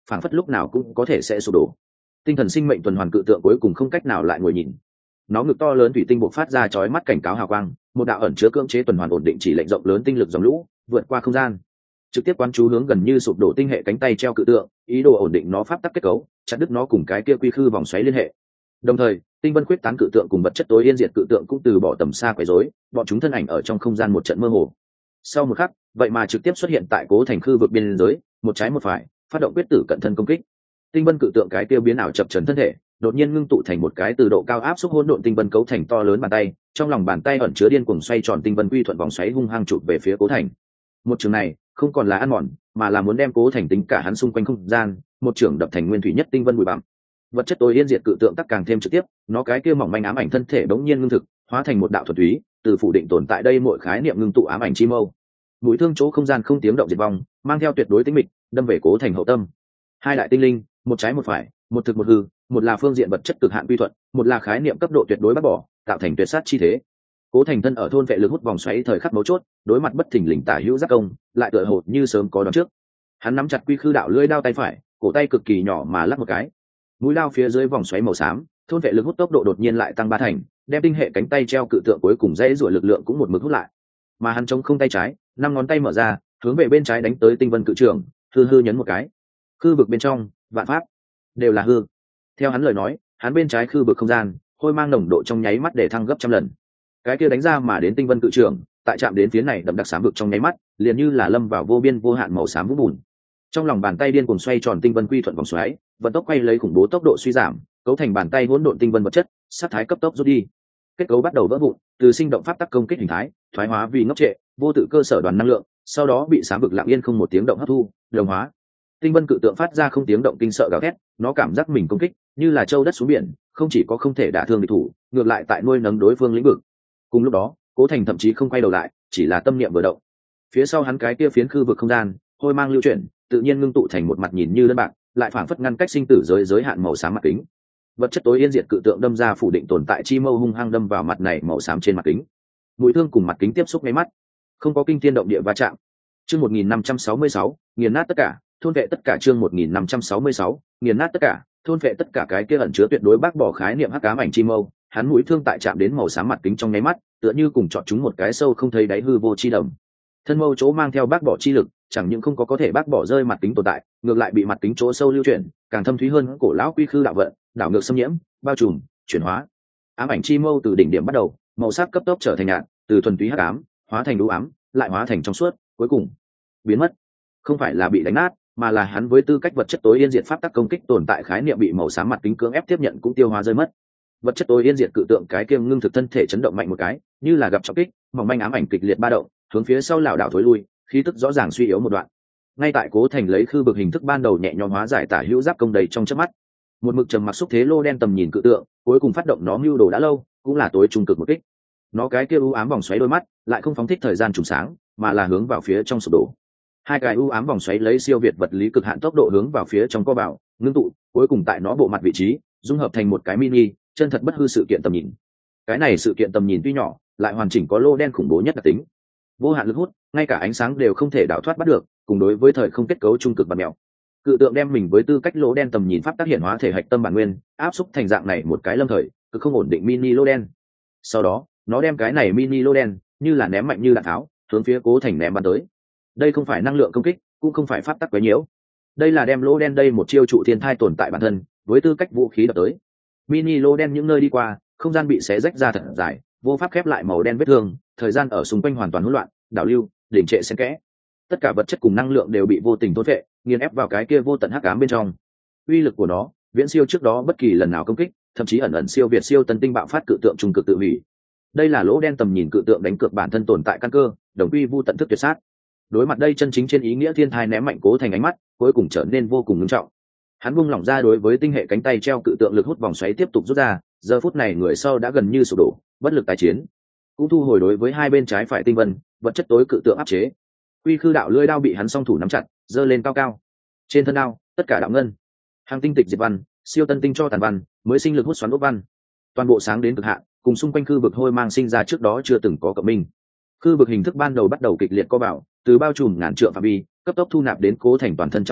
phảng phất lúc nào cũng có thể sẽ sụp đổ. Tinh thần sinh mệnh tuần hoàn cự tượng cuối cùng không cách nào lại ngồi nhìn, nó ngực to lớn thủy tinh bộc phát ra chói mắt cảnh cáo hào quang, một đạo ẩn chứa cưỡng chế tuần hoàn ổn định chỉ lệnh rộng lớn tinh lực dòng lũ vượt qua không gian, trực tiếp quán chú hướng gần như sụp đổ tinh hệ cánh tay treo cự tượng, ý đồ ổn định nó pháp tắc kết cấu, chặt đứt nó cùng cái kia quy khư vòng xoáy liên hệ. Đồng thời tinh vân khuyết tán cự tượng cùng vật chất tối yên diệt cự tượng cũng từ bỏ tầm xa quấy rối, bọn chúng thân ảnh ở trong không gian một trận mơ hồ. Sau một khắc, vậy mà trực tiếp xuất hiện tại cố thành khư vực biên giới, một trái một phải phát động quyết tử cận thân công kích. Tinh vân cự tượng cái kia biến ảo chập trần thân thể, đột nhiên ngưng tụ thành một cái từ độ cao áp xúc hỗn độn tinh vân cấu thành to lớn bàn tay, trong lòng bàn tay ẩn chứa điên cuồng xoay tròn tinh vân quy thuận vòng xoáy hung hăng chụp về phía cố thành. Một trường này không còn là ăn mòn, mà là muốn đem cố thành tính cả hắn xung quanh không gian một trường đập thành nguyên thủy nhất tinh vân bụi bặm. Vật chất tối yên diệt cự tượng tắc càng thêm trực tiếp, nó cái kia mỏng manh ám ảnh thân thể đống nhiên ngưng thực, hóa thành một đạo thuật túy, từ phủ định tồn tại đây mọi khái niệm ngưng tụ ám ảnh chi mâu. Mũi thương chỗ không gian không tiếng động diệt vong, mang theo tuyệt đối tĩnh mịch, đâm về cố thành hậu tâm. Hai đại tinh linh, một trái một phải, một thực một hư, một là phương diện vật chất cực hạn quy thuận, một là khái niệm cấp độ tuyệt đối bác bỏ, tạo thành tuyệt sát chi thế. Cố thành thân ở thôn vệ lực hút vòng xoáy thời khắc mấu chốt, đối mặt bất thình lình tả hữu giác công, lại tựa hồ như sớm có đoán trước. Hắn nắm chặt quy khư đạo lưỡi đao tay phải, cổ tay cực kỳ nhỏ mà lắc một cái. Mũi đao phía dưới vòng xoáy màu xám, thôn vệ lực hút tốc độ đột nhiên lại tăng ba thành, đem tinh hệ cánh tay treo cự tượng cuối cùng dễ rủa lực lượng cũng một mực hút lại. Mà hắn chống không tay trái, năm ngón tay mở ra, hướng về bên trái đánh tới tinh vân cự trường, hư hư nhấn một cái. Khư vực bên trong, vạn pháp đều là hư. Theo hắn lời nói, hắn bên trái khư vực không gian, hôi mang nồng độ trong nháy mắt để thăng gấp trăm lần. Cái kia đánh ra mà đến tinh vân cự trường, tại chạm đến phía này đậm đặc xám vực trong nháy mắt, liền như là lâm vào vô biên vô hạn màu xám vũng bùn. Trong lòng bàn tay điên cuồng xoay tròn tinh vân quy thuận vòng xoáy, vận tốc quay lấy khủng bố tốc độ suy giảm, cấu thành bàn tay hỗn độn tinh vân vật chất, sát thái cấp tốc rút đi. Kết cấu bắt đầu vỡ vụn, từ sinh động pháp tắc công kích hình thái, thoái hóa vì ngốc trệ, vô tự cơ sở đoàn năng lượng, sau đó bị xám vực lặng yên không một tiếng động hấp thu, đồng hóa. Tinh vân cự tượng phát ra không tiếng động kinh sợ gào thét, nó cảm giác mình công kích như là châu đất xuống biển, không chỉ có không thể đả thương địch thủ, ngược lại tại nuôi nấng đối phương lĩnh vực. Cùng lúc đó, Cố Thành thậm chí không quay đầu lại, chỉ là tâm niệm vừa động. Phía sau hắn cái kia phiến khư vực không gian, hôi mang lưu chuyển, tự nhiên ngưng tụ thành một mặt nhìn như đơn bạc, lại phảng phất ngăn cách sinh tử giới giới hạn màu xám mặt kính. Vật chất tối yên diệt cự tượng đâm ra phủ định tồn tại chi mâu hung hăng đâm vào mặt này màu xám trên mặt kính. Mũi thương cùng mặt kính tiếp xúc ngay mắt, không có kinh thiên động địa va chạm. Chương một nghìn năm trăm sáu mươi sáu, nghiền nát tất cả, thôn vệ tất cả. Chương một nghìn năm trăm sáu mươi sáu, nghiền nát tất cả, thôn vệ tất cả. Cái kia ẩn chứa tuyệt đối bác bỏ khái niệm hắc ám ảnh chi mâu, hắn mũi thương tại chạm đến màu xám mặt kính trong nháy mắt, tựa như cùng chọn chúng một cái sâu không thấy đáy hư vô chi đầm. Thân mâu chỗ mang theo bác bỏ chi lực, chẳng những không có có thể bác bỏ rơi mặt kính tồn tại, ngược lại bị mặt kính chỗ sâu lưu chuyển, càng thâm thúy hơn cổ lão quy khư đạo vận, đảo ngược xâm nhiễm, bao trùm, chuyển hóa. Ám ảnh chi mâu từ đỉnh điểm bắt đầu, màu sắc cấp tốc trở thành nhạt, từ thuần túy hắc ám hóa thành đũ ám, lại hóa thành trong suốt, cuối cùng biến mất. Không phải là bị đánh nát, mà là hắn với tư cách vật chất tối yên diệt pháp tắc công kích tồn tại khái niệm bị màu xám mặt kính cưỡng ép tiếp nhận cũng tiêu hóa rơi mất. Vật chất tối yên diệt cự tượng cái kiêng ngưng thực thân thể chấn động mạnh một cái, như là gặp trọng kích, mỏng manh ám ảnh kịch liệt ba động, hướng phía sau lảo đảo thối lui, khí tức rõ ràng suy yếu một đoạn. Ngay tại Cố Thành lấy khư vực hình thức ban đầu nhẹ nhõm hóa giải tả hữu giáp công đầy trong chớp mắt. Một mực trầm mặc xúc thế lô đen tầm nhìn cự tượng, cuối cùng phát động nó mưu đồ đã lâu, cũng là tối trung cực một kích. Nó cái kia u ám vòng xoáy đôi mắt, lại không phóng thích thời gian trùng sáng, mà là hướng vào phía trong sụp đổ. Hai cái u ám vòng xoáy lấy siêu việt vật lý cực hạn tốc độ hướng vào phía trong co vào, ngưng tụ, cuối cùng tại nó bộ mặt vị trí, dung hợp thành một cái mini, chân thật bất hư sự kiện tầm nhìn. Cái này sự kiện tầm nhìn tuy nhỏ, lại hoàn chỉnh có lô đen khủng bố nhất đặc tính. Vô hạn lực hút, ngay cả ánh sáng đều không thể đảo thoát bắt được, cùng đối với thời không kết cấu trung cực bạt mèo. Cự tượng đem mình với tư cách lỗ đen tầm nhìn pháp tác hiện hóa thể hạch tâm bản nguyên, áp xúc thành dạng này một cái lâm thời, cực không ổn định mini lô đen. Sau đó, nó đem cái này mini lô đen, như là ném mạnh như đạn tháo, hướng phía Cố Thành ném bắn tới. Đây không phải năng lượng công kích, cũng không phải pháp tắc quấy nhiễu. Đây là đem lỗ đen đây một chiêu trụ thiên thai tồn tại bản thân, với tư cách vũ khí đập tới. Mini lô đen những nơi đi qua, không gian bị xé rách ra thật dài, vô pháp khép lại màu đen vết thương, thời gian ở xung quanh hoàn toàn hỗn loạn, đảo lưu, đỉnh trệ xen kẽ. Tất cả vật chất cùng năng lượng đều bị vô tình thôn phệ, nghiền ép vào cái kia vô tận hắc ám bên trong. Uy lực của nó viễn siêu trước đó bất kỳ lần nào công kích, thậm chí ẩn ẩn siêu việt siêu tân tinh bạo phát cự tượng trung cực tự hủy. Đây là lỗ đen tầm nhìn cự tượng đánh cược bản thân tồn tại căn cơ, đồng quy vu tận thức tuyệt sát. Đối mặt đây chân chính trên ý nghĩa thiên thai ném mạnh Cố Thành ánh mắt, cuối cùng trở nên vô cùng nghiêm trọng. Hắn buông lỏng ra đối với tinh hệ cánh tay treo cự tượng lực hút vòng xoáy tiếp tục rút ra, giờ phút này người sau đã gần như sụp đổ, bất lực tái chiến. Cũng thu hồi đối với hai bên trái phải tinh vân, vật chất tối cự tượng áp chế. Quy khư đạo lưỡi đao bị hắn song thủ nắm chặt, giơ lên cao cao. Trên thân đao, tất cả đạo ngân, hàng tinh tịch diệt văn, siêu tân tinh cho tàn văn, mới sinh lực hút xoắn ốc văn, toàn bộ sáng đến cực hạn, cùng xung quanh khư vực hôi mang sinh ra trước đó chưa từng có cộng minh. Khư vực hình thức ban đầu bắt đầu kịch liệt co vào, từ bao trùm ngàn trượng phạm vi, cấp tốc thu nạp đến Cố Thành toàn thân trăm trượng,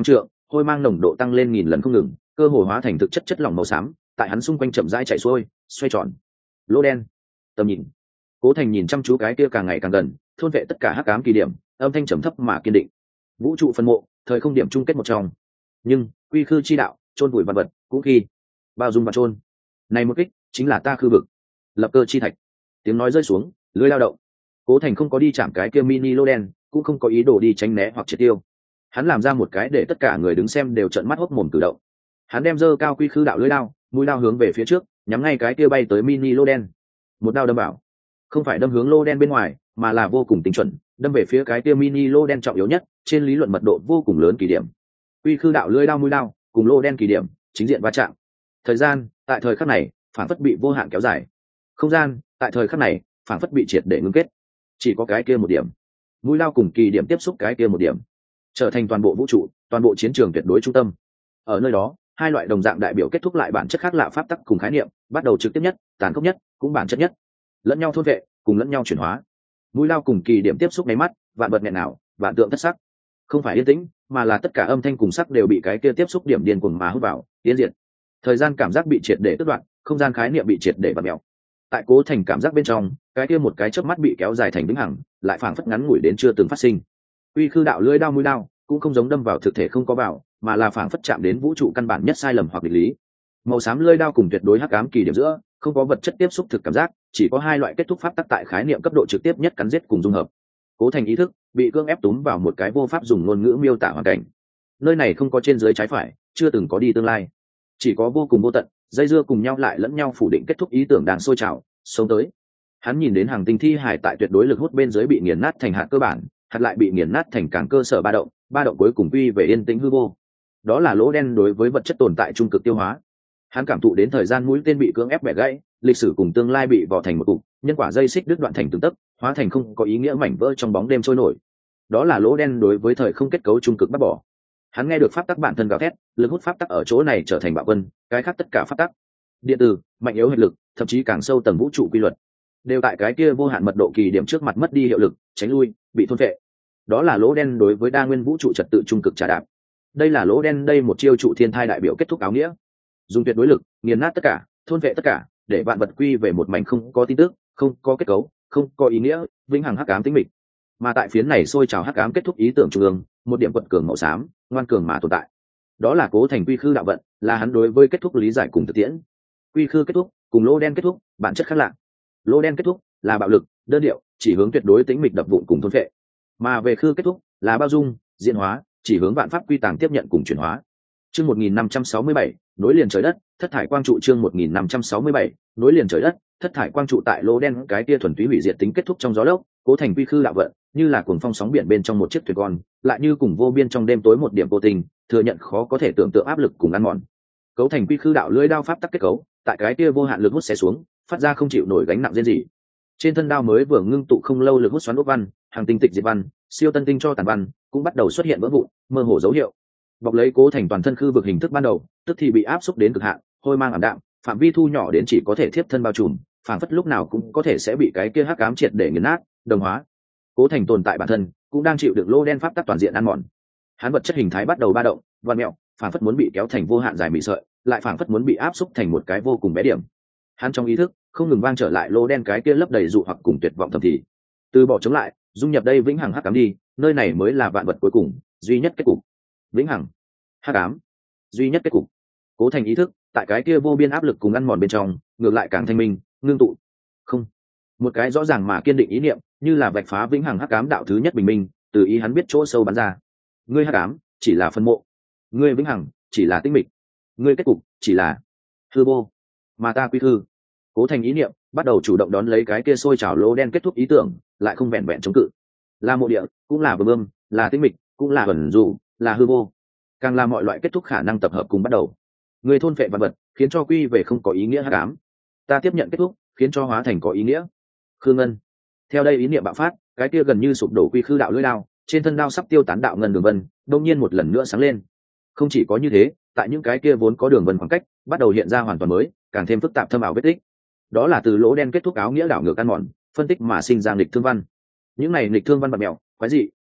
hôi mang nồng độ tăng lên nghìn lần không ngừng, cơ hồ hóa thành thực chất chất lỏng màu xám tại hắn xung quanh chậm rãi chạy xuôi xoay tròn. Lỗ đen. Tầm nhìn. Cố Thành nhìn chăm chú cái kia càng ngày càng gần, thôn vệ tất cả hắc ám kỳ điểm, âm thanh trầm thấp mà kiên định. Vũ trụ phân mộ, thời không điểm chung kết một trong. Nhưng quy khư chi đạo, chôn vùi vật vật, cũng khi bao dung và chôn. Này một kích, chính là ta khư vực. Lập cơ chi thạch. Tiếng nói rơi xuống, lưới lao động. Cố Thành không có đi chạm cái kia mini lô đen, cũng không có ý đồ đi tránh né hoặc triệt tiêu. Hắn làm ra một cái để tất cả người đứng xem đều trợn mắt hốc mồm cử động. Hắn đem giơ cao quy khư đạo lưới đao, mũi đao hướng về phía trước, nhắm ngay cái kia bay tới mini lô đen. Một đao đâm vào, không phải đâm hướng lô đen bên ngoài, mà là vô cùng tinh chuẩn, đâm về phía cái kia mini lô đen trọng yếu nhất, trên lý luận mật độ vô cùng lớn kỳ điểm. Quy khư đạo lưới đao mũi đao, cùng lô đen kỳ điểm, chính diện va chạm. Thời gian, tại thời khắc này, phản phất bị vô hạn kéo dài. Không gian, tại thời khắc này, phản phất bị triệt để ngưng kết. Chỉ có cái kia một điểm. Mũi đao cùng kỳ điểm tiếp xúc cái kia một điểm, trở thành toàn bộ vũ trụ, toàn bộ chiến trường tuyệt đối trung tâm. Ở nơi đó, hai loại đồng dạng đại biểu kết thúc lại bản chất khác lạ pháp tắc cùng khái niệm, bắt đầu trực tiếp nhất, tàn khốc nhất, cũng bản chất nhất, lẫn nhau thôn vệ, cùng lẫn nhau chuyển hóa. Mũi lao cùng kỳ điểm tiếp xúc nháy mắt, vạn vật nghẹn nào, vạn tượng thất sắc. Không phải yên tĩnh, mà là tất cả âm thanh cùng sắc đều bị cái kia tiếp xúc điểm điên cuồng mà hút vào, tiến diệt. Thời gian cảm giác bị triệt để tước đoạn, không gian khái niệm bị triệt để bật mèo. Tại Cố Thành cảm giác bên trong, cái kia một cái chớp mắt bị kéo dài thành vĩnh hằng, lại phảng phất ngắn ngủi đến chưa từng phát sinh. Quy khư đạo lưỡi đao mũi đao, cũng không giống đâm vào thực thể không có vào, mà là phảng phất chạm đến vũ trụ căn bản nhất sai lầm hoặc nghịch lý. Màu xám lưỡi đao cùng tuyệt đối hắc ám kỳ điểm giữa, không có vật chất tiếp xúc thực cảm giác, chỉ có hai loại kết thúc pháp tắc tại khái niệm cấp độ trực tiếp nhất cắn giết cùng dung hợp. Cố Thành ý thức bị cưỡng ép túm vào một cái vô pháp dùng ngôn ngữ miêu tả hoàn cảnh. Nơi này không có trên dưới trái phải, chưa từng có đi tương lai, chỉ có vô cùng vô tận, dây dưa cùng nhau lại lẫn nhau phủ định kết thúc ý tưởng đang sôi trào, sống tới. Hắn nhìn đến hàng tinh thi hải tại tuyệt đối lực hút bên dưới bị nghiền nát thành hạt cơ bản, hạt lại bị nghiền nát thành càng cơ sở ba động, ba động cuối cùng quy về yên tĩnh hư vô. Đó là lỗ đen đối với vật chất tồn tại trung cực tiêu hóa. Hắn cảm thụ đến thời gian mũi tên bị cưỡng ép bẻ gãy, lịch sử cùng tương lai bị vò thành một cục, nhân quả dây xích đứt đoạn thành từng tấc, hóa thành không có ý nghĩa mảnh vỡ trong bóng đêm trôi nổi. Đó là lỗ đen đối với thời không kết cấu trung cực bắt bỏ. Hắn nghe được pháp tắc bản thân gào thét, lực hút pháp tắc ở chỗ này trở thành bạo quân, cái khác tất cả pháp tắc, điện từ, mạnh yếu hệ lực, thậm chí càng sâu tầng vũ trụ quy luật, đều tại cái kia vô hạn mật độ kỳ điểm trước mặt mất đi hiệu lực, tránh lui, bị thôn phệ. Đó là lỗ đen đối với đa nguyên vũ trụ trật tự trung cực trà đạp. Đây là lỗ đen đây một chiêu trụ thiên thai đại biểu kết thúc áo nghĩa, dùng tuyệt đối lực nghiền nát tất cả, thôn vệ tất cả, để vạn vật quy về một mảnh không có tin tức, không có kết cấu, không có ý nghĩa, vĩnh hằng hắc ám tĩnh mịch. Mà tại phiến này sôi trào hắc ám kết thúc ý tưởng trung ương, một điểm quật cường màu xám, ngoan cường mà tồn tại. Đó là Cố Thành quy khư đạo vận, là hắn đối với kết thúc lý giải cùng thực tiễn. Quy khư kết thúc, cùng lỗ đen kết thúc, bản chất khác lạ. Lỗ đen kết thúc là bạo lực, đơn điệu, chỉ hướng tuyệt đối tĩnh mịch đập vụn cùng thôn vệ. Mà về khư kết thúc là bao dung, diễn hóa, chỉ hướng vạn pháp quy tàng tiếp nhận cùng chuyển hóa. Chương một nghìn năm trăm sáu mươi bảy, nối liền trời đất, thất thải quang trụ. Chương một nghìn năm trăm sáu mươi bảy, nối liền trời đất, thất thải quang trụ. Tại lỗ đen cái kia thuần túy hủy diệt tính kết thúc trong gió lốc, Cố Thành quy khư đạo vận, như là cuồng phong sóng biển bên trong một chiếc thuyền con, lại như cùng vô biên trong đêm tối một điểm vô tình, thừa nhận khó có thể tưởng tượng áp lực cùng ăn mòn. Cấu thành quy khư đạo lưỡi đao pháp tắc kết cấu, tại cái kia vô hạn lực hút xé xuống, phát ra không chịu nổi gánh nặng riêng gì. Trên thân đao mới vừa ngưng tụ không lâu lực hút xoắn ốc văn, hàng tinh tịch diệt văn, siêu tân tinh cho tàn văn, cũng bắt đầu xuất hiện vỡ vụn, mơ hồ dấu hiệu. Bọc lấy Cố Thành toàn thân khư vực hình thức ban đầu, tức thì bị áp xúc đến cực hạn, hôi mang ảm đạm, phạm vi thu nhỏ đến chỉ có thể thiếp thân bao trùm, phảng phất lúc nào cũng có thể sẽ bị cái kia hắc ám triệt để nghiền nát, đồng hóa. Cố Thành tồn tại bản thân cũng đang chịu đựng lô đen pháp tắc toàn diện ăn mòn. Hắn vật chất hình thái bắt đầu ba động, vặn mèo, phảng phất muốn bị kéo thành vô hạn dài mị sợi, lại phảng phất muốn bị áp xúc thành một cái vô cùng bé điểm. Hắn trong ý thức không ngừng vang trở lại lô đen cái kia lấp đầy dụ hoặc cùng tuyệt vọng thầm thì. Từ bỏ chống lại, dung nhập đây vĩnh hằng hắc ám đi, nơi này mới là vạn vật cuối cùng, duy nhất kết cục. Vĩnh hằng, hắc ám, duy nhất kết cục. Cố Thành ý thức tại cái kia vô biên áp lực cùng ăn mòn bên trong, ngược lại càng thanh minh, ngưng tụ. Không, một cái rõ ràng mà kiên định ý niệm, như là vạch phá vĩnh hằng hắc ám đạo thứ nhất bình minh, từ ý hắn biết chỗ sâu bắn ra. Ngươi hắc ám chỉ là phân mộ, ngươi vĩnh hằng chỉ là tinh mịch, ngươi kết cục chỉ là hư vô, mà ta quy hư. Cố Thành ý niệm bắt đầu chủ động đón lấy cái kia sôi trào lỗ đen kết thúc ý tưởng, lại không vẹn vẹn chống cự. Là mộ địa, cũng là bờ bơm, là tinh mịch, cũng là ẩn dụ, là hư vô, càng là mọi loại kết thúc khả năng tập hợp cùng bắt đầu. Người thôn phệ vật vật, khiến cho quy về không có ý nghĩa hắc ám. Ta tiếp nhận kết thúc, khiến cho hóa thành có ý nghĩa. Khư ngân. Theo đây ý niệm bạo phát, cái kia gần như sụp đổ quy khư đạo lưỡi đao, trên thân đao sắp tiêu tán đạo ngân đường vân, đột nhiên một lần nữa sáng lên. Không chỉ có như thế, tại những cái kia vốn có đường vân khoảng cách, bắt đầu hiện ra hoàn toàn mới, càng thêm phức tạp thâm ảo vết tích. Đó là từ lỗ đen kết thúc áo nghĩa đảo ngược ăn mòn, phân tích mà sinh ra nghịch thương văn. Những này nghịch thương văn bật mèo, quái dị,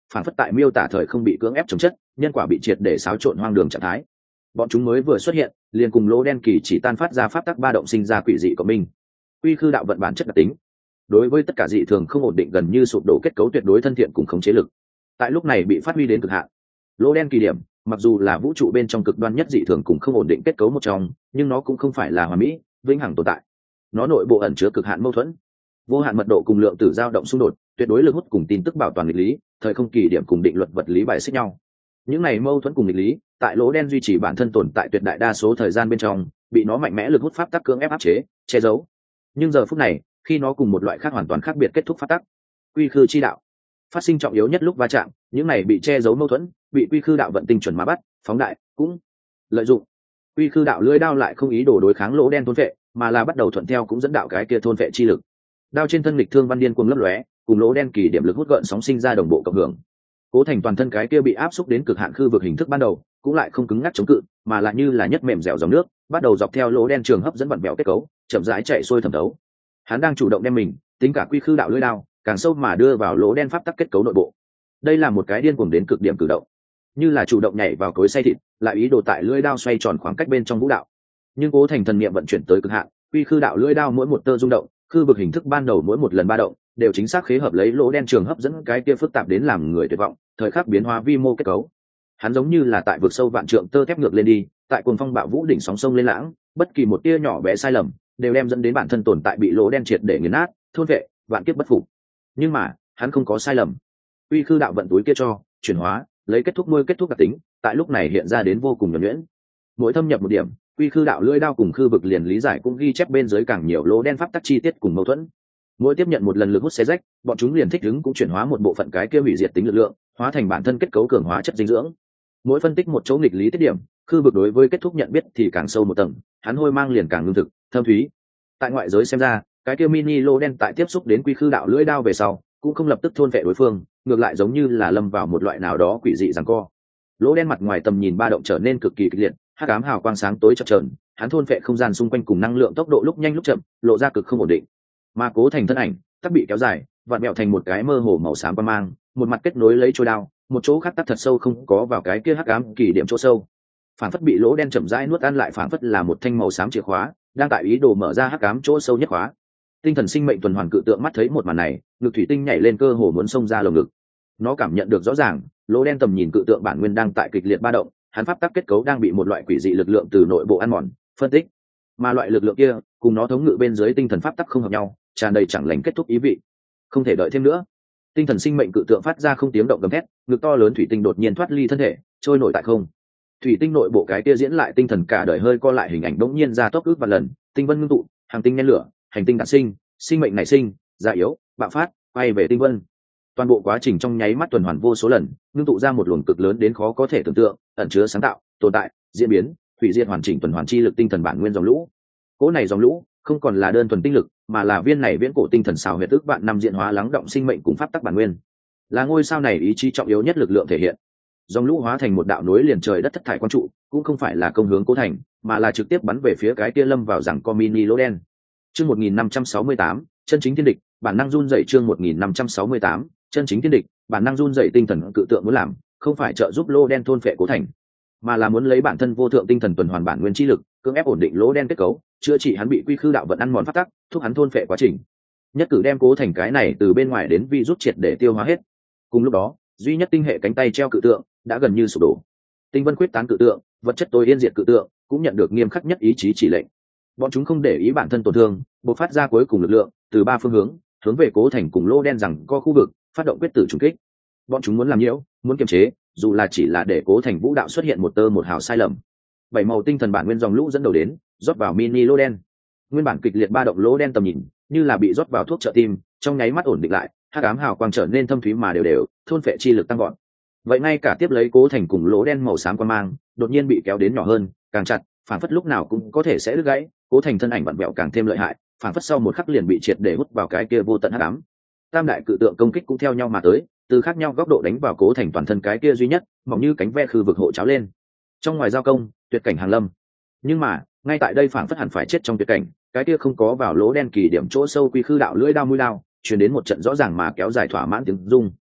phản phất tại miêu tả thời không bị cưỡng ép chống chất, nhân quả bị triệt để xáo trộn hoang đường trạng thái. Bọn chúng mới vừa xuất hiện, liền cùng lỗ đen kỳ chỉ tan phát ra pháp tắc ba động sinh ra quỷ dị của mình. Quy khư đạo vận bản chất đặc tính, đối với tất cả dị thường không ổn định gần như sụp đổ kết cấu tuyệt đối thân thiện cùng khống chế lực. Tại lúc này bị phát huy đến cực hạn. Lỗ đen kỳ điểm, mặc dù là vũ trụ bên trong cực đoan nhất dị thường cùng không ổn định kết cấu một trong, nhưng nó cũng không phải là hoàn mỹ, vĩnh hằng tồn tại. Nó nội bộ ẩn chứa cực hạn mâu thuẫn, vô hạn mật độ cùng lượng tử dao động xung đột, tuyệt đối lực hút cùng tin tức bảo toàn nghịch lý, thời không kỳ điểm cùng định luật vật lý bài xích nhau. Những này mâu thuẫn cùng nghịch lý, tại lỗ đen duy trì bản thân tồn tại tuyệt đại đa số thời gian bên trong, bị nó mạnh mẽ lực hút pháp tắc cưỡng ép áp chế, che giấu. Nhưng giờ phút này, khi nó cùng một loại khác hoàn toàn khác biệt kết thúc pháp tắc, quy khư chi đạo phát sinh trọng yếu nhất lúc va chạm, những này bị che giấu mâu thuẫn, bị quy khư đạo vận tinh chuẩn mà bắt, phóng đại, cũng lợi dụng. Quy khư đạo lưỡi đao lại không ý đồ đối kháng lỗ đen thôn vệ, mà là bắt đầu thuận theo cũng dẫn đạo cái kia thôn vệ chi lực. Đao trên thân lịch thương văn điên cuồng lấp lóe, cùng lỗ đen kỳ điểm lực hút gợn sóng sinh ra đồng bộ cộng hưởng. Cố Thành toàn thân cái kia bị áp xúc đến cực hạn khư vực hình thức ban đầu, cũng lại không cứng ngắc chống cự, mà lại như là nhất mềm dẻo dòng nước, bắt đầu dọc theo lỗ đen trường hấp dẫn vặn vẹo kết cấu, chậm rãi chạy xuôi thẩm thấu. Hắn đang chủ động đem mình, tính cả quy khư đạo lưỡi đao, càng sâu mà đưa vào lỗ đen pháp tắc kết cấu nội bộ. Đây là một cái điên cuồng đến cực điểm cử động, như là chủ động nhảy vào cối xay thịt, lại ý đồ tại lưỡi đao xoay tròn khoảng cách bên trong vũ đạo. Nhưng Cố Thành thần niệm vận chuyển tới cực hạn, quy khư đạo lưỡi đao mỗi một tơ rung động, khư vực hình thức ban đầu mỗi một lần ba động, đều chính xác khế hợp lấy lỗ đen trường hấp dẫn cái kia phức tạp đến làm người tuyệt vọng, thời khắc biến hóa vi mô kết cấu. Hắn giống như là tại vực sâu vạn trượng tơ thép ngược lên đi, tại cuồng phong bạo vũ đỉnh sóng sông lên lãng, bất kỳ một tia nhỏ bé sai lầm, đều đem dẫn đến bản thân tồn tại bị lỗ đen triệt để nghiền nát, thôn vệ, vạn kiếp bất phục. Nhưng mà, hắn không có sai lầm. Uy khư đạo vận túi kia cho, chuyển hóa, lấy kết thúc nuôi kết thúc đặc tính, tại lúc này hiện ra đến vô cùng nhuần nhuyễn. Mỗi thâm nhập một điểm, uy khư đạo lưỡi đao cùng khư vực liền lý giải cũng ghi chép bên dưới càng nhiều lỗ đen pháp tắc chi tiết cùng mâu thuẫn. Mỗi tiếp nhận một lần lực hút xé rách, bọn chúng liền thích ứng cũng chuyển hóa một bộ phận cái kia hủy diệt tính lực lượng, hóa thành bản thân kết cấu cường hóa chất dinh dưỡng. Mỗi phân tích một chỗ nghịch lý tiết điểm, khư vực đối với kết thúc nhận biết thì càng sâu một tầng, hắn hôi mang liền càng lương thực, thâm thúy. Tại ngoại giới xem ra, cái kia mini lỗ đen tại tiếp xúc đến quy khư đạo lưỡi đao về sau, cũng không lập tức thôn vệ đối phương, ngược lại giống như là lâm vào một loại nào đó quỷ dị giằng co. Lỗ đen mặt ngoài tầm nhìn ba động trở nên cực kỳ kịch liệt, hắc ám hào quang sáng tối chập chờn, hắn thôn vệ không gian xung quanh cùng năng lượng tốc độ lúc nhanh lúc chậm, lộ ra cực không ổn định. Mà Cố Thành thân ảnh, tắc bị kéo dài, vặn vẹo thành một cái mơ hồ màu xám quang mang, một mặt kết nối lấy trôi đao, một chỗ khác tắc thật sâu không có vào cái kia hắc ám kỳ điểm chỗ sâu. Phản phất bị lỗ đen chậm rãi nuốt ăn lại, phản phất là một thanh màu xám chìa khóa, đang tại ý đồ mở ra hắc ám chỗ sâu nhất khóa. Tinh thần sinh mệnh tuần hoàn cự tượng mắt thấy một màn này, ngực thủy tinh nhảy lên cơ hồ muốn xông ra lồng ngực. Nó cảm nhận được rõ ràng, lỗ đen tầm nhìn cự tượng bản nguyên đang tại kịch liệt ba động, hắn pháp tắc kết cấu đang bị một loại quỷ dị lực lượng từ nội bộ ăn mòn, phân tích. Mà loại lực lượng kia, cùng nó thống ngự bên dưới tinh thần pháp tắc không hợp nhau, tràn đầy chẳng lành kết thúc ý vị. Không thể đợi thêm nữa. Tinh thần sinh mệnh cự tượng phát ra không tiếng động gầm thét, ngực to lớn thủy tinh đột nhiên thoát ly thân thể, trôi nổi tại không. Thủy tinh nội bộ cái kia diễn lại tinh thần cả đời hơi co lại hình ảnh bỗng nhiên ra tốc ước và lần, tinh vân ngưng tụ, hàng tinh nhen lửa, hành tinh đản sinh, sinh mệnh nảy sinh, già yếu, bạo phát, bay về tinh vân. Toàn bộ quá trình trong nháy mắt tuần hoàn vô số lần, ngưng tụ ra một luồng cực lớn đến khó có thể tưởng tượng, ẩn chứa sáng tạo, tồn tại, diễn biến, hủy diệt hoàn chỉnh tuần hoàn chi lực tinh thần bản nguyên dòng lũ. Cỗ này dòng lũ không còn là đơn thuần tinh lực, mà là viên này viễn cổ tinh thần xào huyệt ức vạn năm diễn hóa lắng động sinh mệnh cùng pháp tắc bản nguyên, là ngôi sao này ý chí trọng yếu nhất lực lượng thể hiện. Dòng lũ hóa thành một đạo nối liền trời đất thất thải quan trụ, cũng không phải là công hướng Cố Thành, mà là trực tiếp bắn về phía cái kia lâm vào rằng co mini lỗ đen. Chương một nghìn năm trăm sáu mươi tám, chân chính thiên địch, bản năng run dậy. Chương một nghìn năm trăm sáu mươi tám, chân chính thiên địch, bản năng run dậy. Tinh thần cự tượng muốn làm, không phải trợ giúp lỗ đen thôn phệ Cố Thành, mà là muốn lấy bản thân vô thượng tinh thần tuần hoàn bản nguyên chi lực, cưỡng ép ổn định lỗ đen kết cấu, chữa trị hắn bị quy khư đạo vận ăn mòn phát tắc, thúc hắn thôn phệ quá trình. Nhất cử đem Cố Thành cái này từ bên ngoài đến vi rút triệt để tiêu hóa hết. Cùng lúc đó, duy nhất tinh hệ cánh tay treo cự tượng đã gần như sụp đổ. Tinh vân quyết tán cự tượng, vật chất tối yên diệt cự tượng, cũng nhận được nghiêm khắc nhất ý chí chỉ lệnh. Bọn chúng không để ý bản thân tổn thương, bộc phát ra cuối cùng lực lượng từ ba phương hướng, hướng về Cố Thành cùng lỗ đen rằng co khu vực, phát động quyết tử trùng kích. Bọn chúng muốn làm nhiễu, muốn kiềm chế, dù là chỉ là để Cố Thành vũ đạo xuất hiện một tơ một hào sai lầm. Bảy màu tinh thần bản nguyên dòng lũ dẫn đầu đến, rót vào mini lỗ đen. Nguyên bản kịch liệt ba động lỗ đen tầm nhìn, như là bị rót vào thuốc trợ tim, trong nháy mắt ổn định lại, hắc ám hào quang trở nên thâm thúy mà đều đều, thôn phệ chi lực tăng gọn. Vậy ngay cả tiếp lấy Cố Thành cùng lỗ đen màu xám quang mang, đột nhiên bị kéo đến nhỏ hơn, càng chặt, phản phất lúc nào cũng có thể sẽ đứt gãy. Cố Thành thân ảnh vặn vẹo càng thêm lợi hại, phản phất sau một khắc liền bị triệt để hút vào cái kia vô tận hắc ám. Tam đại cự tượng công kích cũng theo nhau mà tới, từ khác nhau góc độ đánh vào Cố Thành toàn thân cái kia duy nhất, mỏng như cánh ve khư vực hộ cháo lên. Trong ngoài giao công, tuyệt cảnh hàng lâm. Nhưng mà, ngay tại đây phản phất hẳn phải chết trong tuyệt cảnh, cái kia không có vào lỗ đen kỳ điểm chỗ sâu quy khư đạo lưỡi đao mũi đao, truyền đến một trận rõ ràng mà kéo dài thỏa mãn tiếng rung.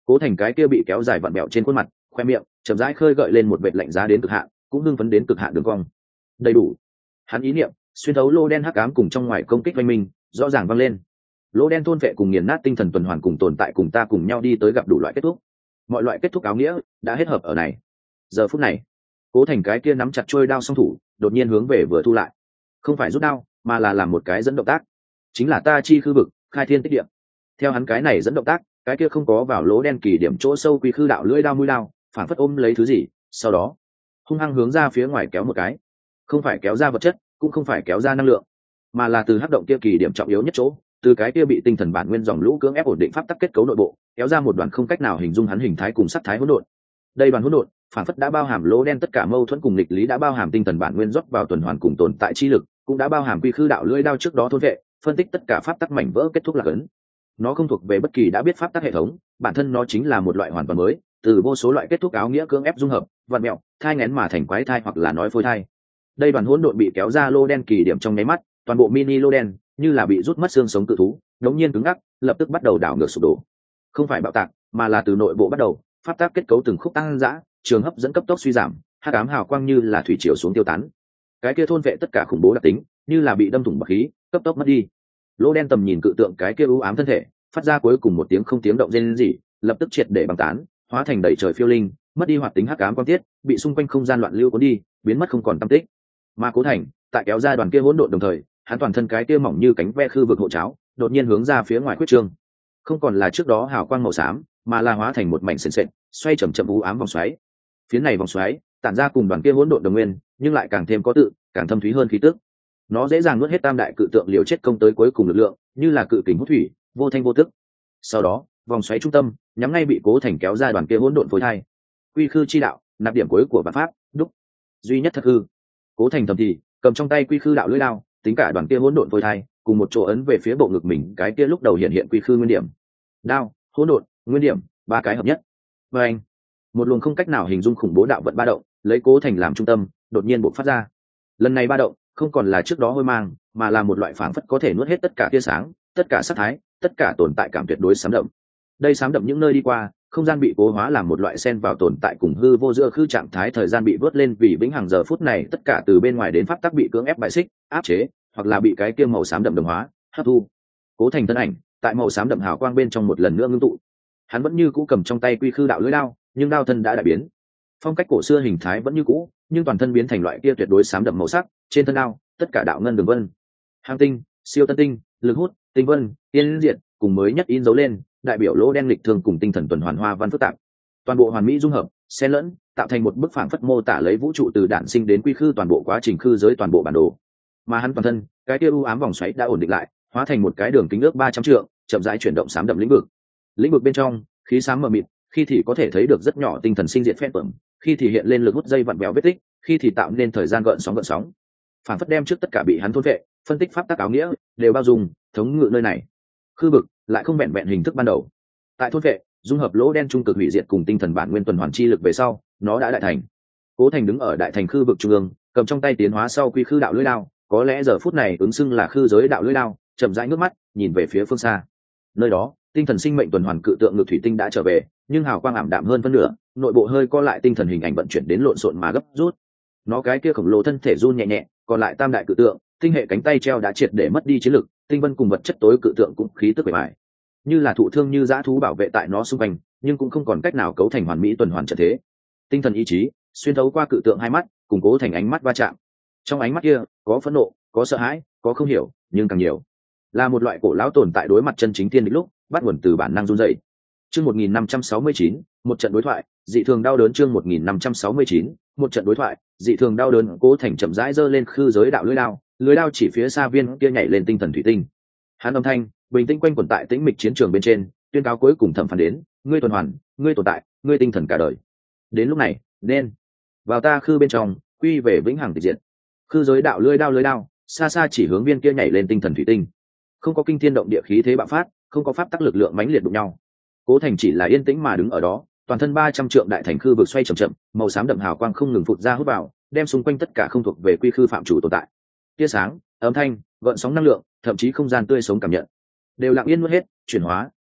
Cố Thành cái kia bị kéo dài vặn bẹo trên khuôn mặt, khoe miệng chậm rãi khơi gợi lên một vệt lạnh giá đến cực hạn, cũng hưng phấn đến cực hạn đường cong. Đầy đủ. Hắn ý niệm xuyên thấu lô đen hắc ám cùng trong ngoài công kích oanh minh, rõ ràng vang lên. Lô đen thôn vệ cùng nghiền nát tinh thần tuần hoàn cùng tồn tại cùng ta cùng nhau đi tới gặp đủ loại kết thúc. Mọi loại kết thúc áo nghĩa đã hết hợp ở này. Giờ phút này, Cố Thành cái kia nắm chặt trôi đao song thủ, đột nhiên hướng về vừa thu lại. Không phải rút đao, mà là làm một cái dẫn động tác. Chính là ta chi khư vực, khai thiên tích địa. Theo hắn cái này dẫn động tác, cái kia không có vào lỗ đen kỳ điểm chỗ sâu quy khư đạo lưỡi đao mũi đao, phản phất ôm lấy thứ gì, sau đó hung hăng hướng ra phía ngoài kéo một cái. Không phải kéo ra vật chất, cũng không phải kéo ra năng lượng, mà là từ hắc động kia kỳ điểm trọng yếu nhất chỗ, từ cái kia bị tinh thần bản nguyên dòng lũ cưỡng ép ổn định pháp tắc kết cấu nội bộ, kéo ra một đoàn không cách nào hình dung hắn hình thái cùng sắc thái hỗn độn. Đây đoàn hỗn độn, phản phất đã bao hàm lỗ đen tất cả mâu thuẫn cùng nghịch lý, đã bao hàm tinh thần bản nguyên rót vào tuần hoàn cùng tồn tại chi lực, cũng đã bao hàm quy khư đạo lưỡi đao trước đó thôn vệ, phân tích tất cả pháp tắc mảnh vỡ kết thúc là ấn. Nó không thuộc về bất kỳ đã biết pháp tắc hệ thống, bản thân nó chính là một loại hoàn toàn mới, từ vô số loại kết thúc áo nghĩa cưỡng ép dung hợp, vặn mẹo, thai nghén mà thành quái thai hoặc là nói phôi thai. Đây đoàn hỗn độn bị kéo ra lô đen kỳ điểm trong nháy mắt, toàn bộ mini lô đen như là bị rút mất xương sống cự thú, đống nhiên cứng ngắc, lập tức bắt đầu đảo ngược sụp đổ. Không phải bạo tạc, mà là từ nội bộ bắt đầu, pháp tắc kết cấu từng khúc tăng dã, trường hấp dẫn cấp tốc suy giảm, hắc ám hào quang như là thủy triều xuống tiêu tán. Cái kia thôn vệ tất cả khủng bố đặc tính, như là bị đâm thủng bạc khí, cấp tốc mất đi. Lô đen tầm nhìn cự tượng cái kia u ám thân thể, phát ra cuối cùng một tiếng không tiếng động rên rỉ, lập tức triệt để băng tán, hóa thành đầy trời phiêu linh, mất đi hoạt tính hắc ám quang tiết, bị xung quanh không gian loạn lưu cuốn đi, biến mất không còn tăm tích. Mà Cố Thành, tại kéo ra đoàn kia hỗn độn đồng thời, hắn toàn thân cái kia mỏng như cánh ve khư vực hộ cháo, đột nhiên hướng ra phía ngoài quyết trương. Không còn là trước đó hào quang màu xám, mà là hóa thành một mảnh sền sệt, xoay chậm chậm u ám vòng xoáy. Phía này vòng xoáy, tản ra cùng đoàn kia hỗn độn đồng nguyên, nhưng lại càng thêm có tự, càng thâm thúy hơn khí tức. Nó dễ dàng nuốt hết tam đại cự tượng liều chết công tới cuối cùng lực lượng, như là cự kình hút thủy, vô thanh vô tức. Sau đó, vòng xoáy trung tâm, nhắm ngay bị Cố Thành kéo ra đoàn kia hỗn độn phôi thai. Quy khư chi đạo, nạp điểm cuối của vạn pháp, đúc. Duy nhất thật hư. Cố Thành thầm thì, cầm trong tay quy khư đạo lưỡi đao, tính cả đoàn kia hỗn độn phôi thai, cùng một chỗ ấn về phía bộ ngực mình, cái kia lúc đầu hiện hiện quy khư nguyên điểm. Đao, hỗn độn, nguyên điểm, ba cái hợp nhất. Và anh, một luồng không cách nào hình dung khủng bố đạo vận ba động, lấy Cố Thành làm trung tâm, đột nhiên bộc phát ra. Lần này ba động, không còn là trước đó hôi mang, mà là một loại phảng phất có thể nuốt hết tất cả tia sáng, tất cả sắc thái, tất cả tồn tại cảm tuyệt đối sám đậm. Đây sám đậm những nơi đi qua, không gian bị cố hóa làm một loại xen vào tồn tại cùng hư vô giữa khư trạng thái, thời gian bị vớt lên vì vĩnh hằng, giờ phút này tất cả từ bên ngoài đến pháp tắc bị cưỡng ép bại xích, áp chế, hoặc là bị cái kia màu xám đậm đồng hóa, hấp thu. Cố Thành thân ảnh, tại màu xám đậm hào quang bên trong một lần nữa ngưng tụ. Hắn vẫn như cũ cầm trong tay quy khư đạo lưỡi đao, nhưng đao thân đã đại biến. Phong cách cổ xưa hình thái vẫn như cũ, nhưng toàn thân biến thành loại kia tuyệt đối xám đậm màu sắc, trên thân đao, tất cả đạo ngân đường vân, hàng tinh, siêu tân tinh, lực hút, tinh vân, tiên diện, cùng mới nhất in dấu lên, đại biểu lỗ đen lịch thường cùng tinh thần tuần hoàn hoa văn phức tạp, toàn bộ hoàn mỹ dung hợp, xen lẫn, tạo thành một bức phảng phất mô tả lấy vũ trụ từ đản sinh đến quy khư toàn bộ quá trình khư giới toàn bộ bản đồ. Mà hắn toàn thân, cái kia u ám vòng xoáy đã ổn định lại, hóa thành một cái đường kính ước ba trăm trượng, chậm rãi chuyển động xám đậm lĩnh vực. Lĩnh vực bên trong, khí xám mờ mịt, khi thì có thể thấy được rất nhỏ tinh thần sinh diệt phép tẩm, khi thì hiện lên lực hút dây vặn béo vết tích, khi thì tạo nên thời gian gợn sóng gợn sóng. Phản phất đem trước tất cả bị hắn thôn vệ, phân tích pháp tắc áo nghĩa, đều bao dung, thống ngự nơi này. Khư vực lại không vẹn vẹn hình thức ban đầu. Tại thôn vệ, dung hợp lỗ đen trung cực hủy diệt cùng tinh thần bản nguyên tuần hoàn chi lực về sau, nó đã đại thành. Cố Thành đứng ở đại thành khư vực trung ương, cầm trong tay tiến hóa sau quy khư đạo lưỡi đao, có lẽ giờ phút này ứng xưng là khư giới đạo lưỡi đao, chậm rãi ngước mắt, nhìn về phía phương xa. Nơi đó, tinh thần sinh mệnh tuần hoàn cự tượng ngự thủy tinh đã trở về, nhưng hào quang ảm đạm hơn phân nửa, nội bộ hơi co lại, tinh thần hình ảnh vận chuyển đến lộn xộn mà gấp rút. Nó cái kia khổng lồ thân thể run nhẹ nhẹ, còn lại tam đại cự tượng, tinh hệ cánh tay treo đã triệt để mất đi chiến lực, tinh vân cùng vật chất tối cự tượng cũng khí tức bề bại, như là thụ thương như dã thú bảo vệ tại nó xung quanh, nhưng cũng không còn cách nào cấu thành hoàn mỹ tuần hoàn trận thế. Tinh thần ý chí xuyên thấu qua cự tượng hai mắt, củng cố thành ánh mắt va chạm. Trong ánh mắt kia có phẫn nộ, có sợ hãi, có không hiểu, nhưng càng nhiều là một loại cổ lão tồn tại đối mặt chân chính thiên địch lúc bắt nguồn từ bản năng run rẩy. Chương một nghìn năm trăm sáu mươi chín, một trận đối thoại, dị thường đau đớn. Chương một nghìn năm trăm sáu mươi chín, một trận đối thoại, dị thường đau đớn. Cố Thành chậm rãi giơ lên khư giới đạo lưỡi đao, lưỡi đao chỉ phía xa viên kia nhảy lên tinh thần thủy tinh. Hắn âm thanh bình tĩnh quanh quẩn tại tĩnh mịch chiến trường bên trên, tuyên cáo cuối cùng thẩm phán đến: ngươi tuần hoàn, ngươi tồn tại, ngươi tinh thần cả đời. Đến lúc này, nên vào ta khư bên trong, quy về vĩnh hằng tịch diệt. Khư giới đạo lưỡi đao lưỡi đao, xa xa chỉ hướng viên kia nhảy lên tinh thần thủy tinh. Không có kinh thiên động địa khí thế bạo phát, không có pháp tắc lực lượng mãnh liệt đụng nhau. Cố Thành chỉ là yên tĩnh mà đứng ở đó, toàn thân ba trăm trượng đại thành khư vực xoay chậm chậm, màu xám đậm hào quang không ngừng phụt ra hút vào, đem xung quanh tất cả không thuộc về quy khư phạm chủ tồn tại, tia sáng, âm thanh, gợn sóng năng lượng, thậm chí không gian tươi sống cảm nhận, đều lặng yên nuốt hết, chuyển hóa,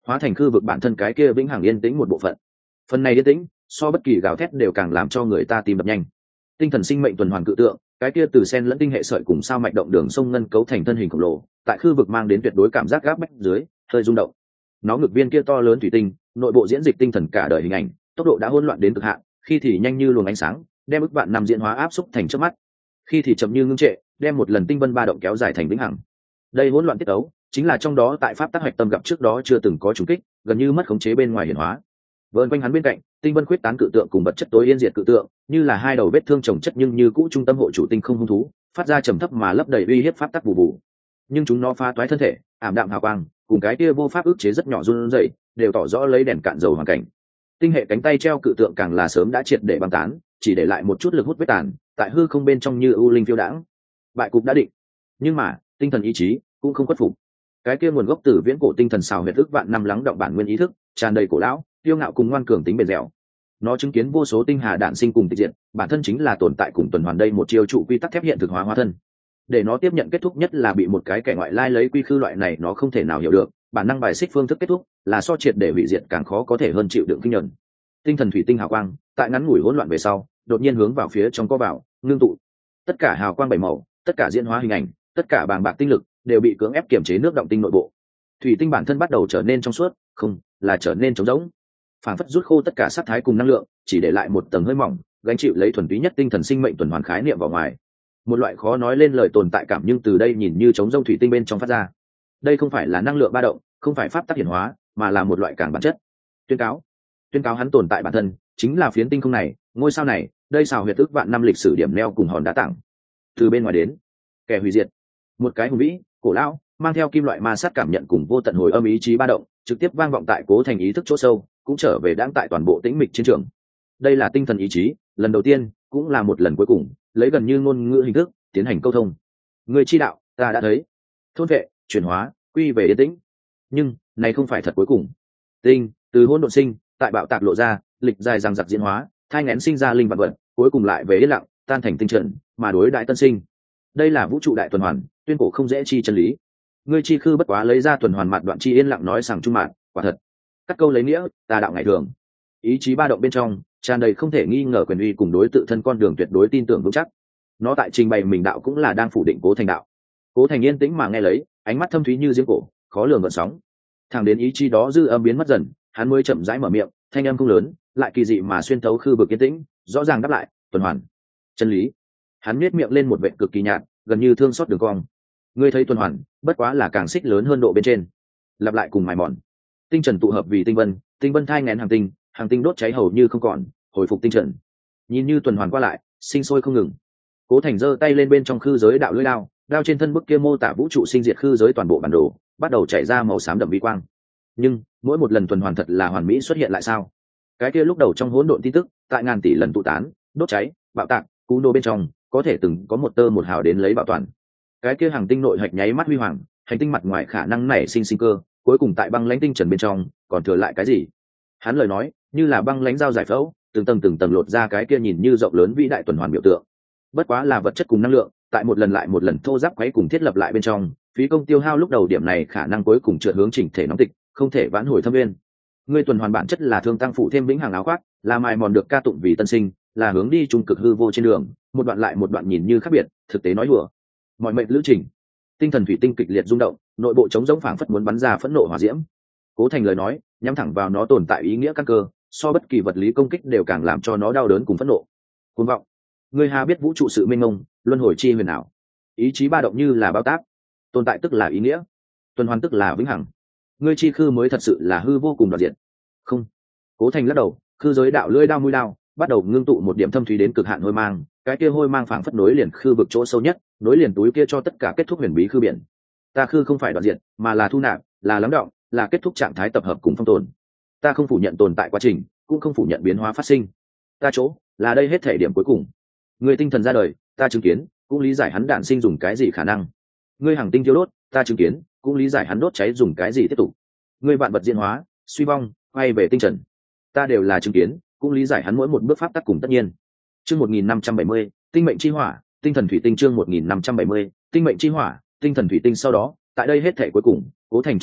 hóa thành khư vực bản thân cái kia vĩnh hằng yên tĩnh một bộ phận. Phần này yên tĩnh so bất kỳ gào thét đều càng làm cho người ta tìm đập nhanh. Tinh thần sinh mệnh tuần hoàn cự tượng, cái kia từ sen lẫn tinh hệ sợi cùng sao mạch động đường sông ngân cấu thành thân hình khổng lồ, tại khư vực mang đến tuyệt đối cảm giác gáp bách dưới hơi rung động. Nó ngực viên kia to lớn thủy tinh, nội bộ diễn dịch tinh thần cả đời hình ảnh, tốc độ đã hỗn loạn đến cực hạn, khi thì nhanh như luồng ánh sáng đem ức vạn năm diễn hóa áp xúc thành trước mắt, khi thì chậm như ngưng trệ đem một lần tinh vân ba động kéo dài thành vĩnh hằng. Đây hỗn loạn tiết ấu chính là trong đó tại pháp tác hoạch tâm gặp trước đó chưa từng có trùng kích, gần như mất khống chế bên ngoài hiển hóa. Vờn quanh hắn bên cạnh tinh vân khuyết tán cự tượng cùng vật chất tối yên diệt cự tượng, như là hai đầu vết thương chồng chất nhưng như cũ trung tâm hộ chủ tinh không hung thú, phát ra trầm thấp mà lấp đầy uy hiếp pháp tắc bù bù. Nhưng chúng nó phá toái thân thể, ảm đạm hào quang, cùng cái kia vô pháp ức chế rất nhỏ run rẩy, đều tỏ rõ lấy đèn cạn dầu hoàn cảnh. Tinh hệ cánh tay treo cự tượng càng là sớm đã triệt để băng tán, chỉ để lại một chút lực hút vết tàn, tại hư không bên trong như ưu linh phiêu đãng. Bại cục đã định, nhưng mà tinh thần ý chí cũng không khuất phục. Cái kia nguồn gốc từ viễn cổ tinh thần xào huyệt ức vạn năm lắng động bản nguyên ý thức, tràn đầy cổ lão, tiêu ngạo cùng ngoan cường tính bền dẻo. Nó chứng kiến vô số tinh hà đản sinh cùng tịch diệt, bản thân chính là tồn tại cùng tuần hoàn đây một chiêu trụ quy tắc thép hiện thực hóa hóa thân. Để nó tiếp nhận kết thúc nhất là bị một cái kẻ ngoại lai lấy quy khư loại này nó không thể nào hiểu được, bản năng bài xích phương thức kết thúc, là so triệt để hủy diệt càng khó có thể hơn chịu đựng kinh nhẫn. Tinh thần thủy tinh hào quang, tại ngắn ngủi hỗn loạn về sau, đột nhiên hướng vào phía trong co vào, ngưng tụ. Tất cả hào quang bảy màu, tất cả diễn hóa hình ảnh, tất cả bàng bạc tinh lực đều bị cưỡng ép kiểm chế nước động tinh nội bộ. Thủy tinh bản thân bắt đầu trở nên trong suốt, không, là trở nên trống rỗng. Phản phất rút khô tất cả sát thái cùng năng lượng, chỉ để lại một tầng hơi mỏng, gánh chịu lấy thuần túy nhất tinh thần sinh mệnh tuần hoàn khái niệm vào ngoài. Một loại khó nói lên lời tồn tại cảm nhưng từ đây nhìn như trống rỗng thủy tinh bên trong phát ra. Đây không phải là năng lượng ba động, không phải pháp tắc hiển hóa, mà là một loại càng bản chất. Tuyên cáo, tuyên cáo hắn tồn tại bản thân, chính là phiến tinh không này, ngôi sao này, đây xào huyệt ước vạn năm lịch sử điểm neo cùng hòn đá tảng. Từ bên ngoài đến, kẻ hủy diệt, một cái hùng vĩ, cổ lão, mang theo kim loại ma sát cảm nhận cùng vô tận hồi âm ý chí ba động, trực tiếp vang vọng tại cố thành ý thức chỗ sâu, cũng trở về đang tại toàn bộ tĩnh mịch chiến trường. Đây là tinh thần ý chí, lần đầu tiên, cũng là một lần cuối cùng, lấy gần như ngôn ngữ hình thức tiến hành câu thông. Người chi đạo, ta đã thấy. Thôn vệ, chuyển hóa, quy về yên tĩnh. Nhưng, này không phải thật cuối cùng. Tinh, từ hỗn độn sinh, tại bạo tạc lộ ra, lịch dài rằng giặc diễn hóa, thai nghén sinh ra linh vật vật, cuối cùng lại về yên lặng, tan thành tinh trận, mà đối đại tân sinh. Đây là vũ trụ đại tuần hoàn, tuyên cổ không dễ chi chân lý. Ngươi chi khư bất quá lấy ra tuần hoàn mặt đoạn chi yên lặng nói rằng trung mạn, quả thật. Cắt câu lấy nghĩa, tà đạo ngày thường. Ý chí ba động bên trong, tràn đầy không thể nghi ngờ quyền uy cùng đối tự thân con đường tuyệt đối tin tưởng vững chắc. Nó tại trình bày mình đạo cũng là đang phủ định cố thành đạo. Cố thành yên tĩnh mà nghe lấy, ánh mắt thâm thúy như giếng cổ, khó lường gợn sóng. Thẳng đến ý chí đó dư âm biến mất dần, hắn mới chậm rãi mở miệng, thanh âm không lớn, lại kỳ dị mà xuyên thấu khư vực yên tĩnh, rõ ràng đáp lại, tuần hoàn, chân lý. Hắn nhếch miệng lên một vệt cực kỳ nhạt, gần như thương xót đường cong. Ngươi thấy tuần hoàn, bất quá là càng xích lớn hơn độ bên trên. Lặp lại cùng mài mòn. Tinh trần tụ hợp vì tinh vân, tinh vân thai nghén hàng tinh, hàng tinh đốt cháy hầu như không còn, hồi phục tinh trần. Nhìn như tuần hoàn qua lại, sinh sôi không ngừng. Cố Thành giơ tay lên bên trong khư giới đạo lưỡi đao, đao trên thân bức kia mô tả vũ trụ sinh diệt khư giới toàn bộ bản đồ, bắt đầu chảy ra màu xám đậm vi quang. Nhưng mỗi một lần tuần hoàn thật là hoàn mỹ xuất hiện lại sao? Cái kia lúc đầu trong hỗn độn tin tức, tại ngàn tỷ lần tụ tán, đốt cháy, bạo tạc, cú nô bên trong, có thể từng có một tơ một hào đến lấy bảo toàn. Cái kia hàng tinh nội hạch nháy mắt huy hoàng, hành tinh mặt ngoài khả năng nảy sinh sinh cơ, cuối cùng tại băng lãnh tinh trần bên trong, còn thừa lại cái gì? Hắn lời nói, như là băng lãnh dao giải phẫu, từng tầng từng tầng lột ra cái kia nhìn như rộng lớn vĩ đại tuần hoàn biểu tượng. Bất quá là vật chất cùng năng lượng, tại một lần lại một lần thô ráp quấy cùng thiết lập lại bên trong, phí công tiêu hao lúc đầu điểm này khả năng cuối cùng trượt hướng chỉnh thể nóng tịch, không thể vãn hồi thâm nguyên. Ngươi tuần hoàn bản chất là thương tăng phụ thêm vĩnh hằng áo khoác, là mài mòn được ca tụng vì tân sinh, là hướng đi trung cực hư vô trên đường, một đoạn lại một đoạn nhìn như khác biệt, thực tế nói đùa. Mọi mệnh lữ trình, tinh thần thủy tinh kịch liệt rung động, nội bộ trống rỗng phảng phất muốn bắn ra phẫn nộ hỏa diễm. Cố Thành lời nói, nhắm thẳng vào nó tồn tại ý nghĩa căn cơ, so bất kỳ vật lý công kích đều càng làm cho nó đau đớn cùng phẫn nộ. Cuồng vọng, ngươi hà biết vũ trụ sự mênh mông, luân hồi chi huyền ảo. Ý chí ba động như là bao tác, tồn tại tức là ý nghĩa, tuần hoàn tức là vĩnh hằng. Ngươi chi khư mới thật sự là hư vô cùng đoạt diện. Không. Cố Thành lắc đầu, khư giới đạo lưỡi đao mũi đao, bắt đầu ngưng tụ một điểm thâm thúy đến cực hạn hôi mang, cái kia hôi mang phảng phất nối liền khư vực chỗ sâu nhất, nối liền túi kia cho tất cả kết thúc huyền bí khư biển. Ta khư không phải đoạt diện, mà là thu nạp, là lắng đọng, là kết thúc trạng thái tập hợp cùng phong tồn. Ta không phủ nhận tồn tại quá trình, cũng không phủ nhận biến hóa phát sinh. Ta chỗ, là đây hết thể điểm cuối cùng. Người tinh thần ra đời, ta chứng kiến, cũng lý giải hắn đản sinh dùng cái gì khả năng. Ngươi hàng tinh thiêu đốt, ta chứng kiến, cũng lý giải hắn đốt cháy dùng cái gì tiếp tục. Ngươi vạn vật diễn hóa, suy vong, quay về tinh trần, ta đều là chứng kiến, cũng lý giải hắn mỗi một bước pháp tắc cùng tất nhiên. Chương một nghìn năm trăm bảy mươi, tinh mệnh chi hỏa, tinh thần thủy tinh chương một nghìn năm trăm bảy mươi, tinh mệnh chi hỏa, tinh thần thủy tinh sau đó, tại đây hết thể cuối cùng, Cố Thành trong mắt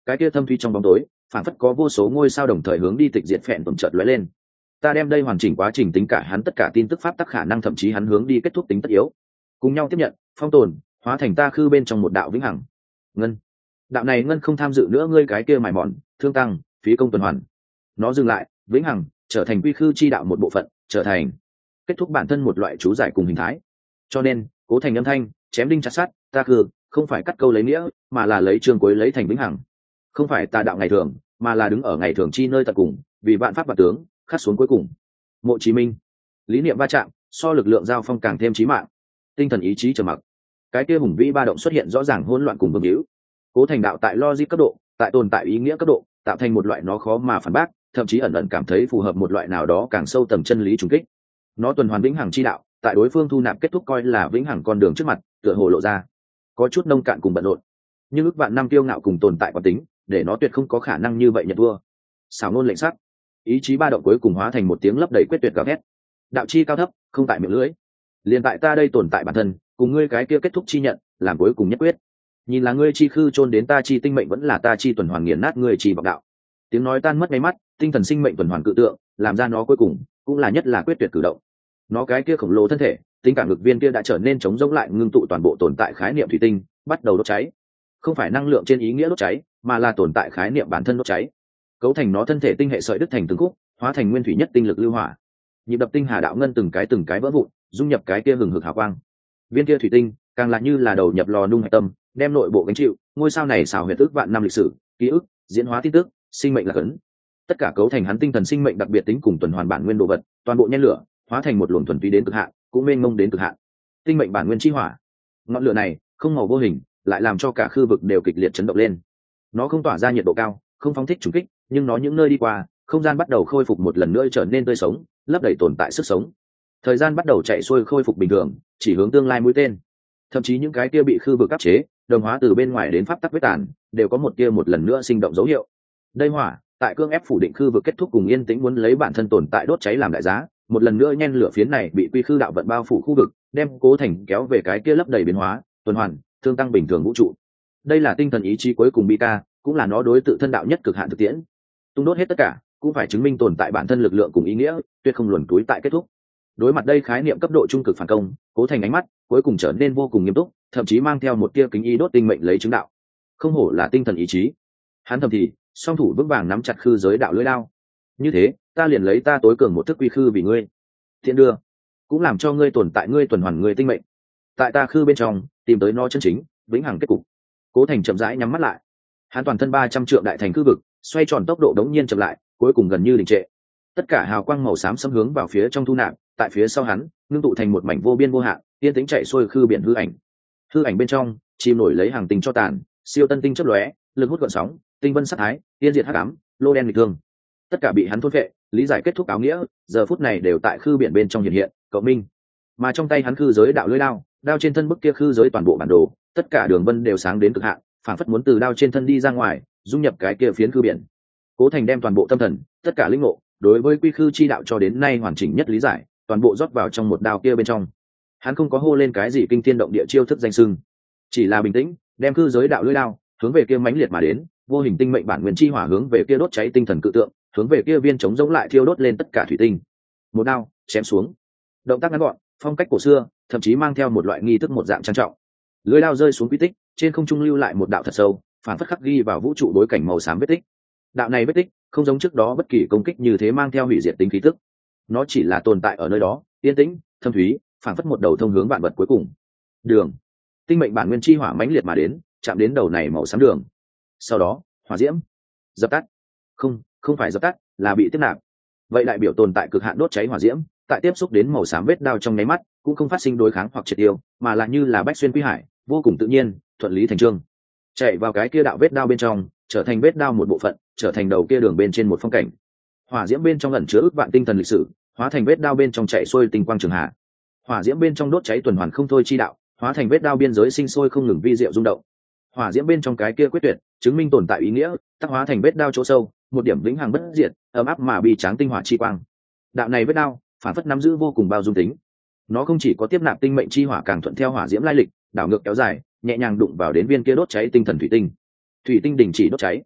cái kia thâm thuy trong bóng tối phản phất có vô số ngôi sao đồng thời hướng đi tịch diệt phèn tuần chợt lóe lên. Ta đem đây hoàn chỉnh quá trình tính cả hắn tất cả tin tức pháp tắc khả năng, thậm chí hắn hướng đi kết thúc tính tất yếu, cùng nhau tiếp nhận phong tồn, hóa thành ta khư bên trong một đạo vĩnh hằng ngân. Đạo này ngân không tham dự nữa ngươi cái kia mài mòn thương tăng phí công tuần hoàn, nó dừng lại vĩnh hằng trở thành quy khư chi đạo một bộ phận, trở thành kết thúc bản thân một loại chú giải cùng hình thái. Cho nên Cố Thành âm thanh chém đinh chặt sắt, ta khư không phải cắt câu lấy nghĩa, mà là lấy chương cuối lấy thành vĩnh hằng, không phải tà đạo ngày thường, mà là đứng ở ngày thường chi nơi tận cùng, vì vạn pháp và tướng khắc xuống cuối cùng. Mộ Chí Minh, lý niệm va chạm so lực lượng giao phong càng thêm chí mạng. Tinh thần ý chí trầm mặc, cái kia hùng vĩ ba động xuất hiện rõ ràng hỗn loạn cùng vương hữu. Cố Thành đạo tại logic cấp độ, tại tồn tại ý nghĩa cấp độ, tạo thành một loại nó khó mà phản bác, thậm chí ẩn ẩn cảm thấy phù hợp một loại nào đó càng sâu tầng chân lý trùng kích. Nó tuần hoàn vĩnh hằng chi đạo, tại đối phương thu nạp kết thúc coi là vĩnh hằng con đường trước mặt, tựa hồ lộ ra có chút nông cạn cùng bận rộn, nhưng ước vạn năm tiêu ngạo cùng tồn tại quán tính, để nó tuyệt không có khả năng như vậy nhận thua. Xảo ngôn lệnh sắc, ý chí ba động cuối cùng hóa thành một tiếng lấp đầy quyết tuyệt gào thét. Đạo chi cao thấp, không tại miệng lưỡi, liền tại ta đây tồn tại bản thân, cùng ngươi cái kia kết thúc chi nhận, làm cuối cùng nhất quyết. Nhìn là ngươi chi khư chôn đến ta chi tinh mệnh, vẫn là ta chi tuần hoàn nghiền nát ngươi chi vọng đạo. Tiếng nói tan mất ngay mắt, tinh thần sinh mệnh tuần hoàn cự tượng, làm ra nó cuối cùng, cũng là nhất là quyết tuyệt cử động. Nó cái kia khổng lồ thân thể, tính cả ngực viên kia đã trở nên chống rỗng lại, ngưng tụ toàn bộ tồn tại khái niệm thủy tinh, bắt đầu đốt cháy. Không phải năng lượng trên ý nghĩa đốt cháy, mà là tồn tại khái niệm bản thân đốt cháy. Cấu thành nó thân thể tinh hệ sợi đứt thành từng khúc, hóa thành nguyên thủy nhất tinh lực lưu hỏa. Nhịp đập tinh hà đạo ngân từng cái từng cái vỡ vụn, dung nhập cái kia hừng hực hào quang. Viên kia thủy tinh, càng là như là đầu nhập lò nung hạch tâm, đem nội bộ gánh chịu ngôi sao này xào huyệt ước vạn năm lịch sử, ký ức, diễn hóa tin tức, sinh mệnh là cấn. Tất cả cấu thành hắn tinh thần sinh mệnh đặc biệt tính cùng tuần hoàn bản nguyên đồ vật, toàn bộ nhen lửa, hóa thành một luồng thuần túy đến cực hạn, cũng mênh mông đến cực hạn. Tinh mệnh bản nguyên chi hỏa. Ngọn lửa này, không màu vô hình, lại làm cho cả khu vực đều kịch liệt chấn động lên. Nó không tỏa ra nhiệt độ cao, không phóng thích trùng kích, nhưng nó những nơi đi qua, không gian bắt đầu khôi phục một lần nữa trở nên tươi sống, lấp đầy tồn tại sức sống. Thời gian bắt đầu chạy xuôi khôi phục bình thường, chỉ hướng tương lai mũi tên. Thậm chí những cái kia bị khư vực áp chế, đồng hóa từ bên ngoài đến pháp tắc vết tàn, đều có một kia một lần nữa sinh động dấu hiệu. Đây hỏa, tại cương ép phủ định khư vực kết thúc cùng yên tĩnh muốn lấy bản thân tồn tại đốt cháy làm đại giá, một lần nữa nhen lửa phiến này bị quy khư đạo vận bao phủ khu vực, đem Cố Thành kéo về cái kia lấp đầy biến hóa, tuần hoàn, thương tăng bình thường vũ trụ. Đây là tinh thần ý chí cuối cùng bi ca, cũng là nó đối tự thân đạo nhất cực hạn thực tiễn. Tung đốt hết tất cả, cũng phải chứng minh tồn tại bản thân lực lượng cùng ý nghĩa, tuyệt không luồn túi tại kết thúc. Đối mặt đây khái niệm cấp độ trung cực phản công, Cố Thành ánh mắt cuối cùng trở nên vô cùng nghiêm túc, thậm chí mang theo một tia kính ý đốt tinh mệnh lấy chứng đạo. Không hổ là tinh thần ý chí. Hắn thầm thì, song thủ vững vàng nắm chặt khư giới đạo lưỡi lao. Như thế, ta liền lấy ta tối cường một thức quy khư vì ngươi. Thiện đưa, cũng làm cho ngươi tồn tại ngươi tuần hoàn ngươi tinh mệnh. Tại ta khư bên trong, tìm tới nó chân chính, vĩnh hằng kết cục. Cố Thành chậm rãi nhắm mắt lại. Hắn toàn thân ba trăm trượng đại thành khư vực, xoay tròn tốc độ đống nhiên chậm lại, cuối cùng gần như đình trệ. Tất cả hào quang màu xám xâm hướng vào phía trong thu nạp, tại phía sau hắn, ngưng tụ thành một mảnh vô biên vô hạn, yên tĩnh chạy xuôi khư biển hư ảnh. Hư ảnh bên trong, chìm nổi lấy hàng tinh cho tàn, siêu tân tinh chớp lóe, lực hút gợn sóng, tinh vân sát thái, tiên diệt hắc ám, lô đen nghịch thương. Tất cả bị hắn thôn phệ, lý giải kết thúc áo nghĩa, giờ phút này đều tại khư biển bên trong hiện hiện, cộng minh. Mà trong tay hắn khư giới đạo lưỡi đao, đao trên thân bức kia khư giới toàn bộ bản đồ, tất cả đường vân đều sáng đến cực hạn, phảng phất muốn từ đao trên thân đi ra ngoài, dung nhập cái kia phiến khư biển. Cố Thành đem toàn bộ tâm thần, tất cả linh ngộ, đối với quy khư chi đạo cho đến nay hoàn chỉnh nhất lý giải, toàn bộ rót vào trong một đao kia bên trong. Hắn không có hô lên cái gì kinh thiên động địa chiêu thức danh xưng, chỉ là bình tĩnh, đem khư giới đạo lưỡi đao hướng về kia mãnh liệt mà đến, vô hình tinh mệnh bản nguyên chi hỏa hướng về kia đốt cháy tinh thần cự tượng, hướng về kia viên chống giống lại thiêu đốt lên tất cả thủy tinh. Một đao chém xuống, động tác ngắn gọn, phong cách cổ xưa, thậm chí mang theo một loại nghi thức một dạng trang trọng. Lưỡi đao rơi xuống quy tích, trên không trung lưu lại một đạo thật sâu, phản phất khắc ghi vào vũ trụ đối cảnh màu xám vết tích. Đạo này vết tích không giống trước đó bất kỳ công kích như thế mang theo hủy diệt tính khí tức, nó chỉ là tồn tại ở nơi đó, yên tĩnh, thâm thúy, phản phất một đầu thông hướng vạn vật cuối cùng. Đường, tinh mệnh bản nguyên chi hỏa mãnh liệt mà đến, chạm đến đầu này màu xám đường. Sau đó, hỏa diễm dập tắt. Không, không phải dập tắt, là bị tiếp nạp. Vậy đại biểu tồn tại cực hạn đốt cháy hỏa diễm, tại tiếp xúc đến màu xám vết đao trong nháy mắt, cũng không phát sinh đối kháng hoặc triệt tiêu, mà là như là bách xuyên quy hải, vô cùng tự nhiên, thuận lý thành chương, chạy vào cái kia đạo vết đao bên trong, trở thành vết đao một bộ phận, trở thành đầu kia đường bên trên một phong cảnh. Hỏa diễm bên trong ẩn chứa ước vạn tinh thần lịch sử, hóa thành vết đao bên trong chạy xuôi tinh quang trường hạ. Hỏa diễm bên trong đốt cháy tuần hoàn không thôi chi đạo, hóa thành vết đao biên giới sinh sôi không ngừng vi diệu rung động. Hỏa diễm bên trong cái kia quyết tuyệt, chứng minh tồn tại ý nghĩa, tác hóa thành vết đao chỗ sâu, một điểm vĩnh hằng bất diệt, ấm áp mà bi tráng tinh hỏa chi quang. Đạo này vết đao, phản phất nắm giữ vô cùng bao dung tính. Nó không chỉ có tiếp nạp tinh mệnh chi hỏa, càng thuận theo hỏa diễm lai lịch, đảo ngược kéo dài, nhẹ nhàng đụng vào đến viên kia đốt cháy tinh thần thủy tinh. Thủy tinh đình chỉ đốt cháy,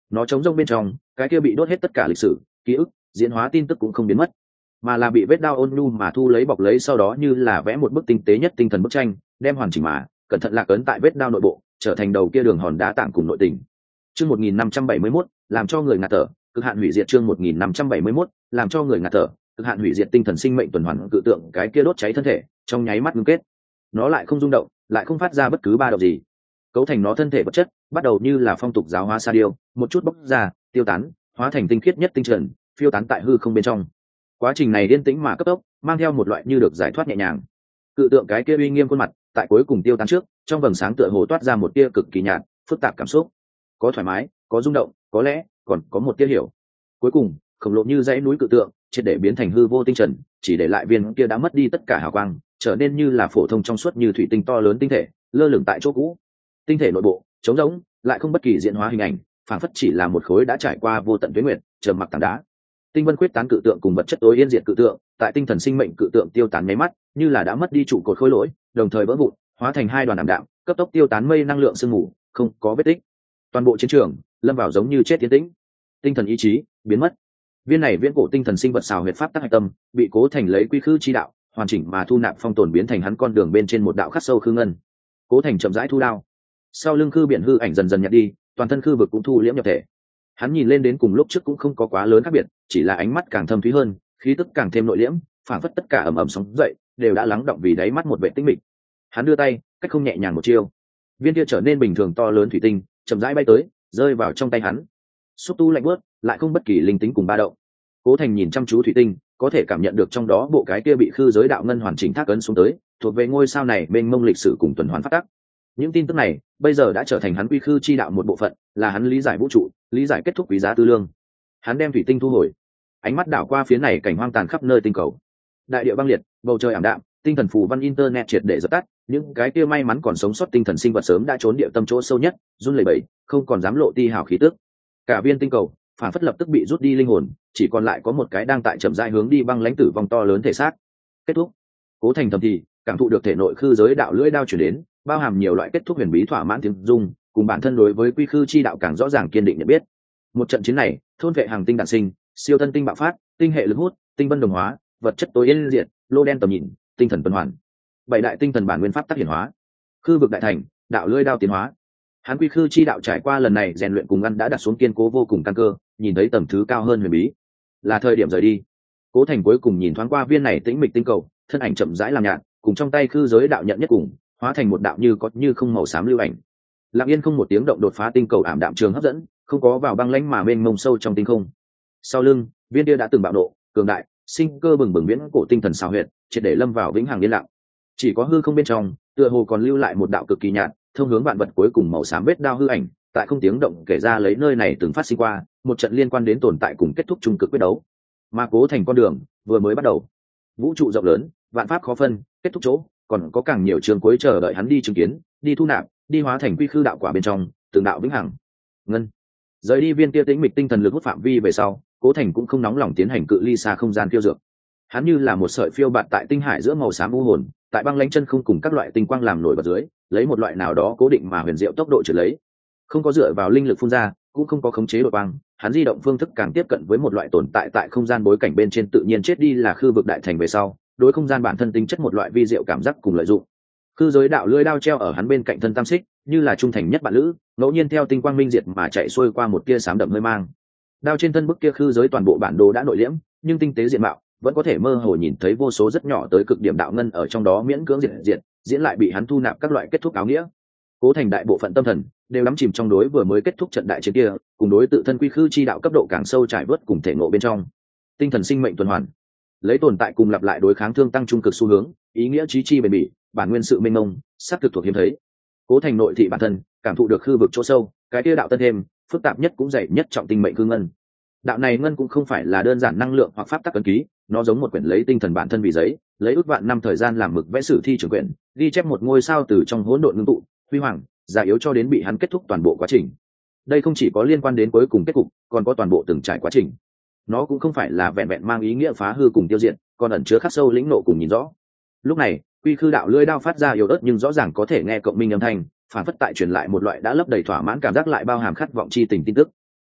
nó trống rông bên trong, cái kia bị đốt hết tất cả lịch sử ký ức diễn hóa tin tức cũng không biến mất, mà là bị vết đao ôn nhu mà thu lấy bọc lấy, sau đó như là vẽ một bức tinh tế nhất tinh thần bức tranh, đem hoàn chỉnh mà cẩn thận lạc ấn tại vết đao nội bộ, trở thành đầu kia đường hòn đá tảng cùng nội tình. Chương một nghìn năm trăm bảy mươi mốt, làm cho người ngạt thở, cực hạn hủy diệt. Chương một nghìn năm trăm bảy mươi mốt, làm cho người ngạt thở, cực hạn hủy diệt. Tinh thần sinh mệnh tuần hoàn cự tượng cái kia đốt cháy thân thể, trong nháy mắt ngưng kết. Nó lại không rung động, lại không phát ra bất cứ ba động gì. Cấu thành nó thân thể vật chất, bắt đầu như là phong tục giáo hóa sa điêu, một chút bốc ra, tiêu tán, hóa thành tinh khiết nhất tinh trần, phiêu tán tại hư không bên trong. Quá trình này yên tĩnh mà cấp tốc, mang theo một loại như được giải thoát nhẹ nhàng. Cự tượng cái kia uy nghiêm khuôn mặt, tại cuối cùng tiêu tán trước, trong vầng sáng tựa hồ toát ra một tia cực kỳ nhạt, phức tạp cảm xúc. Có thoải mái, có rung động, có lẽ còn có một tia hiểu. Cuối cùng, khổng lồ như dãy núi cự tượng, triệt để biến thành hư vô tinh trần, chỉ để lại viên kia đã mất đi tất cả hào quang, trở nên như là phổ thông trong suốt như thủy tinh to lớn tinh thể, lơ lửng tại chỗ cũ. Tinh thể nội bộ trống rỗng, lại không bất kỳ diễn hóa hình ảnh, phảng phất chỉ là một khối đã trải qua vô tận tuế nguyệt, trầm mặc tảng đá. Tinh vân quyết tán cự tượng cùng vật chất tối yên diệt cự tượng, tại tinh thần sinh mệnh cự tượng tiêu tán nháy mắt, như là đã mất đi trụ cột khối lỗi, đồng thời vỡ vụn, hóa thành hai đoàn ảm đạm, cấp tốc tiêu tán mây năng lượng sương mù, không có vết tích. Toàn bộ chiến trường lâm vào giống như chết tiến tĩnh. Tinh thần ý chí biến mất. Viên này viễn cổ tinh thần sinh vật xào huyệt pháp tắc hạch tâm, bị Cố Thành lấy quy khư chi đạo, hoàn chỉnh mà thu nạp phong tồn biến thành hắn con đường bên trên một đạo khắc sâu khư ngân. Cố Thành chậm rãi thu đao. Sau lưng khư biển hư ảnh dần dần nhạt đi, toàn thân khư vực cũng thu liễm nhập thể. Hắn nhìn lên đến cùng lúc trước cũng không có quá lớn khác biệt, chỉ là ánh mắt càng thâm thúy hơn, khí tức càng thêm nội liễm, phản phất tất cả ầm ầm sóng dậy đều đã lắng động vì đáy mắt một vệ tĩnh mịch. Hắn đưa tay, cách không nhẹ nhàng một chiêu, viên kia trở nên bình thường to lớn thủy tinh chậm rãi bay tới, rơi vào trong tay hắn. Xúc tu lạnh bớt, lại không bất kỳ linh tính cùng ba động. Cố Thành nhìn chăm chú thủy tinh, có thể cảm nhận được trong đó bộ cái kia bị khư giới đạo ngân hoàn chỉnh thác ấn xuống tới, thuộc về ngôi sao này mênh mông lịch sử cùng tuần hoàn phát tắc. Những tin tức này bây giờ đã trở thành hắn quy khư chi đạo một bộ phận, là hắn lý giải vũ trụ, lý giải kết thúc quý giá tư lương. Hắn đem thủy tinh thu hồi, ánh mắt đảo qua phía này cảnh hoang tàn khắp nơi tinh cầu. Đại địa băng liệt, bầu trời ảm đạm, tinh thần phù văn internet triệt để dập tắt, những cái kia may mắn còn sống sót tinh thần sinh vật sớm đã trốn địa tâm chỗ sâu nhất, run lẩy bẩy, không còn dám lộ ti hào khí tức. Cả viên tinh cầu phản phất lập tức bị rút đi linh hồn, chỉ còn lại có một cái đang tại chậm rãi hướng đi băng lãnh tử vong to lớn thể xác. Kết thúc. Cố Thành thầm thì, cảm thụ được thể nội khư giới đạo lưỡi đao chuyển đến, bao hàm nhiều loại kết thúc huyền bí thỏa mãn tiếng dung, cùng bản thân đối với quy khư chi đạo càng rõ ràng kiên định nhận biết. Một trận chiến này, thôn vệ hàng tinh đạn sinh, siêu thân tinh bạo phát, tinh hệ lực hút, tinh vân đồng hóa, vật chất tối yên diệt, lô đen tầm nhìn, tinh thần tuần hoàn, bảy đại tinh thần bản nguyên pháp tác hiển hóa, khư vực đại thành, đạo lưỡi đao tiến hóa. Hắn quy khư chi đạo trải qua lần này rèn luyện cùng ăn đã đặt xuống kiên cố vô cùng căn cơ, nhìn thấy tầm thứ cao hơn huyền bí, là thời điểm rời đi. Cố Thành cuối cùng nhìn thoáng qua viên này tĩnh mịch tinh cầu, thân ảnh chậm rãi làm nhạt, cùng trong tay khư giới đạo nhận nhất cùng, hóa thành một đạo như có như không màu xám lưu ảnh. Lặng yên không một tiếng động đột phá tinh cầu ảm đạm trường hấp dẫn, không có vào băng lãnh mà mênh mông sâu trong tinh không. Sau lưng, viên kia đã từng bạo nộ, cường đại, sinh cơ bừng bừng viễn cổ tinh thần xào huyệt, triệt để lâm vào vĩnh hằng yên lặng. Chỉ có hư không bên trong, tựa hồ còn lưu lại một đạo cực kỳ nhạt, thông hướng vạn vật cuối cùng màu xám vết đao hư ảnh, tại không tiếng động kể ra lấy nơi này từng phát sinh qua một trận liên quan đến tồn tại cùng kết thúc trung cực quyết đấu. Mà Cố Thành con đường vừa mới bắt đầu. Vũ trụ rộng lớn, vạn pháp khó phân, kết thúc chỗ còn có càng nhiều trường cuối chờ đợi hắn đi chứng kiến, đi thu nạp, đi hóa thành quy khư đạo quả bên trong từng đạo vĩnh hằng. Ngân rời đi viên kia tĩnh mịch tinh thần lực hút phạm vi về sau, Cố Thành cũng không nóng lòng tiến hành cự ly xa không gian phiêu dược. Hắn như là một sợi phiêu bạt tại tinh hải giữa màu xám u hồn, tại băng lãnh chân không cùng các loại tinh quang làm nổi bật dưới, lấy một loại nào đó cố định mà huyền diệu tốc độ trượt lấy, không có dựa vào linh lực phun ra, cũng không có khống chế độ băng, hắn di động phương thức càng tiếp cận với một loại tồn tại tại không gian bối cảnh bên trên tự nhiên chết đi là khư vực đại thành về sau, đối không gian bản thân tính chất một loại vi diệu cảm giác cùng lợi dụng. Khư giới đạo lưỡi đao treo ở hắn bên cạnh thân tam xích, như là trung thành nhất bạn lữ, ngẫu nhiên theo tinh quang minh diệt mà chạy xuôi qua một tia sám đậm hơi mang. Đao trên thân bức kia khư giới toàn bộ bản đồ đã nội liễm, nhưng tinh tế diện mạo vẫn có thể mơ hồ nhìn thấy vô số rất nhỏ tới cực điểm đạo ngân ở trong đó miễn cưỡng diệt diệt, diễn lại bị hắn thu nạp các loại kết thúc áo nghĩa. Cố Thành đại bộ phận tâm thần đều đắm chìm trong đối vừa mới kết thúc trận đại chiến kia, cùng đối tự thân quy khư chi đạo cấp độ càng sâu trải vớt cùng thể ngộ bên trong. Tinh thần sinh mệnh tuần hoàn, lấy tồn tại cùng lặp lại đối kháng thương tăng trung cực xu hướng, ý nghĩa chí chi bền bỉ, bản nguyên sự mênh mông, sát thực thuộc hiếm thấy. Cố Thành nội thị bản thân, cảm thụ được khư vực chỗ sâu, cái kia đạo tân thêm, phức tạp nhất cũng dày nhất trọng tinh mệnh cư ngân. Đạo này ngân cũng không phải là đơn giản năng lượng hoặc pháp tắc ấn ký, nó giống một quyển lấy tinh thần bản thân vì giấy, lấy ước vạn năm thời gian làm mực vẽ sử thi trường quyển, ghi chép một ngôi sao từ trong hỗn độn ngưng tụ, huy hoàng, già yếu cho đến bị hắn kết thúc toàn bộ quá trình. Đây không chỉ có liên quan đến cuối cùng kết cục, còn có toàn bộ từng trải quá trình. Nó cũng không phải là vẹn vẹn mang ý nghĩa phá hư cùng tiêu diệt, còn ẩn chứa khắc sâu lĩnh nộ cùng nhìn rõ. Lúc này, quy khư đạo lưỡi đao phát ra yếu ớt nhưng rõ ràng có thể nghe cộng minh âm thanh, phản phất tại truyền lại một loại đã lấp đầy thỏa mãn cảm giác lại bao hàm khát vọng chi tình tin tức.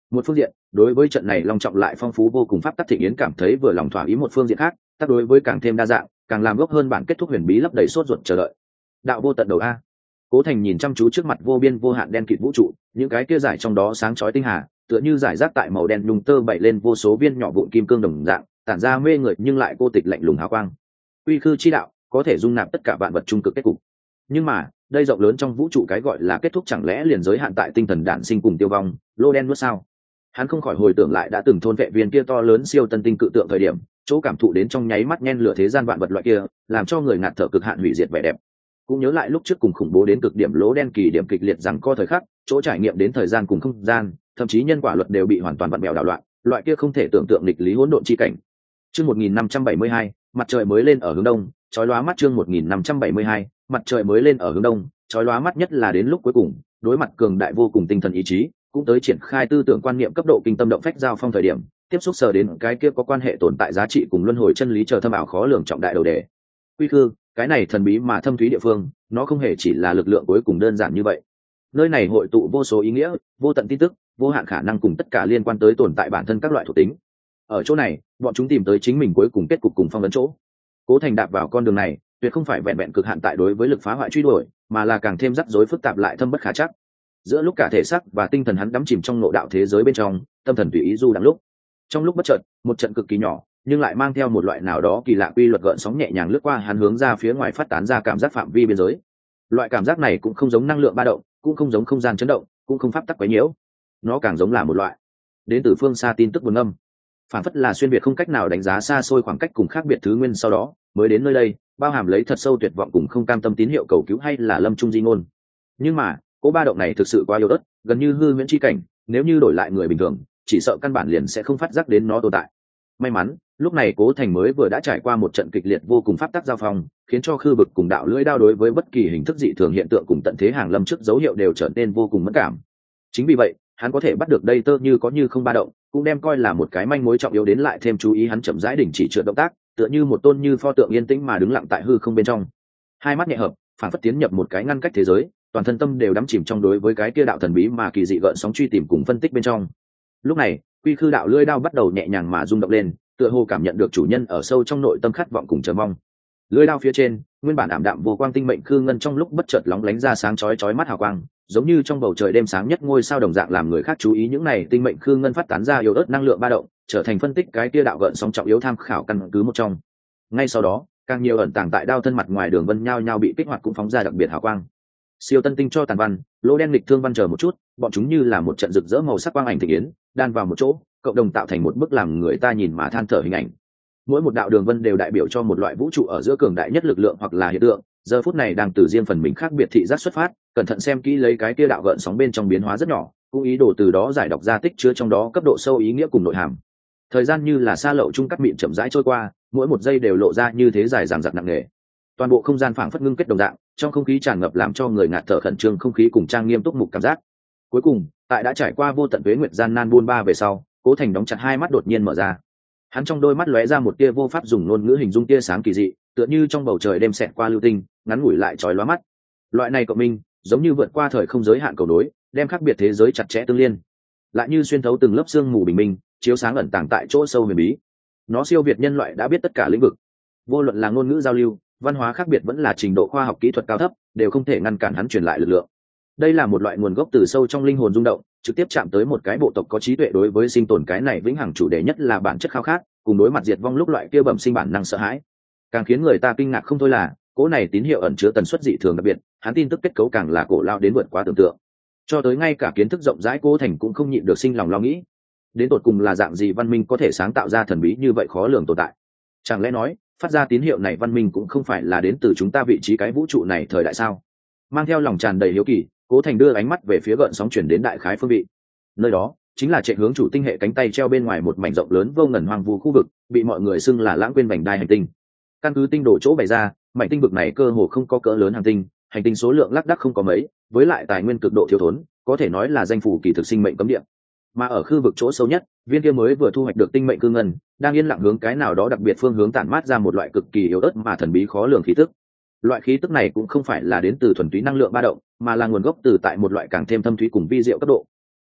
Một phương diện, đối với trận này long trọng lại phong phú vô cùng pháp tắc thịnh yến cảm thấy vừa lòng thỏa ý, một phương diện khác, tác đối với càng thêm đa dạng, càng làm gốc hơn bản kết thúc huyền bí lấp đầy sốt ruột chờ đợi. Đạo vô tận đầu a. Cố Thành nhìn chăm chú trước mặt vô biên vô hạn đen kịt vũ trụ, những cái kia giải trong đó sáng chói tinh hà, tựa như giải rác tại màu đen nhung tơ bảy lên vô số viên nhỏ vụn kim cương đồng dạng, tản ra mê người nhưng lại cô tịch lạnh lùng hào quang. Quy khư chi đạo, có thể dung nạp tất cả vạn vật trung cực kết cục. Nhưng mà, đây rộng lớn trong vũ trụ cái gọi là kết thúc chẳng lẽ liền giới hạn tại tinh thần đản sinh cùng tiêu vong, lô đen nuốt sao? Hắn không khỏi hồi tưởng lại đã từng thôn vệ viên kia to lớn siêu tân tinh cự tượng thời điểm, chỗ cảm thụ đến trong nháy mắt nhen lửa thế gian vạn vật loại kia, làm cho người ngạt thở cực hạn hủy diệt vẻ đẹp. Cũng nhớ lại lúc trước cùng khủng bố đến cực điểm lỗ đen kỳ điểm kịch liệt rằng co thời khắc, chỗ trải nghiệm đến thời gian cùng không gian, thậm chí nhân quả luật đều bị hoàn toàn vặn bèo đảo loạn, loại kia không thể tưởng tượng nghịch lý hỗn độn chi cảnh. Chương một nghìn năm trăm bảy mươi hai, mặt trời mới lên ở hướng đông, chói lóa mắt. Chương một nghìn năm trăm bảy mươi hai, mặt trời mới lên ở hướng đông, chói lóa mắt, nhất là đến lúc cuối cùng, đối mặt cường đại vô cùng tinh thần ý chí, cũng tới triển khai tư tưởng quan niệm cấp độ kinh tâm động phách giao phong thời điểm, tiếp xúc sở đến cái kia có quan hệ tồn tại giá trị cùng luân hồi chân lý chờ thâm ảo khó lường trọng đại đầu đề. Quy khư, cái này thần bí mà thâm thúy địa phương, nó không hề chỉ là lực lượng cuối cùng đơn giản như vậy. Nơi này hội tụ vô số ý nghĩa, vô tận tin tức, vô hạn khả năng cùng tất cả liên quan tới tồn tại bản thân các loại thuộc tính. Ở chỗ này, bọn chúng tìm tới chính mình cuối cùng kết cục cùng phong vấn chỗ. Cố Thành đạp vào con đường này, tuyệt không phải vẹn vẹn cực hạn tại đối với lực phá hoại truy đuổi, mà là càng thêm rắc rối phức tạp lại thâm bất khả chắc. Giữa lúc cả thể xác và tinh thần hắn đắm chìm trong nội đạo thế giới bên trong, tâm thần tùy ý du đằng lúc. Trong lúc bất chợt, một trận cực kỳ nhỏ, nhưng lại mang theo một loại nào đó kỳ lạ quy luật gợn sóng nhẹ nhàng lướt qua hắn, hướng ra phía ngoài phát tán ra cảm giác phạm vi biên giới. Loại cảm giác này cũng không giống năng lượng ba động, cũng không giống không gian chấn động, cũng không pháp tắc quấy nhiễu. Nó càng giống là một loại đến từ phương xa tin tức buồn âm, phản phất là xuyên biệt không cách nào đánh giá xa xôi khoảng cách cùng khác biệt thứ nguyên, sau đó mới đến nơi đây, bao hàm lấy thật sâu tuyệt vọng cùng không cam tâm tín hiệu cầu cứu hay là lâm trung di ngôn. Nhưng mà cỗ ba động này thực sự quá yếu ớt, gần như hư huyễn chi cảnh, nếu như đổi lại người bình thường, chỉ sợ căn bản liền sẽ không phát giác đến nó tồn tại. May mắn, lúc này Cố Thành mới vừa đã trải qua một trận kịch liệt vô cùng pháp tắc giao phong, khiến cho khư vực cùng đạo lưỡi đao đối với bất kỳ hình thức dị thường hiện tượng cùng tận thế hàng lâm trước dấu hiệu đều trở nên vô cùng mẫn cảm. Chính vì vậy, hắn có thể bắt được đây tơ như có như không ba động, cũng đem coi là một cái manh mối trọng yếu, đến lại thêm chú ý hắn chậm rãi đình chỉ trượt động tác, tựa như một tôn như pho tượng yên tĩnh mà đứng lặng tại hư không bên trong. Hai mắt nhẹ hợp, phản phất tiến nhập một cái ngăn cách thế giới, toàn thân tâm đều đắm chìm trong đối với cái kia đạo thần bí mà kỳ dị gợn sóng truy tìm cùng phân tích bên trong. Lúc này, quy khư đạo lưỡi đao bắt đầu nhẹ nhàng mà rung động lên, tựa hồ cảm nhận được chủ nhân ở sâu trong nội tâm khát vọng cùng chờ mong. Lưỡi đao phía trên, nguyên bản ảm đạm vô quang tinh mệnh khư ngân trong lúc bất chợt lóng lánh ra sáng chói chói mắt hào quang, giống như trong bầu trời đêm sáng nhất ngôi sao đồng dạng, làm người khác chú ý. Những này tinh mệnh khư ngân phát tán ra yếu ớt năng lượng ba động, trở thành phân tích cái kia đạo gợn sóng trọng yếu tham khảo căn cứ một trong. Ngay sau đó, càng nhiều ẩn tàng tại đao thân mặt ngoài đường vân nhao nhao bị kích hoạt, cũng phóng ra đặc biệt hào quang. Siêu tân tinh cho tàn văn, lỗ đen lịch thương văn chờ một chút, bọn chúng như là một trận rực rỡ màu sắc quang ảnh thịnh yến, đan vào một chỗ, cộng đồng tạo thành một bức làm người ta nhìn mà than thở hình ảnh. Mỗi một đạo đường vân đều đại biểu cho một loại vũ trụ ở giữa cường đại nhất lực lượng hoặc là hiện tượng, giờ phút này đang từ riêng phần mình khác biệt thị giác xuất phát, cẩn thận xem kỹ lấy cái kia đạo gợn sóng bên trong biến hóa rất nhỏ, cũng ý đồ từ đó giải đọc ra tích chứa trong đó cấp độ sâu ý nghĩa cùng nội hàm. Thời gian như là sa lậu chung cắt mịn chậm rãi trôi qua, mỗi một giây đều lộ ra như thế dài dằng dặc nặng nề. Toàn bộ không gian phảng phất ngưng kết đồng dạng, trong không khí tràn ngập làm cho người ngạt thở khẩn trương không khí cùng trang nghiêm túc mục cảm giác. Cuối cùng, tại đã trải qua vô tận tuế nguyệt gian nan buôn ba về sau, Cố Thành đóng chặt hai mắt đột nhiên mở ra. Hắn trong đôi mắt lóe ra một tia vô pháp dùng ngôn ngữ hình dung tia sáng kỳ dị, tựa như trong bầu trời đêm xẹt qua lưu tinh, ngắn ngủi lại chói lóa mắt. Loại này cộng minh, giống như vượt qua thời không giới hạn cầu nối, đem khác biệt thế giới chặt chẽ tương liên, lại như xuyên thấu từng lớp sương mù bình minh, chiếu sáng ẩn tàng tại chỗ sâu huyền bí. Nó siêu việt nhân loại đã biết tất cả lĩnh vực, vô luận là ngôn ngữ giao lưu, văn hóa khác biệt, vẫn là trình độ khoa học kỹ thuật cao thấp, đều không thể ngăn cản hắn truyền lại lực lượng. Đây là một loại nguồn gốc từ sâu trong linh hồn rung động, trực tiếp chạm tới một cái bộ tộc có trí tuệ đối với sinh tồn cái này vĩnh hằng chủ đề nhất là bản chất khao khát, cùng đối mặt diệt vong lúc loại kia bẩm sinh bản năng sợ hãi. Càng khiến người ta kinh ngạc không thôi là, cỗ này tín hiệu ẩn chứa tần suất dị thường đặc biệt, hắn tin tức kết cấu càng là cổ lao đến vượt quá tưởng tượng. Cho tới ngay cả kiến thức rộng rãi Cố Thành cũng không nhịn được sinh lòng lo nghĩ, đến tột cùng là dạng gì văn minh có thể sáng tạo ra thần bí như vậy khó lường tồn tại? Chẳng lẽ nói, phát ra tín hiệu này văn minh cũng không phải là đến từ chúng ta vị trí cái vũ trụ này thời đại sao? Mang theo lòng tràn đầy hiếu kỳ, Cố Thành đưa ánh mắt về phía gợn sóng chuyển đến đại khái phương vị. Nơi đó chính là chạy hướng chủ tinh hệ cánh tay treo bên ngoài một mảnh rộng lớn vô ngần hoang vu khu vực, bị mọi người xưng là lãng quên vành đai hành tinh. Căn cứ tinh đồ chỗ bày ra, mảnh tinh vực này cơ hồ không có cỡ lớn hành tinh, hành tinh số lượng lác đác không có mấy, với lại tài nguyên cực độ thiếu thốn, có thể nói là danh phủ kỳ thực sinh mệnh cấm địa. Mà ở khu vực chỗ sâu nhất, viên kia mới vừa thu hoạch được tinh mệnh cương ngân, đang yên lặng hướng cái nào đó đặc biệt phương hướng tản mát ra một loại cực kỳ yếu ớt mà thần bí khó lường khí tức. Loại khí tức này cũng không phải là đến từ thuần túy năng lượng ba động, mà là nguồn gốc từ tại một loại càng thêm thâm thúy cùng vi diệu cấp độ.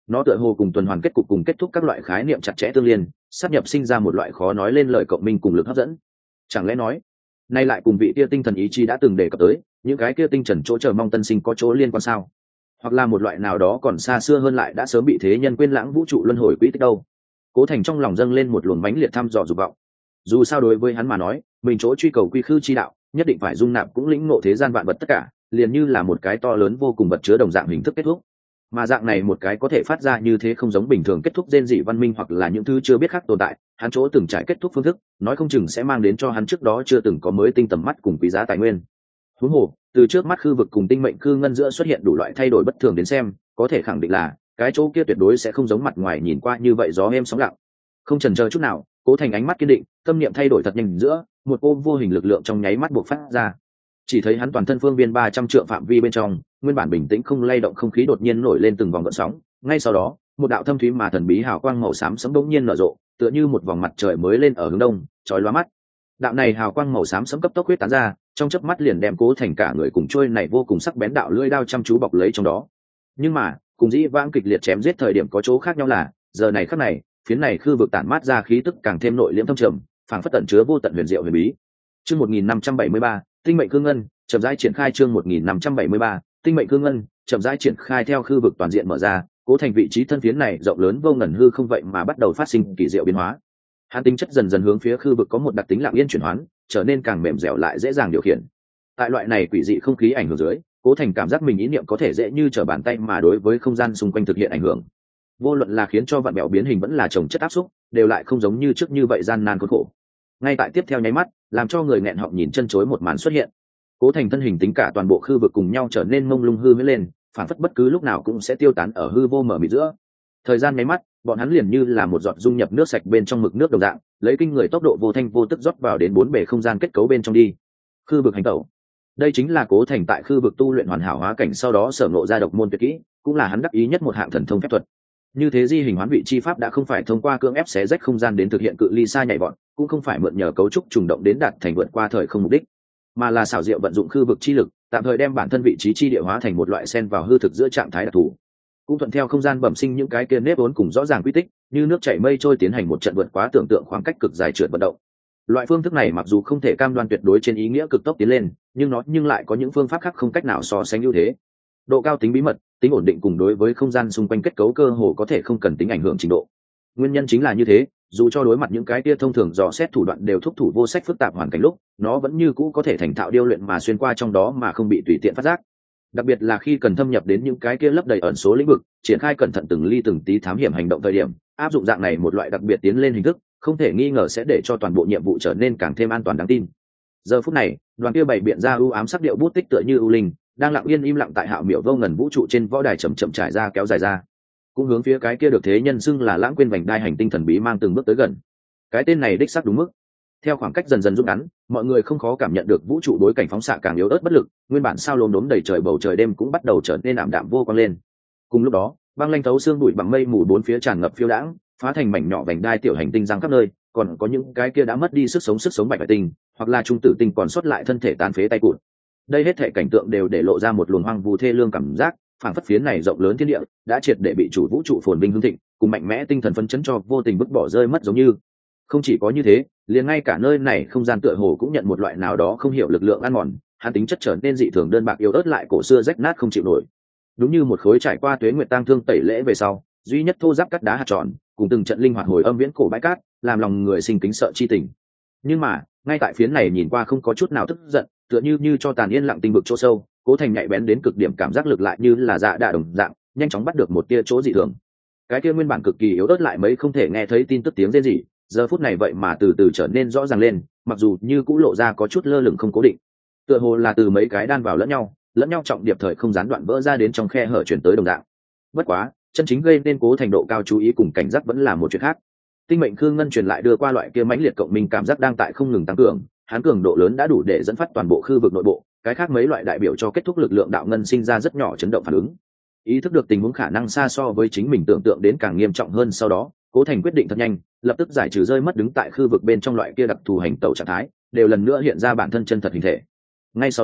Nó tựa hồ cùng tuần hoàn kết cục cùng kết thúc các loại khái niệm chặt chẽ tương liên, sáp nhập sinh ra một loại khó nói lên lời cộng minh cùng lực hấp dẫn. Chẳng lẽ nói nay lại cùng vị kia tinh thần ý chí đã từng đề cập tới những cái kia tinh trần chỗ chờ mong tân sinh có chỗ liên quan sao? Hoặc là một loại nào đó còn xa xưa hơn lại đã sớm bị thế nhân quên lãng vũ trụ luân hồi quỹ tích đâu? Cố Thành trong lòng dâng lên một luồng mãnh liệt thăm dò dục vọng. Dù sao đối với hắn mà nói, mình chỗ truy cầu quy khư chi đạo, nhất định phải dung nạp cũng lĩnh ngộ thế gian vạn vật tất cả, liền như là một cái to lớn vô cùng vật chứa đồng dạng hình thức kết thúc. Mà dạng này một cái có thể phát ra như thế không giống bình thường kết thúc rên dị văn minh hoặc là những thứ chưa biết khác tồn tại, hắn chỗ từng trải kết thúc phương thức, nói không chừng sẽ mang đến cho hắn trước đó chưa từng có mới tinh tầm mắt cùng quý giá tài nguyên. Huống hồ, từ trước mắt khư vực cùng tinh mệnh khư ngân giữa xuất hiện đủ loại thay đổi bất thường đến xem, có thể khẳng định là cái chỗ kia tuyệt đối sẽ không giống mặt ngoài nhìn qua như vậy gió êm sóng lặng. Không chần chờ chút nào, Cố Thành ánh mắt kiên định, tâm niệm thay đổi thật nhanh giữa, một cô vô hình lực lượng trong nháy mắt bộc phát ra. Chỉ thấy hắn toàn thân phương viên ba trăm trượng phạm vi bên trong, nguyên bản bình tĩnh không lay động không khí đột nhiên nổi lên từng vòng gợn sóng, ngay sau đó, một đạo thâm thúy mà thần bí hào quang màu xám sẫm bỗng nhiên nở rộ, tựa như một vòng mặt trời mới lên ở hướng đông, chói lóa mắt. Đạo này hào quang màu xám sẫm cấp tốc huyết tán ra, trong chớp mắt liền đem Cố Thành cả người cùng trôi này vô cùng sắc bén đạo lưỡi đao chăm chú bọc lấy trong đó. Nhưng mà, cùng dĩ vãng kịch liệt chém giết thời điểm có chỗ khác nhau là, giờ này khắc này, phiến này khư vực tản mát ra khí tức càng thêm nội liễm thâm trầm, phảng phất tẩn chứa vô tận huyền diệu huyền bí. Chương một nghìn năm trăm bảy mươi ba, tinh mệnh cương ngân, chậm rãi triển khai chương một nghìn năm trăm bảy mươi ba, tinh mệnh cương ngân, chậm rãi triển khai theo khư vực toàn diện mở ra, Cố Thành vị trí thân phiến này rộng lớn vô ngần hư không vậy mà bắt đầu phát sinh kỳ diệu biến hóa. Hắn tính chất dần dần hướng phía khư vực có một đặc tính lặng yên chuyển hoán, trở nên càng mềm dẻo lại dễ dàng điều khiển. Tại loại này quỷ dị không khí ảnh hưởng dưới, Cố Thành cảm giác mình ý niệm có thể dễ như trở bàn tay mà đối với không gian xung quanh thực hiện ảnh hưởng. Vô luận là khiến cho vạn bèo biến hình vẫn là trồng chất áp xúc, đều lại không giống như trước như vậy gian nan khốn khổ. Ngay tại tiếp theo nháy mắt, làm cho người nghẹn họng nhìn chân chối một màn xuất hiện. Cố Thành thân hình tính cả toàn bộ khư vực cùng nhau trở nên mông lung hư huyễn lên, phản phất bất cứ lúc nào cũng sẽ tiêu tán ở hư vô mở mịt giữa. Thời gian nháy mắt, bọn hắn liền như là một giọt dung nhập nước sạch bên trong mực nước đồng dạng, lấy kinh người tốc độ vô thanh vô tức rót vào đến bốn bề không gian kết cấu bên trong đi. Khư vực hành tẩu. Đây chính là Cố Thành tại khư vực tu luyện hoàn hảo hóa cảnh sau đó sở ngộ ra độc môn tuyệt kỹ, cũng là hắn đắc ý nhất một hạng thần thông phép thuật. Như thế di hình hoán vị chi pháp đã không phải thông qua cưỡng ép xé rách không gian đến thực hiện cự ly xa nhảy vọt, cũng không phải mượn nhờ cấu trúc trùng động đến đạt thành vượt qua thời không mục đích, mà là xảo diệu vận dụng khư vực chi lực, tạm thời đem bản thân vị trí chi địa hóa thành một loại xen vào hư thực giữa trạng thái đặc thù, cũng thuận theo không gian bẩm sinh những cái kia nếp vốn cùng rõ ràng quy tích, như nước chảy mây trôi tiến hành một trận vượt quá tưởng tượng khoảng cách cực dài trượt vận động. Loại phương thức này mặc dù không thể cam đoan tuyệt đối trên ý nghĩa cực tốc tiến lên, nhưng nó nhưng lại có những phương pháp khác không cách nào so sánh ưu thế. Độ cao tính bí mật, tính ổn định cùng đối với không gian xung quanh kết cấu cơ hồ có thể không cần tính ảnh hưởng trình độ. Nguyên nhân chính là như thế, dù cho đối mặt những cái kia thông thường dò xét thủ đoạn đều thúc thủ vô sách phức tạp hoàn cảnh lúc, nó vẫn như cũ có thể thành thạo điêu luyện mà xuyên qua trong đó mà không bị tùy tiện phát giác. Đặc biệt là khi cần thâm nhập đến những cái kia lấp đầy ẩn số lĩnh vực, triển khai cẩn thận từng ly từng tí thám hiểm hành động thời điểm, áp dụng dạng này một loại đặc biệt tiến lên hình thức, không thể nghi ngờ sẽ để cho toàn bộ nhiệm vụ trở nên càng thêm an toàn đáng tin. Giờ phút này, đoàn kia bày biện ra ưu ám sắc điệu bút tích tựa như ưu linh, đang lặng yên im lặng tại hạo miểu vô ngần vũ trụ trên võ đài chậm chậm trải ra kéo dài ra, cũng hướng phía cái kia được thế nhân xưng là lãng quên vành đai hành tinh thần bí mang từng bước tới gần. Cái tên này đích xác đúng mức. Theo khoảng cách dần dần rút ngắn, mọi người không khó cảm nhận được vũ trụ đối cảnh phóng xạ càng yếu ớt bất lực, nguyên bản sao lốm đốm đầy trời bầu trời đêm cũng bắt đầu trở nên ảm đạm vô quang lên. Cùng lúc đó, băng lanh thấu xương bụi bằng mây mù bốn phía tràn ngập phiêu đãng, phá thành mảnh nhỏ vành đai tiểu hành tinh giăng khắp nơi, còn có những cái kia đã mất đi sức sống sức sống bạch hải tinh, hoặc là trung tử tinh còn sót lại thân thể tàn phế tay cụt. Đây hết thể cảnh tượng đều để lộ ra một luồng hoang vu thê lương cảm giác, phảng phất phiến này rộng lớn thiên địa đã triệt để bị chủ vũ trụ phồn vinh hưng thịnh cùng mạnh mẽ tinh thần phấn chấn cho vô tình vứt bỏ rơi mất giống như. Không chỉ có như thế, liền ngay cả nơi này không gian tựa hồ cũng nhận một loại nào đó không hiểu lực lượng ăn mòn, hắn tính chất trở nên dị thường đơn bạc yếu ớt lại cổ xưa rách nát không chịu nổi, đúng như một khối trải qua tuế nguyệt tang thương tẩy lễ về sau duy nhất thô giáp cắt đá hạt tròn cùng từng trận linh hoạt hồi âm viễn cổ bãi cát, làm lòng người sinh kính sợ chi tình. Nhưng mà ngay tại phiến này nhìn qua không có chút nào tức giận, tựa như như cho tàn yên lặng tinh vực chỗ sâu, Cố Thành nhạy bén đến cực điểm cảm giác lực lại như là dạ đạ đồng dạng, nhanh chóng bắt được một tia chỗ dị thường. Cái kia nguyên bản cực kỳ yếu ớt lại mấy không thể nghe thấy tin tức tiếng rên rỉ, giờ phút này vậy mà từ từ trở nên rõ ràng lên, mặc dù như cũ lộ ra có chút lơ lửng không cố định, tựa hồ là từ mấy cái đan vào lẫn nhau, lẫn nhau trọng điệp thời không gián đoạn vỡ ra đến trong khe hở chuyển tới đồng dạng. Bất quá, chân chính gây nên Cố Thành độ cao chú ý cùng cảnh giác vẫn là một chuyện khác. Tinh mệnh khương ngân truyền lại đưa qua loại kia mãnh liệt cộng minh cảm giác đang tại không ngừng tăng cường, hắn cường độ lớn đã đủ để dẫn phát toàn bộ khu vực nội bộ, cái khác mấy loại đại biểu cho kết thúc lực lượng đạo ngân sinh ra rất nhỏ chấn động phản ứng. Ý thức được tình huống khả năng xa so với chính mình tưởng tượng đến càng nghiêm trọng hơn, sau đó Cố Thành quyết định thật nhanh, lập tức giải trừ rơi mất đứng tại khu vực bên trong loại kia đặc thù hành tẩu trạng thái, đều lần nữa hiện ra bản thân chân thật hình thể. Ngay sau đó,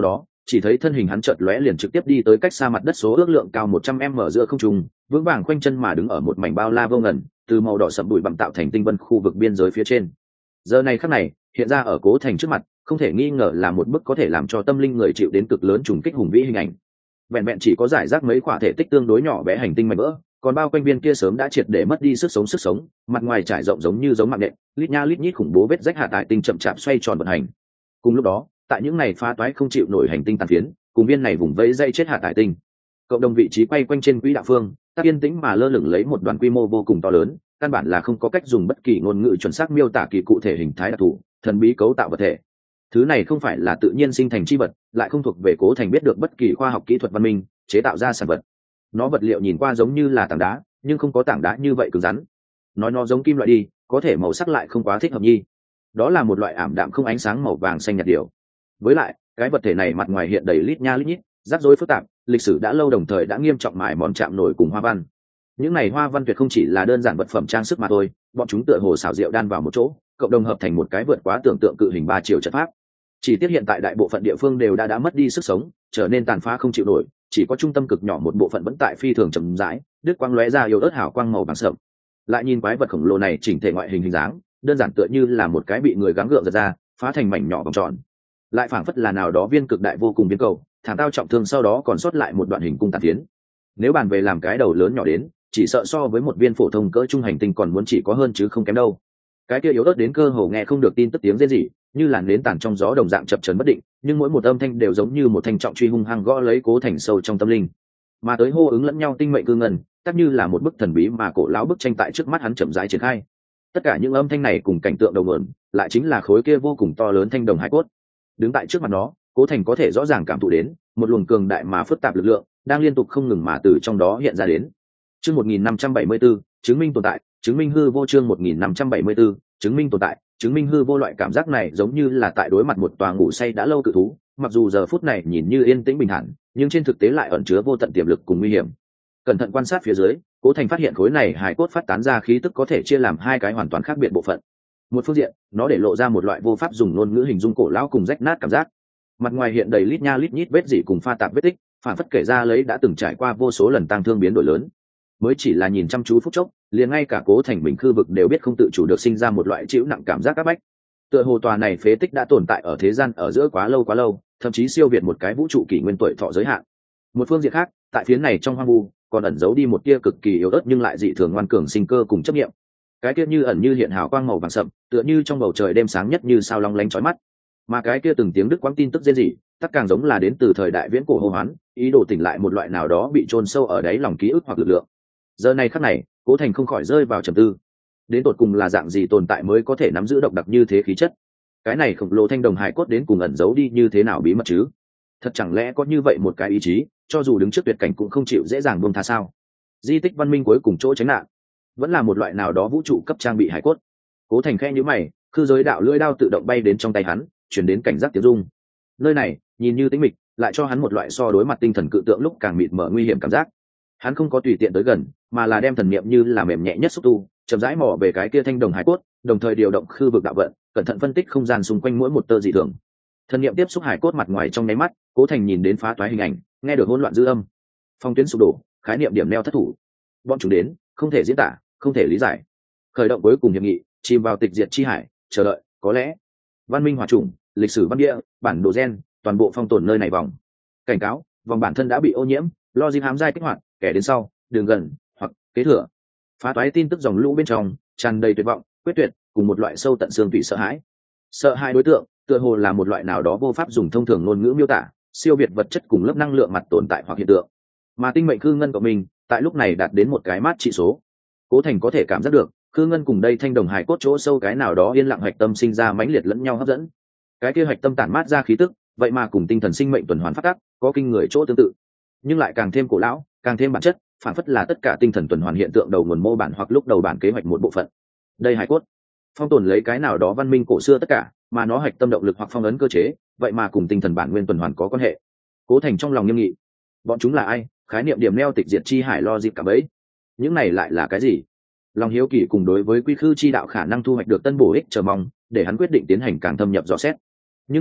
chỉ thấy thân hình hắn chợt lóe liền trực tiếp đi tới cách xa mặt đất số ước lượng cao một trăm m giữa không trung, vững vàng khoanh chân mà đứng ở một mảnh bao la vô ngần, từ màu đỏ sẫm bụi bặm tạo thành tinh vân khu vực biên giới phía trên. Giờ này khắc này, hiện ra ở Cố Thành trước mặt, không thể nghi ngờ là một bức có thể làm cho tâm linh người chịu đến cực lớn trùng kích hùng vĩ hình ảnh. Vẹn vẹn chỉ có giải rác mấy quả thể tích tương đối nhỏ bé hành tinh mảnh vỡ, còn bao quanh viên kia sớm đã triệt để mất đi sức sống sức sống, mặt ngoài trải rộng giống như giống mạng nện, lít nha lít nhít khủng bố vết rách hạ tại tinh chậm chạp xoay tròn vận hành. Cùng lúc đó, tại những này phá toái không chịu nổi hành tinh tàn phiến, cùng viên này vùng vẫy dây chết hạ tại tinh, cộng đồng vị trí quay quanh trên quỹ đạo phương, tác yên tĩnh mà lơ lửng lấy một đoàn quy mô vô cùng to lớn, căn bản là không có cách dùng bất kỳ ngôn ngữ chuẩn xác miêu tả kỳ cụ thể hình thái đặc thù, thần bí cấu tạo vật thể. Thứ này không phải là tự nhiên sinh thành chi vật, lại không thuộc về Cố Thành biết được bất kỳ khoa học kỹ thuật văn minh chế tạo ra sản vật. Nó vật liệu nhìn qua giống như là tảng đá, nhưng không có tảng đá như vậy cứng rắn. Nói nó giống kim loại đi, có thể màu sắc lại không quá thích hợp nhi. Đó là một loại ảm đạm không ánh sáng màu vàng xanh nhạt điều. Với lại, cái vật thể này mặt ngoài hiện đầy lít nha lít nhít, rắc rối phức tạp, lịch sử đã lâu đồng thời đã nghiêm trọng mài mòn chạm nổi cùng hoa văn. Những này hoa văn tuyệt không chỉ là đơn giản vật phẩm trang sức mà thôi, bọn chúng tựa hồ xảo diệu đan vào một chỗ, cộng đồng hợp thành một cái vượt quá tưởng tượng cự hình ba chiều trận pháp. Chỉ tiếc hiện tại đại bộ phận địa phương đều đã đã mất đi sức sống, trở nên tàn phá không chịu nổi, chỉ có trung tâm cực nhỏ một bộ phận vẫn tại phi thường chậm rãi, đứt quang lóe ra yếu ớt hào quang màu vàng sậm. Lại nhìn quái vật khổng lồ này chỉnh thể ngoại hình hình dáng, đơn giản tựa như là một cái bị người gắng gượng giật ra, phá thành mảnh nhỏ vòng tròn. Lại phảng phất là nào đó viên cực đại vô cùng biến cầu, thảm tao trọng thương sau đó còn sót lại một đoạn hình cung tàn phiến. Nếu bàn về làm cái đầu lớn nhỏ đến, chỉ sợ so với một viên phổ thông cỡ trung hành tinh còn muốn chỉ có hơn chứ không kém đâu. Cái kia yếu ớt đến cơ hồ nghe không được tin tức tiếng rên rỉ, như là nến tàn trong gió đồng dạng chập chờn bất định, nhưng mỗi một âm thanh đều giống như một thanh trọng truy hung hăng gõ lấy Cố Thành sâu trong tâm linh. Mà tới hô ứng lẫn nhau tinh mệnh cư ngân, tất như là một bức thần bí mà cổ lão bức tranh tại trước mắt hắn chậm rãi triển khai. Tất cả những âm thanh này cùng cảnh tượng đầu nguồn, lại chính là khối kia vô cùng to lớn thanh đồng hải cốt. Đứng tại trước mặt nó, Cố Thành có thể rõ ràng cảm thụ đến một luồng cường đại mà phức tạp lực lượng đang liên tục không ngừng mà từ trong đó hiện ra đến. Chương một nghìn năm trăm bảy mươi tư, chứng minh tồn tại, chứng minh hư vô. Chương một nghìn năm trăm bảy mươi tư, chứng minh tồn tại, chứng minh hư vô. Loại cảm giác này giống như là tại đối mặt một tòa ngủ say đã lâu cự thú, mặc dù giờ phút này nhìn như yên tĩnh bình thản, nhưng trên thực tế lại ẩn chứa vô tận tiềm lực cùng nguy hiểm. Cẩn thận quan sát phía dưới, Cố Thành phát hiện khối này hài cốt phát tán ra khí tức có thể chia làm hai cái hoàn toàn khác biệt bộ phận. Một phương diện, nó để lộ ra một loại vô pháp dùng ngôn ngữ hình dung cổ lão cùng rách nát cảm giác. Mặt ngoài hiện đầy lít nha lít nhít vết rỉ cùng pha tạp vết tích, phản phất kể ra lấy đã từng trải qua vô số lần tang thương biến đổi lớn. Mới chỉ là nhìn chăm chú phút chốc, liền ngay cả Cố Thành bình khư vực đều biết không tự chủ được sinh ra một loại chịu nặng cảm giác áp bách. Tựa hồ tòa này phế tích đã tồn tại ở thế gian ở giữa quá lâu quá lâu, thậm chí siêu việt một cái vũ trụ kỷ nguyên tuổi thọ giới hạn. Một phương diện khác, tại phía này trong hoang vu, còn ẩn giấu đi một tia cực kỳ yếu ớt nhưng lại dị thường ngoan cường sinh cơ cùng chấp niệm. Cái kia như ẩn như hiện hào quang màu vàng sậm, tựa như trong bầu trời đêm sáng nhất như sao long lánh chói mắt. Mà cái kia từng tiếng đứt quãng tin tức rên rỉ, tất càng giống là đến từ thời đại viễn cổ hô hoán, ý đồ tỉnh lại một loại nào đó bị chôn sâu ở đáy lòng ký ức hoặc lực lượng. Giờ này khắc này, Cố Thành không khỏi rơi vào trầm tư. Đến tột cùng là dạng gì tồn tại mới có thể nắm giữ độc đặc như thế khí chất? Cái này khổng lồ thanh đồng hài cốt đến cùng ẩn giấu đi như thế nào bí mật chứ? Thật chẳng lẽ có như vậy một cái ý chí, cho dù đứng trước tuyệt cảnh cũng không chịu dễ dàng buông tha sao? Di tích văn minh cuối cùng chỗ tránh nạn, vẫn là một loại nào đó vũ trụ cấp trang bị hài cốt. Cố Thành khẽ nhíu mày, khư giới đạo lưỡi đao tự động bay đến trong tay hắn, chuyển đến cảnh giác tiếng rung. Nơi này nhìn như tĩnh mịch, lại cho hắn một loại so đối mặt tinh thần cự tượng lúc càng mịt mờ nguy hiểm cảm giác. Hắn không có tùy tiện tới gần, mà là đem thần niệm như là mềm nhẹ nhất xúc tu, chậm rãi mò về cái kia thanh đồng hải cốt, đồng thời điều động khư vực đạo vận, cẩn thận phân tích không gian xung quanh mỗi một tơ dị thường. Thần niệm tiếp xúc hải cốt mặt ngoài trong nháy mắt, Cố Thành nhìn đến phá toái hình ảnh, nghe được hỗn loạn dư âm, phong tuyến sụp đổ, khái niệm điểm neo thất thủ. Bọn chúng đến, không thể diễn tả, không thể lý giải. Khởi động cuối cùng hiệp nghị, chìm vào tịch diệt chi hải, chờ đợi, có lẽ văn minh hòa trùng, lịch sử văn địa, bản đồ gen, toàn bộ phong tồn nơi này vòng. Cảnh cáo, vòng bản thân đã bị ô nhiễm, logic hám giai kích hoạt, kẻ đến sau, đường gần, hoặc kế thừa. Phá toái tin tức dòng lũ bên trong, tràn đầy tuyệt vọng, quyết tuyệt, cùng một loại sâu tận xương tủy sợ hãi. Sợ hãi đối tượng, tựa hồ là một loại nào đó vô pháp dùng thông thường ngôn ngữ miêu tả, siêu việt vật chất cùng lớp năng lượng mặt tồn tại hoặc hiện tượng. Mà tinh mệnh khư ngân của mình, tại lúc này đạt đến một cái mát trị số. Cố Thành có thể cảm giác được, khư ngân cùng đây thanh đồng hải cốt chỗ sâu cái nào đó yên lặng hạch tâm sinh ra mãnh liệt lẫn nhau hấp dẫn. Cái kia hạch tâm tản mát ra khí tức, vậy mà cùng tinh thần sinh mệnh tuần hoàn phát tác, có kinh người chỗ tương tự, nhưng lại càng thêm cổ lão, càng thêm bản chất, phản phất là tất cả tinh thần tuần hoàn hiện tượng đầu nguồn mô bản hoặc lúc đầu bản kế hoạch một bộ phận. Đây hải cốt, phong tồn lấy cái nào đó văn minh cổ xưa tất cả, mà nó hạch tâm động lực hoặc phong ấn cơ chế, vậy mà cùng tinh thần bản nguyên tuần hoàn có quan hệ. Cố Thành trong lòng nghiêm nghị. Bọn chúng là ai? Khái niệm điểm neo tịch diệt chi hải lo dịp cả bấy. Những này lại là cái gì? Lòng hiếu kỳ cùng đối với quy khư chi đạo khả năng thu hoạch được tân bổ ích chờ mong, để hắn quyết định tiến hành càng thâm nhập dò xét. Nhưng cùng lúc,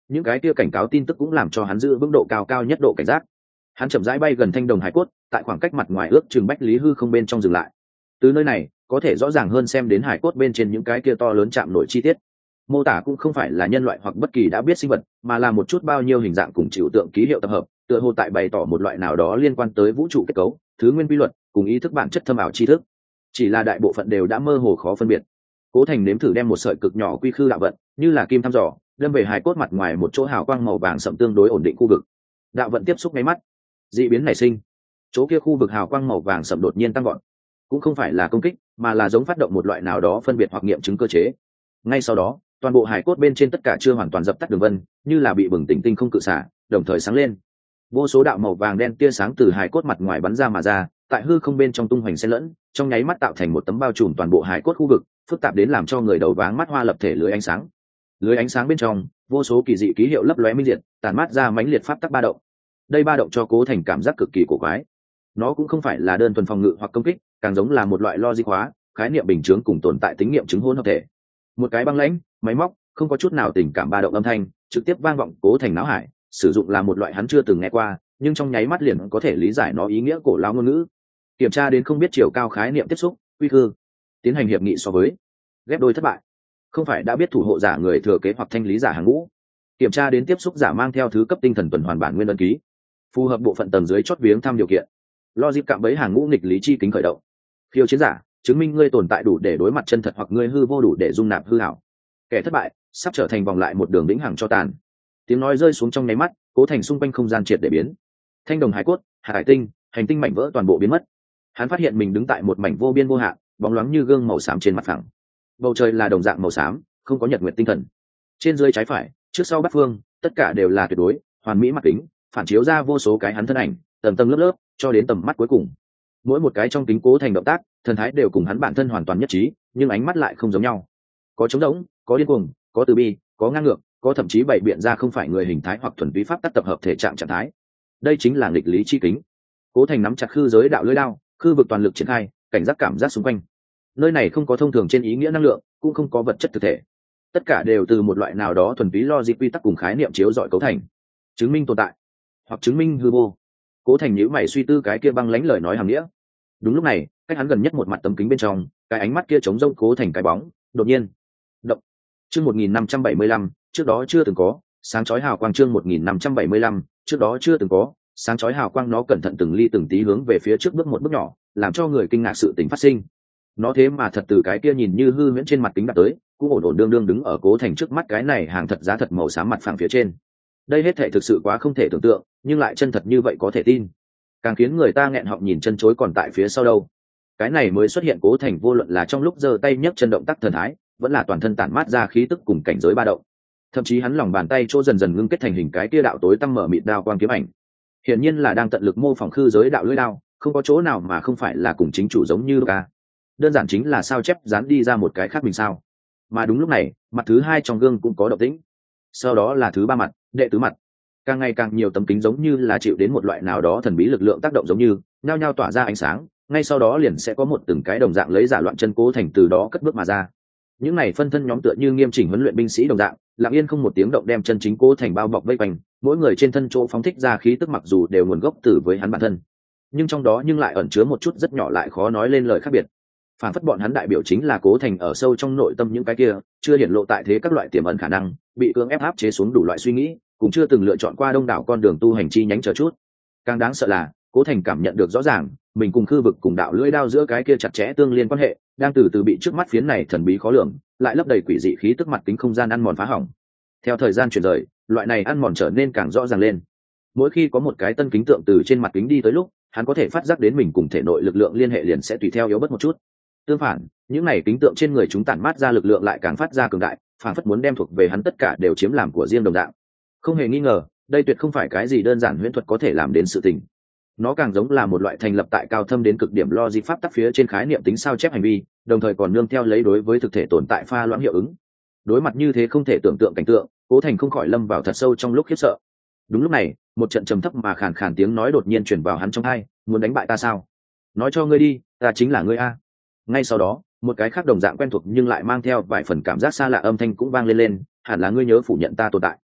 những cái kia cảnh cáo tin tức cũng làm cho hắn giữ vững độ cao cao nhất độ cảnh giác. Hắn chậm rãi bay gần thanh đồng hải cốt, tại khoảng cách mặt ngoài ước chừng bách lý hư không bên trong dừng lại. Từ nơi này có thể rõ ràng hơn xem đến hải cốt bên trên những cái kia to lớn chạm nổi chi tiết. Mô tả cũng không phải là nhân loại hoặc bất kỳ đã biết sinh vật, mà là một chút bao nhiêu hình dạng cùng chịu tượng ký hiệu tập hợp, tựa hồ tại bày tỏ một loại nào đó liên quan tới vũ trụ kết cấu, thứ nguyên quy luật, cùng ý thức bản chất thâm ảo tri thức. Chỉ là đại bộ phận đều đã mơ hồ khó phân biệt. Cố Thành nếm thử đem một sợi cực nhỏ quy khư đạo vận, như là kim thăm dò, đâm về hài cốt mặt ngoài một chỗ hào quang màu vàng sậm tương đối ổn định khu vực. Đạo vận tiếp xúc ngay mắt, dị biến nảy sinh. Chỗ kia khu vực hào quang màu vàng sậm đột nhiên tăng gọn, cũng không phải là công kích, mà là giống phát động một loại nào đó phân biệt hoặc nghiệm chứng cơ chế. Ngay sau đó, toàn bộ hài cốt bên trên tất cả chưa hoàn toàn dập tắt đường vân, như là bị bừng tỉnh tinh không cự xả, đồng thời sáng lên. Vô số đạo màu vàng đen tia sáng từ hài cốt mặt ngoài bắn ra mà ra, tại hư không bên trong tung hoành xen lẫn, trong nháy mắt tạo thành một tấm bao trùm toàn bộ hài cốt khu vực, phức tạp đến làm cho người đầu váng mắt hoa lập thể lưới ánh sáng. Lưới ánh sáng bên trong, vô số kỳ dị ký hiệu lấp lóe minh liệt, tàn mát ra mãnh liệt pháp tắc ba động. Đây ba động cho Cố Thành cảm giác cực kỳ cổ quái. Nó cũng không phải là đơn thuần phòng ngự hoặc công kích, càng giống là một loại logic hóa, khái niệm bình chứng cùng tồn tại tính nghiệm chứng hỗn hợp thể. Một cái băng lãnh, máy móc, không có chút nào tình cảm ba động âm thanh, trực tiếp vang vọng Cố Thành não hải, sử dụng là một loại hắn chưa từng nghe qua, nhưng trong nháy mắt liền có thể lý giải nó ý nghĩa cổ lao ngôn ngữ. Kiểm tra đến không biết chiều cao khái niệm tiếp xúc, quy khư, tiến hành hiệp nghị so với, ghép đôi thất bại. Không phải đã biết thủ hộ giả người thừa kế hoặc thanh lý giả hàng ngũ. Kiểm tra đến tiếp xúc giả mang theo thứ cấp tinh thần tuần hoàn bản nguyên ấn ký, phù hợp bộ phận tầng dưới chót viếng thăm điều kiện. Logic cạm bẫy hàng ngũ nghịch lý chi kính khởi động. Khiêu chiến giả, chứng minh ngươi tồn tại đủ để đối mặt chân thật hoặc ngươi hư vô đủ để dung nạp hư ảo. Kẻ thất bại, sắp trở thành vòng lại một đường vĩnh hằng cho tàn. Tiếng nói rơi xuống trong nháy mắt, Cố Thành xung quanh không gian triệt để biến. Thanh đồng hải cốt, hải tinh, hành tinh mảnh vỡ toàn bộ biến mất. Hắn phát hiện mình đứng tại một mảnh vô biên vô hạn, bóng loáng như gương màu xám trên mặt phẳng. Bầu trời là đồng dạng màu xám, không có nhật nguyệt tinh thần. Trên dưới trái phải, trước sau bát phương, tất cả đều là tuyệt đối hoàn mỹ mặt kính, phản chiếu ra vô số cái hắn thân ảnh, tầng tầng lớp lớp, cho đến tầm mắt cuối cùng. Mỗi một cái trong kính Cố Thành động tác, thần thái đều cùng hắn bản thân hoàn toàn nhất trí, nhưng ánh mắt lại không giống nhau. Có trống rỗng, có điên cuồng, có từ bi, có ngang ngược, có thậm chí bày biện ra không phải người hình thái hoặc thuần túy pháp tắc tập hợp thể trạng trạng thái. Đây chính là nghịch lý chi kính. Cố Thành nắm chặt khư giới đạo lưỡi đao, khư vực toàn lực triển khai, cảnh giác cảm giác xung quanh. Nơi này không có thông thường trên ý nghĩa năng lượng, cũng không có vật chất thực thể, tất cả đều từ một loại nào đó thuần túy logic quy tắc cùng khái niệm chiếu dọi cấu thành, chứng minh tồn tại hoặc chứng minh hư vô. Cố Thành nhíu mày suy tư cái kia băng lãnh lời nói hàm nghĩa. Đúng lúc này, cách hắn gần nhất một mặt tấm kính bên trong, cái ánh mắt kia trống rỗng Cố Thành cái bóng đột nhiên động. Chương một nghìn năm trăm bảy mươi lăm, trước đó chưa từng có, sáng chói hào quang. Chương một nghìn năm trăm bảy mươi lăm, trước đó chưa từng có, sáng chói hào quang. Nó cẩn thận từng ly từng tí hướng về phía trước bước một bước nhỏ, làm cho người kinh ngạc sự tình phát sinh. Nó thế mà thật từ cái kia nhìn như hư huyễn trên mặt kính đặt tới, cũng ổn ổn đương đương đứng ở Cố Thành trước mắt cái này hàng thật giá thật màu xám mặt phẳng phía trên. Đây hết thảy thực sự quá không thể tưởng tượng, nhưng lại chân thật như vậy có thể tin. Càng khiến người ta nghẹn họng nhìn chân chối còn tại phía sau đâu. Cái này mới xuất hiện Cố Thành vô luận là trong lúc giơ tay nhấc chân động tác thần thái, vẫn là toàn thân tản mát ra khí tức cùng cảnh giới ba động. Thậm chí hắn lòng bàn tay chỗ dần dần ngưng kết thành hình cái kia đạo tối tăm mở mịt đao quang kiếm ảnh. Hiển nhiên là đang tận lực mô phỏng khư giới đạo lưỡi đao, không có chỗ nào mà không phải là cùng chính chủ giống như ca. Đơn giản chính là sao chép dán đi ra một cái khác mình sao. Mà đúng lúc này, mặt thứ hai trong gương cũng có động tĩnh. Sau đó là thứ ba mặt, đệ tứ mặt. Càng ngày càng nhiều tấm kính giống như là chịu đến một loại nào đó thần bí lực lượng tác động giống như, nhao nhao tỏa ra ánh sáng, ngay sau đó liền sẽ có một từng cái đồng dạng lấy giả loạn chân Cố Thành từ đó cất bước mà ra. Những này phân thân nhóm tựa như nghiêm chỉnh huấn luyện binh sĩ đồng dạng, lặng yên không một tiếng động đem chân chính Cố Thành bao bọc vây quanh, mỗi người trên thân chỗ phóng thích ra khí tức mặc dù đều nguồn gốc từ với hắn bản thân, nhưng trong đó nhưng lại ẩn chứa một chút rất nhỏ lại khó nói lên lời khác biệt. Phản phất bọn hắn đại biểu chính là Cố Thành ở sâu trong nội tâm những cái kia chưa hiển lộ tại thế các loại tiềm ẩn khả năng, bị cưỡng ép áp chế xuống đủ loại suy nghĩ, cũng chưa từng lựa chọn qua đông đảo con đường tu hành chi nhánh chờ chút. Càng đáng sợ là, Cố Thành cảm nhận được rõ ràng, mình cùng khư vực cùng đạo lưỡi đao giữa cái kia chặt chẽ tương liên quan hệ, đang từ từ bị trước mắt phiến này thần bí khó lường, lại lấp đầy quỷ dị khí tức mặt kính không gian ăn mòn phá hỏng. Theo thời gian chuyển rời, loại này ăn mòn trở nên càng rõ ràng lên. Mỗi khi có một cái tân kính tượng từ trên mặt kính đi tới lúc, hắn có thể phát giác đến mình cùng thể nội lực lượng liên hệ liền sẽ tùy theo yếu bớt một chút. Tương phản, những này kính tượng trên người chúng tản mát ra lực lượng lại càng phát ra cường đại, phản phất muốn đem thuộc về hắn tất cả đều chiếm làm của riêng đồng dạng. Không hề nghi ngờ, đây tuyệt không phải cái gì đơn giản huyễn thuật có thể làm đến sự tình. Nó càng giống là một loại thành lập tại cao thâm đến cực điểm logic pháp tắc phía trên khái niệm tính sao chép hành vi, đồng thời còn nương theo lấy đối với thực thể tồn tại pha loãng hiệu ứng. Đối mặt như thế không thể tưởng tượng cảnh tượng, Cố Thành không khỏi lâm vào thật sâu trong lúc khiếp sợ. Đúng lúc này, một trận trầm thấp mà khàn khàn tiếng nói đột nhiên truyền vào hắn trong tai, muốn đánh bại ta sao? Nói cho ngươi đi, ta chính là ngươi a. Ngay sau đó, một cái khác đồng dạng quen thuộc nhưng lại mang theo vài phần cảm giác xa lạ âm thanh cũng vang lên lên, hẳn là ngươi nhớ phủ nhận ta tồn tại.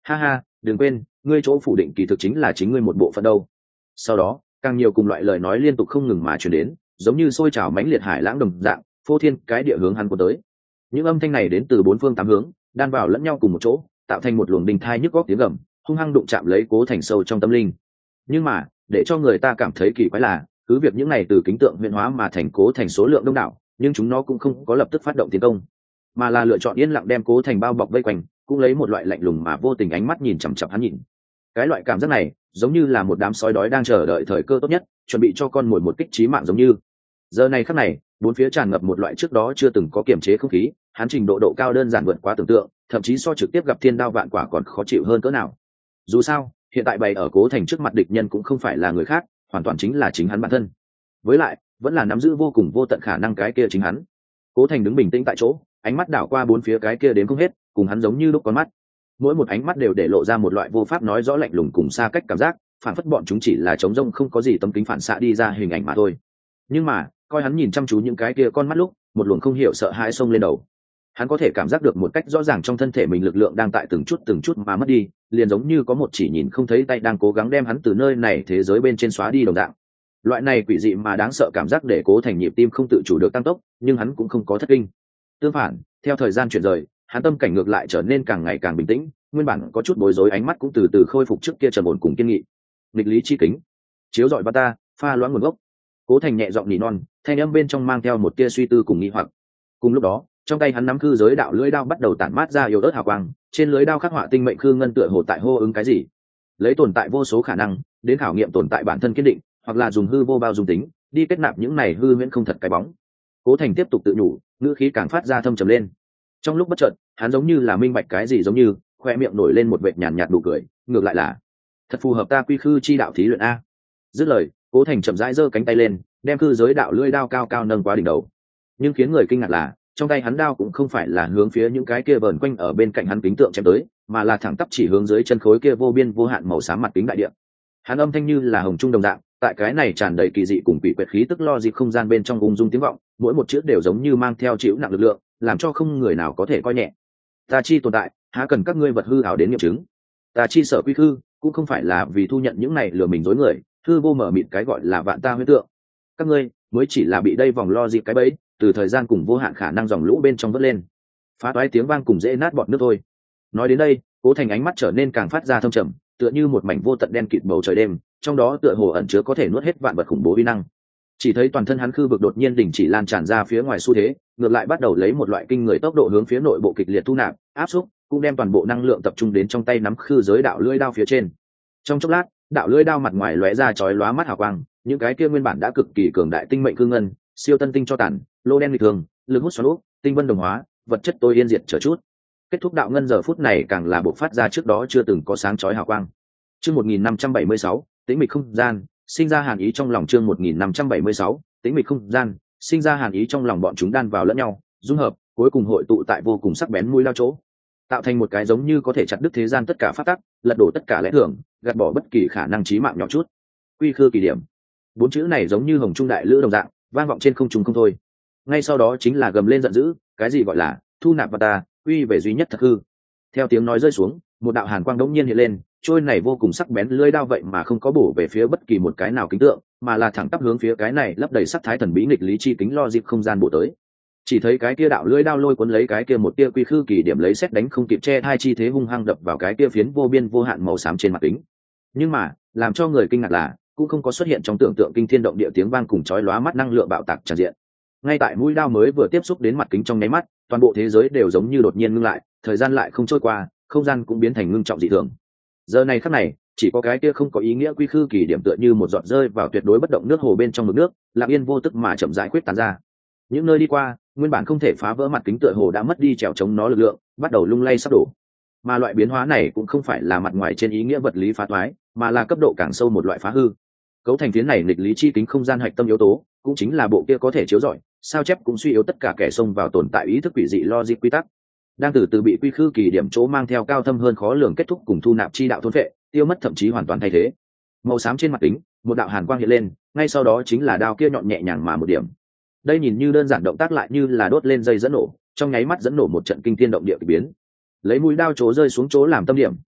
ha ha, đừng quên ngươi chỗ phủ định kỳ thực chính là chính ngươi một bộ phận đâu. Sau đó càng nhiều cùng loại lời nói liên tục không ngừng mà truyền đến, giống như sôi trào mãnh liệt hải lãng đồng dạng, phô thiên cái địa hướng hắn của tới. Những âm thanh này đến từ bốn phương tám hướng, đan vào lẫn nhau cùng một chỗ, tạo thành một luồng đình thai nhức góc tiếng gầm, hung hăng đụng chạm lấy Cố Thành sâu trong tâm linh. Nhưng mà để cho người ta cảm thấy kỳ quái là, cứ việc những này từ kính tượng huyễn hóa mà thành Cố Thành số lượng đông đảo, nhưng chúng nó cũng không có lập tức phát động tiến công, mà là lựa chọn yên lặng đem Cố Thành bao bọc vây quanh, cũng lấy một loại lạnh lùng mà vô tình ánh mắt nhìn chằm chằm hắn nhìn. Cái loại cảm giác này giống như là một đám sói đói đang chờ đợi thời cơ tốt nhất, chuẩn bị cho con mồi một kích chí mạng giống như. Giờ này khắc này, bốn phía tràn ngập một loại trước đó chưa từng có kiểm chế không khí, hắn trình độ độ cao đơn giản vượt quá tưởng tượng, thậm chí so trực tiếp gặp thiên đao vạn quả còn khó chịu hơn cỡ nào. Dù sao, hiện tại bày ở Cố Thành trước mặt địch nhân cũng không phải là người khác, hoàn toàn chính là chính hắn bản thân. Với lại, vẫn là nắm giữ vô cùng vô tận khả năng cái kia chính hắn. Cố Thành đứng bình tĩnh tại chỗ, ánh mắt đảo qua bốn phía cái kia đến không hết, cùng hắn giống như lúc con mắt. Mỗi một ánh mắt đều để lộ ra một loại vô pháp nói rõ lạnh lùng cùng xa cách cảm giác, phản phất bọn chúng chỉ là trống rông không có gì tấm kính phản xạ đi ra hình ảnh mà thôi. Nhưng mà, coi hắn nhìn chăm chú những cái kia con mắt lúc, một luồng không hiểu sợ hãi xông lên đầu. Hắn có thể cảm giác được một cách rõ ràng trong thân thể mình lực lượng đang tại từng chút từng chút mà mất đi, liền giống như có một chỉ nhìn không thấy tay đang cố gắng đem hắn từ nơi này thế giới bên trên xóa đi đồng dạng. Loại này quỷ dị mà đáng sợ cảm giác để Cố Thành nhịp tim không tự chủ được tăng tốc, nhưng hắn cũng không có thất kinh. Tương phản, theo thời gian chuyển rời, hắn tâm cảnh ngược lại trở nên càng ngày càng bình tĩnh, nguyên bản có chút bối rối ánh mắt cũng từ từ khôi phục trước kia trầm ổn cùng kiên nghị. Nghịch lý chi kính, chiếu rọi ba ta, pha loãng nguồn gốc. Cố Thành nhẹ giọng nỉ non, thanh âm bên trong mang theo một tia suy tư cùng nghi hoặc. Cùng lúc đó, trong tay hắn nắm khư giới đạo lưỡi đao bắt đầu tản mát ra yếu ớt hào quang, trên lưỡi đao khắc họa tinh mệnh khư ngân tựa hồ tại hô ứng cái gì. Lấy tồn tại vô số khả năng, đến khảo nghiệm tồn tại bản thân kiên định, hoặc là dùng hư vô bao dung tính, đi kết nạp những này hư huyễn không thật cái bóng. Cố Thành tiếp tục tự nhủ, ngữ khí càng phát ra thâm trầm lên. Trong lúc bất chợt, hắn giống như là minh bạch cái gì giống như, khoe miệng nổi lên một vệt nhàn nhạt nụ cười, ngược lại là thật phù hợp ta quy khư chi đạo thí luyện a. Dứt lời, Cố Thành chậm rãi giơ cánh tay lên, đem khư giới đạo lưỡi đao cao cao nâng quá đỉnh đầu. Nhưng khiến người kinh ngạc là, trong tay hắn đao cũng không phải là hướng phía những cái kia vờn quanh ở bên cạnh hắn kính tượng chém tới, mà là thẳng tắp chỉ hướng dưới chân khối kia vô biên vô hạn màu xám mặt kính đại địa. Hắn âm thanh như là hồng trung đồng dạng, tại cái này tràn đầy kỳ dị cùng quỷ quyệt khí tức lo dịp không gian bên trong ung dung tiếng vọng, mỗi một chữ đều giống như mang theo chịu nặng lực lượng, làm cho không người nào có thể coi nhẹ. Ta chi tồn tại, há cần các ngươi vật hư ảo đến nghiệm chứng. Ta chi sở quy khư, cũng không phải là vì thu nhận những này lừa mình dối người, hư vô mở mịt cái gọi là vạn ta huyễn tượng. Các ngươi mới chỉ là bị đây vòng lo dịp cái bẫy, từ thời gian cùng vô hạn khả năng dòng lũ bên trong vớt lên, phá toái tiếng vang cùng dễ nát bọt nước thôi. Nói đến đây, Cố Thành ánh mắt trở nên càng phát ra thâm trầm, tựa như một mảnh vô tận đen kịt bầu trời đêm, trong đó tựa hồ ẩn chứa có thể nuốt hết vạn vật khủng bố uy năng. Chỉ thấy toàn thân hắn khư vực đột nhiên đình chỉ lan tràn ra phía ngoài xu thế, ngược lại bắt đầu lấy một loại kinh người tốc độ hướng phía nội bộ kịch liệt thu nạp, áp xúc, cũng đem toàn bộ năng lượng tập trung đến trong tay nắm khư giới đạo lưỡi đao phía trên. Trong chốc lát, đạo lưỡi đao mặt ngoài lóe ra chói lóa mắt hào quang, những cái kia nguyên bản đã cực kỳ cường đại tinh mệnh cương ngân, siêu tân tinh cho tàn, lô đen nghịch thường, lực hút xoắn úp, tinh vân đồng hóa, vật chất tôi yên diệt trở chút. Kết thúc đạo ngân giờ phút này càng là bộc phát ra trước đó chưa từng có sáng chói hào quang. Chương một nghìn năm trăm bảy mươi sáu, tĩnh mịch không gian, sinh ra hàn ý trong lòng. Chương một nghìn năm trăm bảy mươi sáu, tĩnh mịch không gian, sinh ra hàn ý trong lòng. Bọn chúng đan vào lẫn nhau, dung hợp, cuối cùng hội tụ tại vô cùng sắc bén mũi lao chỗ, tạo thành một cái giống như có thể chặt đứt thế gian tất cả pháp tắc, lật đổ tất cả lẽ thường, gạt bỏ bất kỳ khả năng chí mạng nhỏ chút. Quy khư kỳ điểm. Bốn chữ này giống như hồng trung đại lữ đồng dạng, vang vọng trên không trung không thôi. Ngay sau đó chính là gầm lên giận dữ, cái gì gọi là thu nạp vào ta, quy về duy nhất thật hư. Theo tiếng nói rơi xuống, một đạo hàn quang đống nhiên hiện lên, trôi này vô cùng sắc bén lưỡi đao vậy mà không có bổ về phía bất kỳ một cái nào kính tượng, mà là thẳng tắp hướng phía cái này lấp đầy sắc thái thần bí nghịch lý chi kính lo dịp không gian bổ tới. Chỉ thấy cái kia đạo lưỡi đao lôi cuốn lấy cái kia một tia quy khư kỳ điểm lấy xét đánh không kịp che hai chi thế hung hăng đập vào cái kia phiến vô biên vô hạn màu xám trên mặt kính. Nhưng mà, làm cho người kinh ngạc là, cũng không có xuất hiện trong tưởng tượng kinh thiên động địa tiếng vang cùng chói lóa mắt năng lượng bạo tạc tràn diện. Ngay tại mũi đao mới vừa tiếp xúc đến mặt kính trong nháy mắt, toàn bộ thế giới đều giống như đột nhiên ngưng lại, thời gian lại không trôi qua, không gian cũng biến thành ngưng trọng dị thường. Giờ này khắc này, chỉ có cái kia không có ý nghĩa quy khư kỳ điểm tựa như một giọt rơi vào tuyệt đối bất động nước hồ bên trong mực nước, lặng yên vô tức mà chậm rãi quyết tán ra. Những nơi đi qua, nguyên bản không thể phá vỡ mặt kính tựa hồ đã mất đi trèo chống nó lực lượng, bắt đầu lung lay sắp đổ. Mà loại biến hóa này cũng không phải là mặt ngoài trên ý nghĩa vật lý phá toái, mà là cấp độ càng sâu một loại phá hư. Cấu thành phiến này nghịch lý chi kính không gian hạch tâm yếu tố, cũng chính là bộ kia có thể chiếu rọi, sao chép cũng suy yếu tất cả kẻ xông vào tồn tại ý thức quỷ dị logic quy tắc, đang từ từ bị quy khư kỳ điểm chỗ mang theo cao thâm hơn khó lường kết thúc cùng thu nạp chi đạo thôn phệ, tiêu mất thậm chí hoàn toàn thay thế. Màu xám trên mặt kính, một đạo hàn quang hiện lên, ngay sau đó chính là đao kia nhọn nhẹ nhàng mà một điểm. Đây nhìn như đơn giản động tác lại như là đốt lên dây dẫn nổ, trong nháy mắt dẫn nổ một trận kinh thiên động địa kỳ biến. Lấy mũi đao chỗ rơi xuống chỗ làm tâm điểm,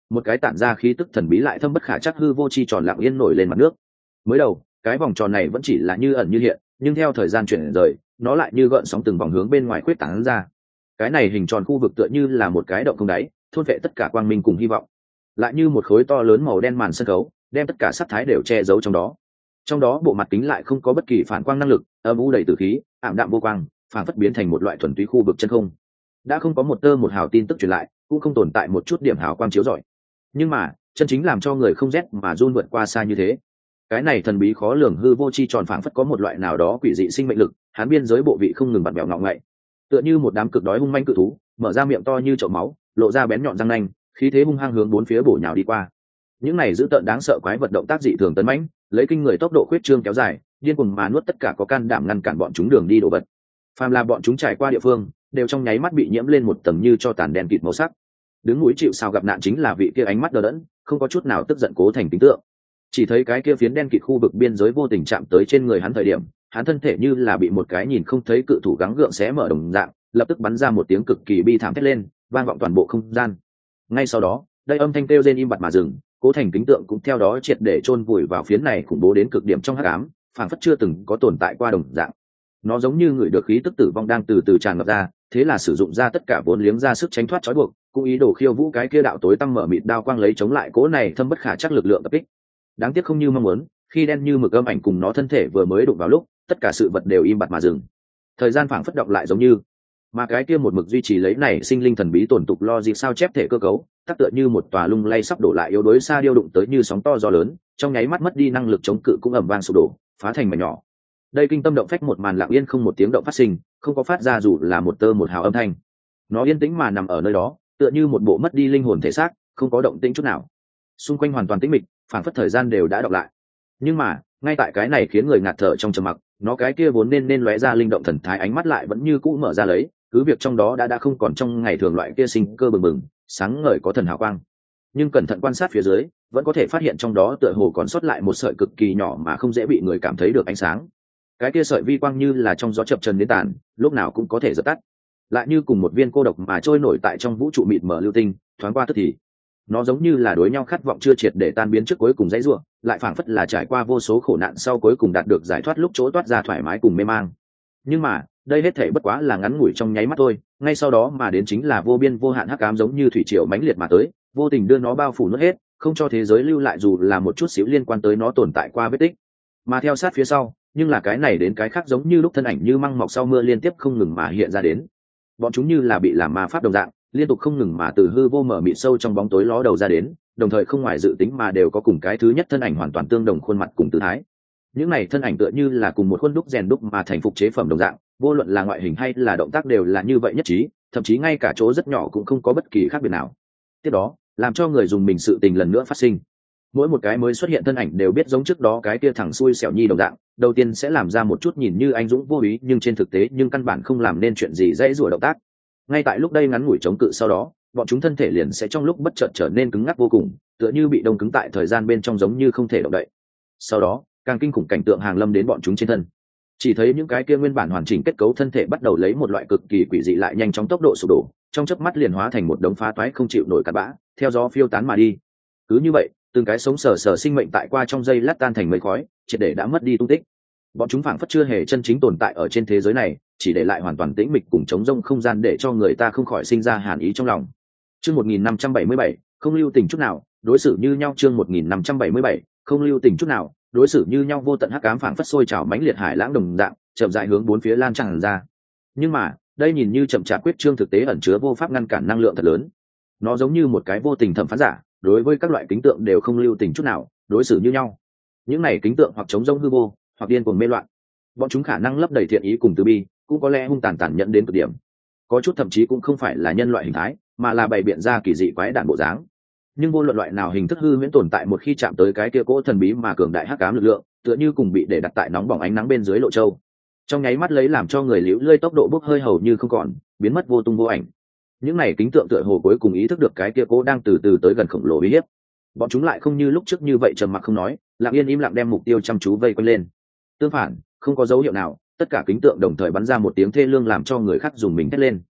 một cái tản ra khí tức thần bí lại thâm bất khả chắc hư vô chi tròn lặng yên nổi lên mặt nước. Mới đầu cái vòng tròn này vẫn chỉ là như ẩn như hiện, nhưng theo thời gian chuyển rời, nó lại như gợn sóng từng vòng hướng bên ngoài khuyết tán ra. Cái này hình tròn khu vực tựa như là một cái động không đáy, thôn vệ tất cả quang minh cùng hy vọng, lại như một khối to lớn màu đen màn sân khấu, đem tất cả sắc thái đều che giấu trong đó. Trong đó bộ mặt kính lại không có bất kỳ phản quang năng lực, âm u đầy tử khí, ảm đạm vô quang, phản phất biến thành một loại thuần túy khu vực chân không. Đã không có một tơ một hào tin tức truyền lại, cũng không tồn tại một chút điểm hào quang chiếu rọi. Nhưng mà chân chính làm cho người không rét mà run vượt qua xa như thế, cái này thần bí khó lường hư vô chi tròn phảng phất có một loại nào đó quỷ dị sinh mệnh lực, hắn biên giới bộ vị không ngừng bật bẹo ngọ ngậy, tựa như một đám cực đói hung manh cự thú, mở ra miệng to như chậu máu, lộ ra bén nhọn răng nanh, khí thế hung hăng hướng bốn phía bổ nhào đi qua. Những này dữ tợn đáng sợ quái vật động tác dị thường tấn mãnh, lấy kinh người tốc độ khuyết trương kéo dài, điên cuồng mà nuốt tất cả có can đảm ngăn cản bọn chúng đường đi đổ vật. Phàm là bọn chúng trải qua địa phương, đều trong nháy mắt bị nhiễm lên một tầng như cho tàn đen kịt màu sắc. Đứng núi chịu sào gặp nạn chính là vị kia ánh mắt đờ đẫn, không có chút nào tức giận Cố Thành tính tượng. Chỉ thấy cái kia phiến đen kịt khu vực biên giới vô tình chạm tới trên người hắn thời điểm, hắn thân thể như là bị một cái nhìn không thấy cự thủ gắng gượng xé mở đồng dạng, lập tức bắn ra một tiếng cực kỳ bi thảm thét lên, vang vọng toàn bộ không gian. Ngay sau đó, đây âm thanh kêu rên im bặt mà dừng, Cố Thành kính tượng cũng theo đó triệt để chôn vùi vào phiến này khủng bố đến cực điểm trong hắc ám, phảng phất chưa từng có tồn tại qua đồng dạng. Nó giống như người được khí tức tử vong đang từ từ tràn ngập ra, thế là sử dụng ra tất cả vốn liếng ra sức tránh thoát trói buộc, cũng ý đồ khiêu vũ cái kia đạo tối tăm mở mịt đao quang lấy chống lại cố này thâm bất khả chắc lực lượng tập kích. Đáng tiếc không như mong muốn, khi đen như mực âm ảnh cùng nó thân thể vừa mới đụng vào lúc, tất cả sự vật đều im bặt mà dừng. Thời gian phảng phất động lại giống như, mà cái kia một mực duy trì lấy này sinh linh thần bí tổn tục lo gì sao chép thể cơ cấu, tác tựa như một tòa lung lay sắp đổ lại yếu đuối xa điêu đụng tới như sóng to gió lớn, trong nháy mắt mất đi năng lực chống cự cũng ầm vang sụp đổ, phá thành mảnh nhỏ. Đây kinh tâm động phách một màn lặng yên không một tiếng động phát sinh, không có phát ra dù là một tơ một hào âm thanh. Nó yên tĩnh mà nằm ở nơi đó, tựa như một bộ mất đi linh hồn thể xác, không có động tĩnh chút nào. Xung quanh hoàn toàn tĩnh mịch, phảng phất thời gian đều đã đọc lại. Nhưng mà ngay tại cái này khiến người ngạt thở trong trầm mặc, nó cái kia vốn nên nên lóe ra linh động thần thái ánh mắt lại vẫn như cũ mở ra lấy, cứ việc trong đó đã đã không còn trong ngày thường loại kia sinh cơ bừng bừng, sáng ngời có thần hào quang, nhưng cẩn thận quan sát phía dưới, vẫn có thể phát hiện trong đó tựa hồ còn sót lại một sợi cực kỳ nhỏ mà không dễ bị người cảm thấy được ánh sáng. Cái kia sợi vi quang như là trong gió chập chờn đến tàn, lúc nào cũng có thể dập tắt, lại như cùng một viên cô độc mà trôi nổi tại trong vũ trụ mịt mờ lưu tinh, thoáng qua tức thì. Nó giống như là đối nhau khát vọng chưa triệt để tan biến trước cuối cùng dãy rủa, lại phảng phất là trải qua vô số khổ nạn sau cuối cùng đạt được giải thoát lúc chỗ toát ra thoải mái cùng mê mang. Nhưng mà đây hết thể bất quá là ngắn ngủi trong nháy mắt thôi, ngay sau đó mà đến chính là vô biên vô hạn hắc ám giống như thủy triều mãnh liệt mà tới, vô tình đưa nó bao phủ nuốt hết, không cho thế giới lưu lại dù là một chút xíu liên quan tới nó tồn tại qua vết tích. Mà theo sát phía sau, nhưng là cái này đến cái khác giống như lúc thân ảnh như măng mọc sau mưa liên tiếp không ngừng mà hiện ra đến. Bọn chúng như là bị làm ma pháp đồng dạng, liên tục không ngừng mà từ hư vô mở mịt sâu trong bóng tối ló đầu ra đến, đồng thời không ngoài dự tính mà đều có cùng cái thứ nhất thân ảnh hoàn toàn tương đồng khuôn mặt cùng tư thái. Những này thân ảnh tựa như là cùng một khuôn đúc rèn đúc mà thành phục chế phẩm đồng dạng, vô luận là ngoại hình hay là động tác đều là như vậy nhất trí, thậm chí ngay cả chỗ rất nhỏ cũng không có bất kỳ khác biệt nào. Tiếp đó, làm cho người dùng mình sự tình lần nữa phát sinh. Mỗi một cái mới xuất hiện thân ảnh đều biết giống trước đó cái kia thẳng xuôi xẻo nhi đồng dạng, đầu tiên sẽ làm ra một chút nhìn như anh dũng vô ý nhưng trên thực tế nhưng căn bản không làm nên chuyện gì dễ rủa động tác. Ngay tại lúc đây ngắn ngủi chống cự sau đó, bọn chúng thân thể liền sẽ trong lúc bất chợt trở nên cứng ngắc vô cùng, tựa như bị đông cứng tại thời gian bên trong giống như không thể động đậy. Sau đó, càng kinh khủng cảnh tượng hàng lâm đến bọn chúng trên thân. Chỉ thấy những cái kia nguyên bản hoàn chỉnh kết cấu thân thể bắt đầu lấy một loại cực kỳ quỷ dị lại nhanh chóng tốc độ sụp đổ, trong chớp mắt liền hóa thành một đống phá toái không chịu nổi cát bã, theo gió phiêu tán mà đi. Cứ như vậy, từng cái sống sờ sờ sinh mệnh tại qua trong giây lát tan thành mây khói, triệt để đã mất đi tung tích. Bọn chúng phảng phất chưa hề chân chính tồn tại ở trên thế giới này, chỉ để lại hoàn toàn tĩnh mịch cùng trống rông không gian để cho người ta không khỏi sinh ra hàn ý trong lòng. Chương một nghìn năm trăm bảy mươi bảy, không lưu tình chút nào, đối xử như nhau. Chương một nghìn năm trăm bảy mươi bảy, không lưu tình chút nào, đối xử như nhau. Vô tận hắc ám phảng phất sôi trào mãnh liệt hải lãng đồng dạng, chậm rãi hướng bốn phía lan tràn ra. Nhưng mà, đây nhìn như chậm chạp quyết trương thực tế ẩn chứa vô pháp ngăn cản năng lượng thật lớn. Nó giống như một cái vô tình thẩm phán giả, đối với các loại kính tượng đều không lưu tình chút nào, đối xử như nhau. Những này kính tượng hoặc chống rông hư vô, hoặc điên cuồng mê loạn. Bọn chúng khả năng lấp đầy thiện ý cùng từ bi, cũng có lẽ hung tàn tàn nhẫn đến cực điểm. Có chút thậm chí cũng không phải là nhân loại hình thái, mà là bày biện ra kỳ dị quái đản bộ dáng. Nhưng vô luận loại nào hình thức hư huyễn tồn tại một khi chạm tới cái kia cỗ thần bí mà cường đại hắc ám lực lượng, tựa như cùng bị để đặt tại nóng bỏng ánh nắng bên dưới lộ châu. Trong nháy mắt lấy làm cho người liễu lơi tốc độ bốc hơi hầu như không còn, biến mất vô tung vô ảnh. Những này kính tượng tựa hồ cuối cùng ý thức được cái kia cỗ đang từ từ tới gần khổng lồ uy hiếp. Bọn chúng lại không như lúc trước như vậy trầm mặc không nói, lặng yên im lặng đem mục tiêu chăm chú vây quanh lên. Tương phản, không có dấu hiệu nào, tất cả kính tượng đồng thời bắn ra một tiếng thê lương làm cho người khác dùng mình thét lên.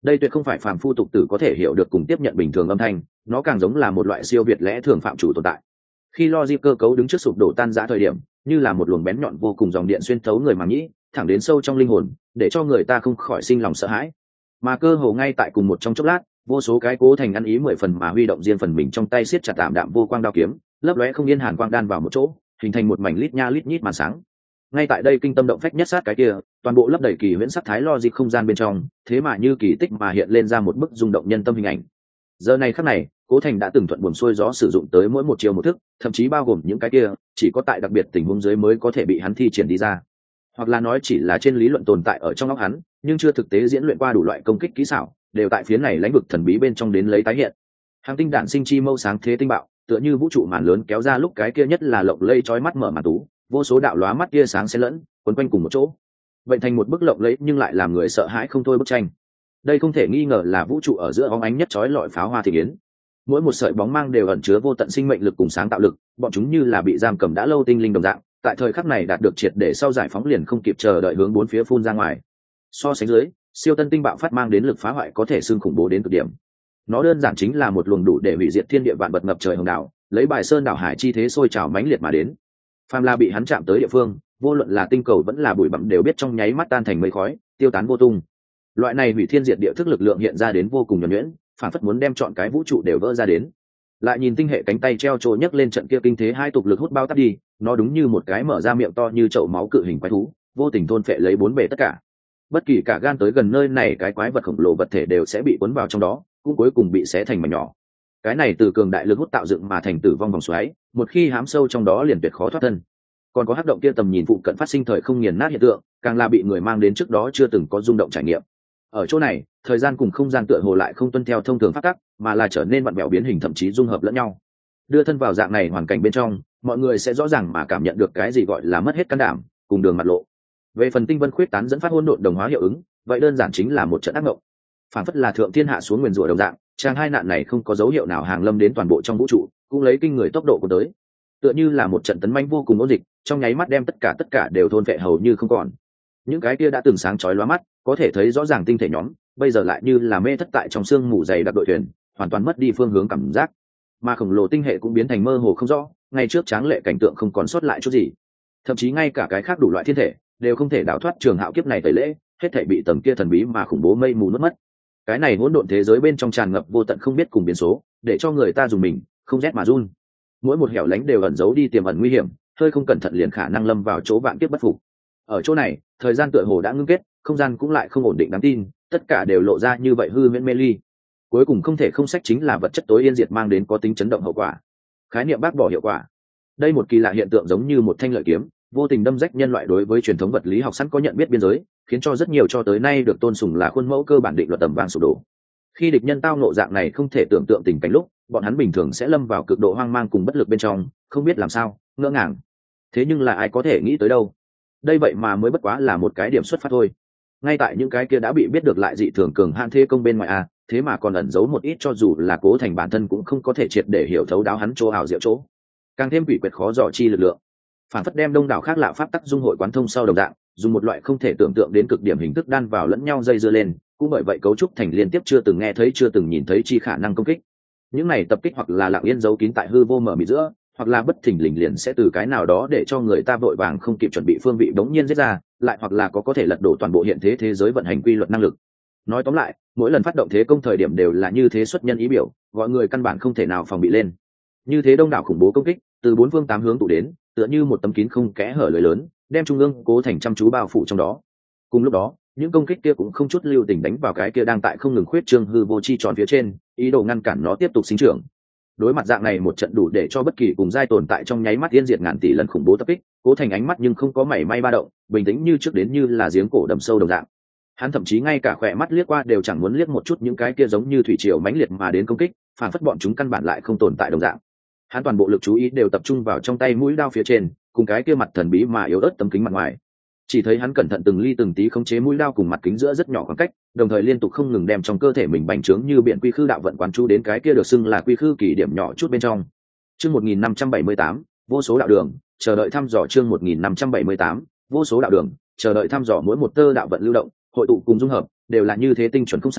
Đây tuyệt không phải phàm phu tục tử có thể hiểu được cùng tiếp nhận bình thường âm thanh, nó càng giống là một loại siêu việt lẽ thường phạm chủ tồn tại. Khi logic cơ cấu đứng trước sụp đổ tan rã thời điểm, như là một luồng bén nhọn vô cùng dòng điện xuyên thấu người màng nhĩ, thẳng đến sâu trong linh hồn, để cho người ta không khỏi sinh lòng sợ hãi. Mà cơ hồ ngay tại cùng một trong chốc lát, vô số cái Cố Thành ăn ý mười phần mà huy động riêng phần mình trong tay siết chặt tạm đạm vô quang đao kiếm, lấp lóe không yên hàn quang đan vào một chỗ, hình thành một mảnh lít nha lít nhít màn sáng. Ngay tại đây kinh tâm động phách nhất sát cái kia, toàn bộ lấp đầy kỳ huyễn sắc thái logic không gian bên trong, thế mà như kỳ tích mà hiện lên ra một bức rung động nhân tâm hình ảnh. Giờ này khắc này, Cố Thành đã từng thuận buồm xuôi gió sử dụng tới mỗi một chiều một thức, thậm chí bao gồm những cái kia chỉ có tại đặc biệt tình huống dưới mới có thể bị hắn thi triển đi ra, hoặc là nói chỉ là trên lý luận tồn tại ở trong óc hắn, nhưng chưa thực tế diễn luyện qua đủ loại công kích kỹ xảo, đều tại phía này lãnh vực thần bí bên trong đến lấy tái hiện. Hàng tinh đạn sinh chi mâu sáng thế tinh bạo, tựa như vũ trụ màn lớn kéo ra lúc cái kia nhất là lộng lây chói mắt mở màn tú, vô số đạo lóa mắt kia sáng xen lẫn, quấn quanh cùng một chỗ, vậy thành một bức lộng lẫy nhưng lại làm người sợ hãi không thôi bức tranh. Đây không thể nghi ngờ là vũ trụ ở giữa bóng ánh nhất chói lọi pháo hoa thị yến. Mỗi một sợi bóng mang đều ẩn chứa vô tận sinh mệnh lực cùng sáng tạo lực, bọn chúng như là bị giam cầm đã lâu tinh linh đồng dạng, tại thời khắc này đạt được triệt để sau giải phóng liền không kịp chờ đợi hướng bốn phía phun ra ngoài. So sánh dưới, siêu tân tinh bạo phát mang đến lực phá hoại có thể xương khủng bố đến cực điểm. Nó đơn giản chính là một luồng đủ để hủy diệt thiên địa vạn vật ngập trời hồng đảo, lấy bài sơn đảo hải chi thế sôi trào mãnh liệt mà đến. Phàm La bị hắn chạm tới địa phương, vô luận là tinh cầu vẫn là bụi bặm đều biết trong nháy mắt tan thành mây khói, tiêu tán vô tung. Loại này hủy thiên diệt địa thức lực lượng hiện ra đến vô cùng nhuần nhuyễn, phản phất muốn đem chọn cái vũ trụ đều vỡ ra đến. Lại nhìn tinh hệ cánh tay treo trôi nhấc lên trận kia kinh thế hai tục lực hút bao tắt đi, nó đúng như một cái mở ra miệng to như chậu máu cự hình quái thú, vô tình thôn phệ lấy bốn bề tất cả. Bất kỳ cả gan tới gần nơi này cái quái vật khổng lồ vật thể đều sẽ bị cuốn vào trong đó, cũng cuối cùng bị xé thành mảnh nhỏ. Cái này từ cường đại lực hút tạo dựng mà thành tử vong vòng xoáy, một khi hám sâu trong đó liền tuyệt khó thoát thân. Còn có hắc động kia tầm nhìn phụ cận phát sinh thời không nghiền nát hiện tượng, càng là bị người mang đến trước đó chưa từng có rung động trải nghiệm. Ở chỗ này, thời gian cùng không gian tựa hồ lại không tuân theo thông thường pháp tắc, mà là trở nên vặn vẹo biến hình thậm chí dung hợp lẫn nhau. Đưa thân vào dạng này hoàn cảnh bên trong, mọi người sẽ rõ ràng mà cảm nhận được cái gì gọi là mất hết can đảm, cùng đường mặt lộ. Về phần tinh vân khuyết tán dẫn phát hỗn độn đồng hóa hiệu ứng, vậy đơn giản chính là một trận ác mộng. Phản phất là thượng thiên hạ xuống nguyền rủa đồng dạng, trang hai nạn này không có dấu hiệu nào hàng lâm đến toàn bộ trong vũ trụ, cũng lấy kinh người tốc độ của tới. Tựa như là một trận tấn manh vô cùng ôn dịch, trong nháy mắt đem tất cả tất cả đều thôn phệ hầu như không còn. Những cái kia đã từng sáng chói lóa mắt, có thể thấy rõ ràng tinh thể nhóm, bây giờ lại như là mê thất tại trong sương mù dày đặc đội thuyền, hoàn toàn mất đi phương hướng cảm giác. Mà khổng lồ tinh hệ cũng biến thành mơ hồ không rõ, ngay trước tráng lệ cảnh tượng không còn sót lại chút gì. Thậm chí ngay cả cái khác đủ loại thiên thể đều không thể đào thoát trường hạo kiếp này tẩy lễ, hết thảy bị tầng kia thần bí mà khủng bố mây mù nuốt mất. Cái này hỗn độn thế giới bên trong tràn ngập vô tận không biết cùng biến số, để cho người ta dùng mình không rét mà run. Mỗi một hẻo lánh đều ẩn giấu đi tiềm ẩn nguy hiểm, hơi không cẩn thận liền khả năng lâm vào chỗ vạn kiếp bất phục. Ở chỗ này, thời gian tựa hồ đã ngưng kết, không gian cũng lại không ổn định đáng tin, tất cả đều lộ ra như vậy hư huyễn mê ly. Cuối cùng không thể không sách chính là vật chất tối yên diệt mang đến có tính chấn động hậu quả. Khái niệm bác bỏ hiệu quả. Đây một kỳ lạ hiện tượng giống như một thanh lợi kiếm, vô tình đâm rách nhân loại đối với truyền thống vật lý học sẵn có nhận biết biên giới, khiến cho rất nhiều cho tới nay được tôn sùng là khuôn mẫu cơ bản định luật tầm vang sụp đổ. Khi địch nhân tao ngộ dạng này không thể tưởng tượng tình cảnh lúc, bọn hắn bình thường sẽ lâm vào cực độ hoang mang cùng bất lực bên trong, không biết làm sao, ngỡ ngàng. Thế nhưng là ai có thể nghĩ tới đâu? Đây vậy mà mới bất quá là một cái điểm xuất phát thôi. Ngay tại những cái kia đã bị biết được lại dị thường cường hãn thế công bên ngoài à, thế mà còn ẩn giấu một ít cho dù là Cố Thành bản thân cũng không có thể triệt để hiểu thấu đáo hắn chỗ ảo diệu chỗ. Càng thêm quỷ quyệt khó dò chi lực lượng. Phản phất đem đông đảo khác lạ pháp tắc dung hội quán thông sau đồng dạng, dùng một loại không thể tưởng tượng đến cực điểm hình thức đan vào lẫn nhau dây dưa lên, cũng bởi vậy cấu trúc thành liên tiếp chưa từng nghe thấy chưa từng nhìn thấy chi khả năng công kích. Những này tập kích hoặc là lặng yên giấu kín tại hư vô mở mịt giữa, hoặc là bất thình lình liền sẽ từ cái nào đó để cho người ta vội vàng không kịp chuẩn bị phương vị đống nhiên giết ra, lại hoặc là có có thể lật đổ toàn bộ hiện thế thế giới vận hành quy luật năng lực. Nói tóm lại, mỗi lần phát động thế công thời điểm đều là như thế xuất nhân ý biểu, gọi người căn bản không thể nào phòng bị lên. Như thế đông đảo khủng bố công kích, từ bốn phương tám hướng tụ đến, tựa như một tấm kín không kẽ hở lưới lớn, đem trung ương Cố Thành chăm chú bao phủ trong đó. Cùng lúc đó, những công kích kia cũng không chút lưu tình đánh vào cái kia đang tại không ngừng khuyết trương hư vô chi tròn phía trên, ý đồ ngăn cản nó tiếp tục sinh trưởng. Đối mặt dạng này một trận đủ để cho bất kỳ cùng giai tồn tại trong nháy mắt yên diệt ngàn tỷ lần khủng bố tập kích, Cố Thành ánh mắt nhưng không có mảy may ba động, bình tĩnh như trước đến như là giếng cổ đầm sâu đồng dạng. Hắn thậm chí ngay cả khỏe mắt liếc qua đều chẳng muốn liếc một chút những cái kia giống như thủy triều mãnh liệt mà đến công kích, phản phất bọn chúng căn bản lại không tồn tại đồng dạng. Hắn toàn bộ lực chú ý đều tập trung vào trong tay mũi đao phía trên, cùng cái kia mặt thần bí mà yếu ớt tấm kính mặt ngoài. Chỉ thấy hắn cẩn thận từng ly từng tí khống chế mũi đao cùng mặt kính giữa rất nhỏ khoảng cách, đồng thời liên tục không ngừng đem trong cơ thể mình bành trướng như biển quy khư đạo vận quán chú đến cái kia được xưng là quy khư kỳ điểm nhỏ chút bên trong. Chương một nghìn năm trăm bảy mươi tám, vô số đạo đường, chờ đợi thăm dò chương một nghìn năm trăm bảy mươi tám, vô số đạo đường, chờ đợi thăm dò mỗi một tơ đạo vận lưu động, hội tụ cùng dung hợp, đều là như thế tinh chuẩn không sai,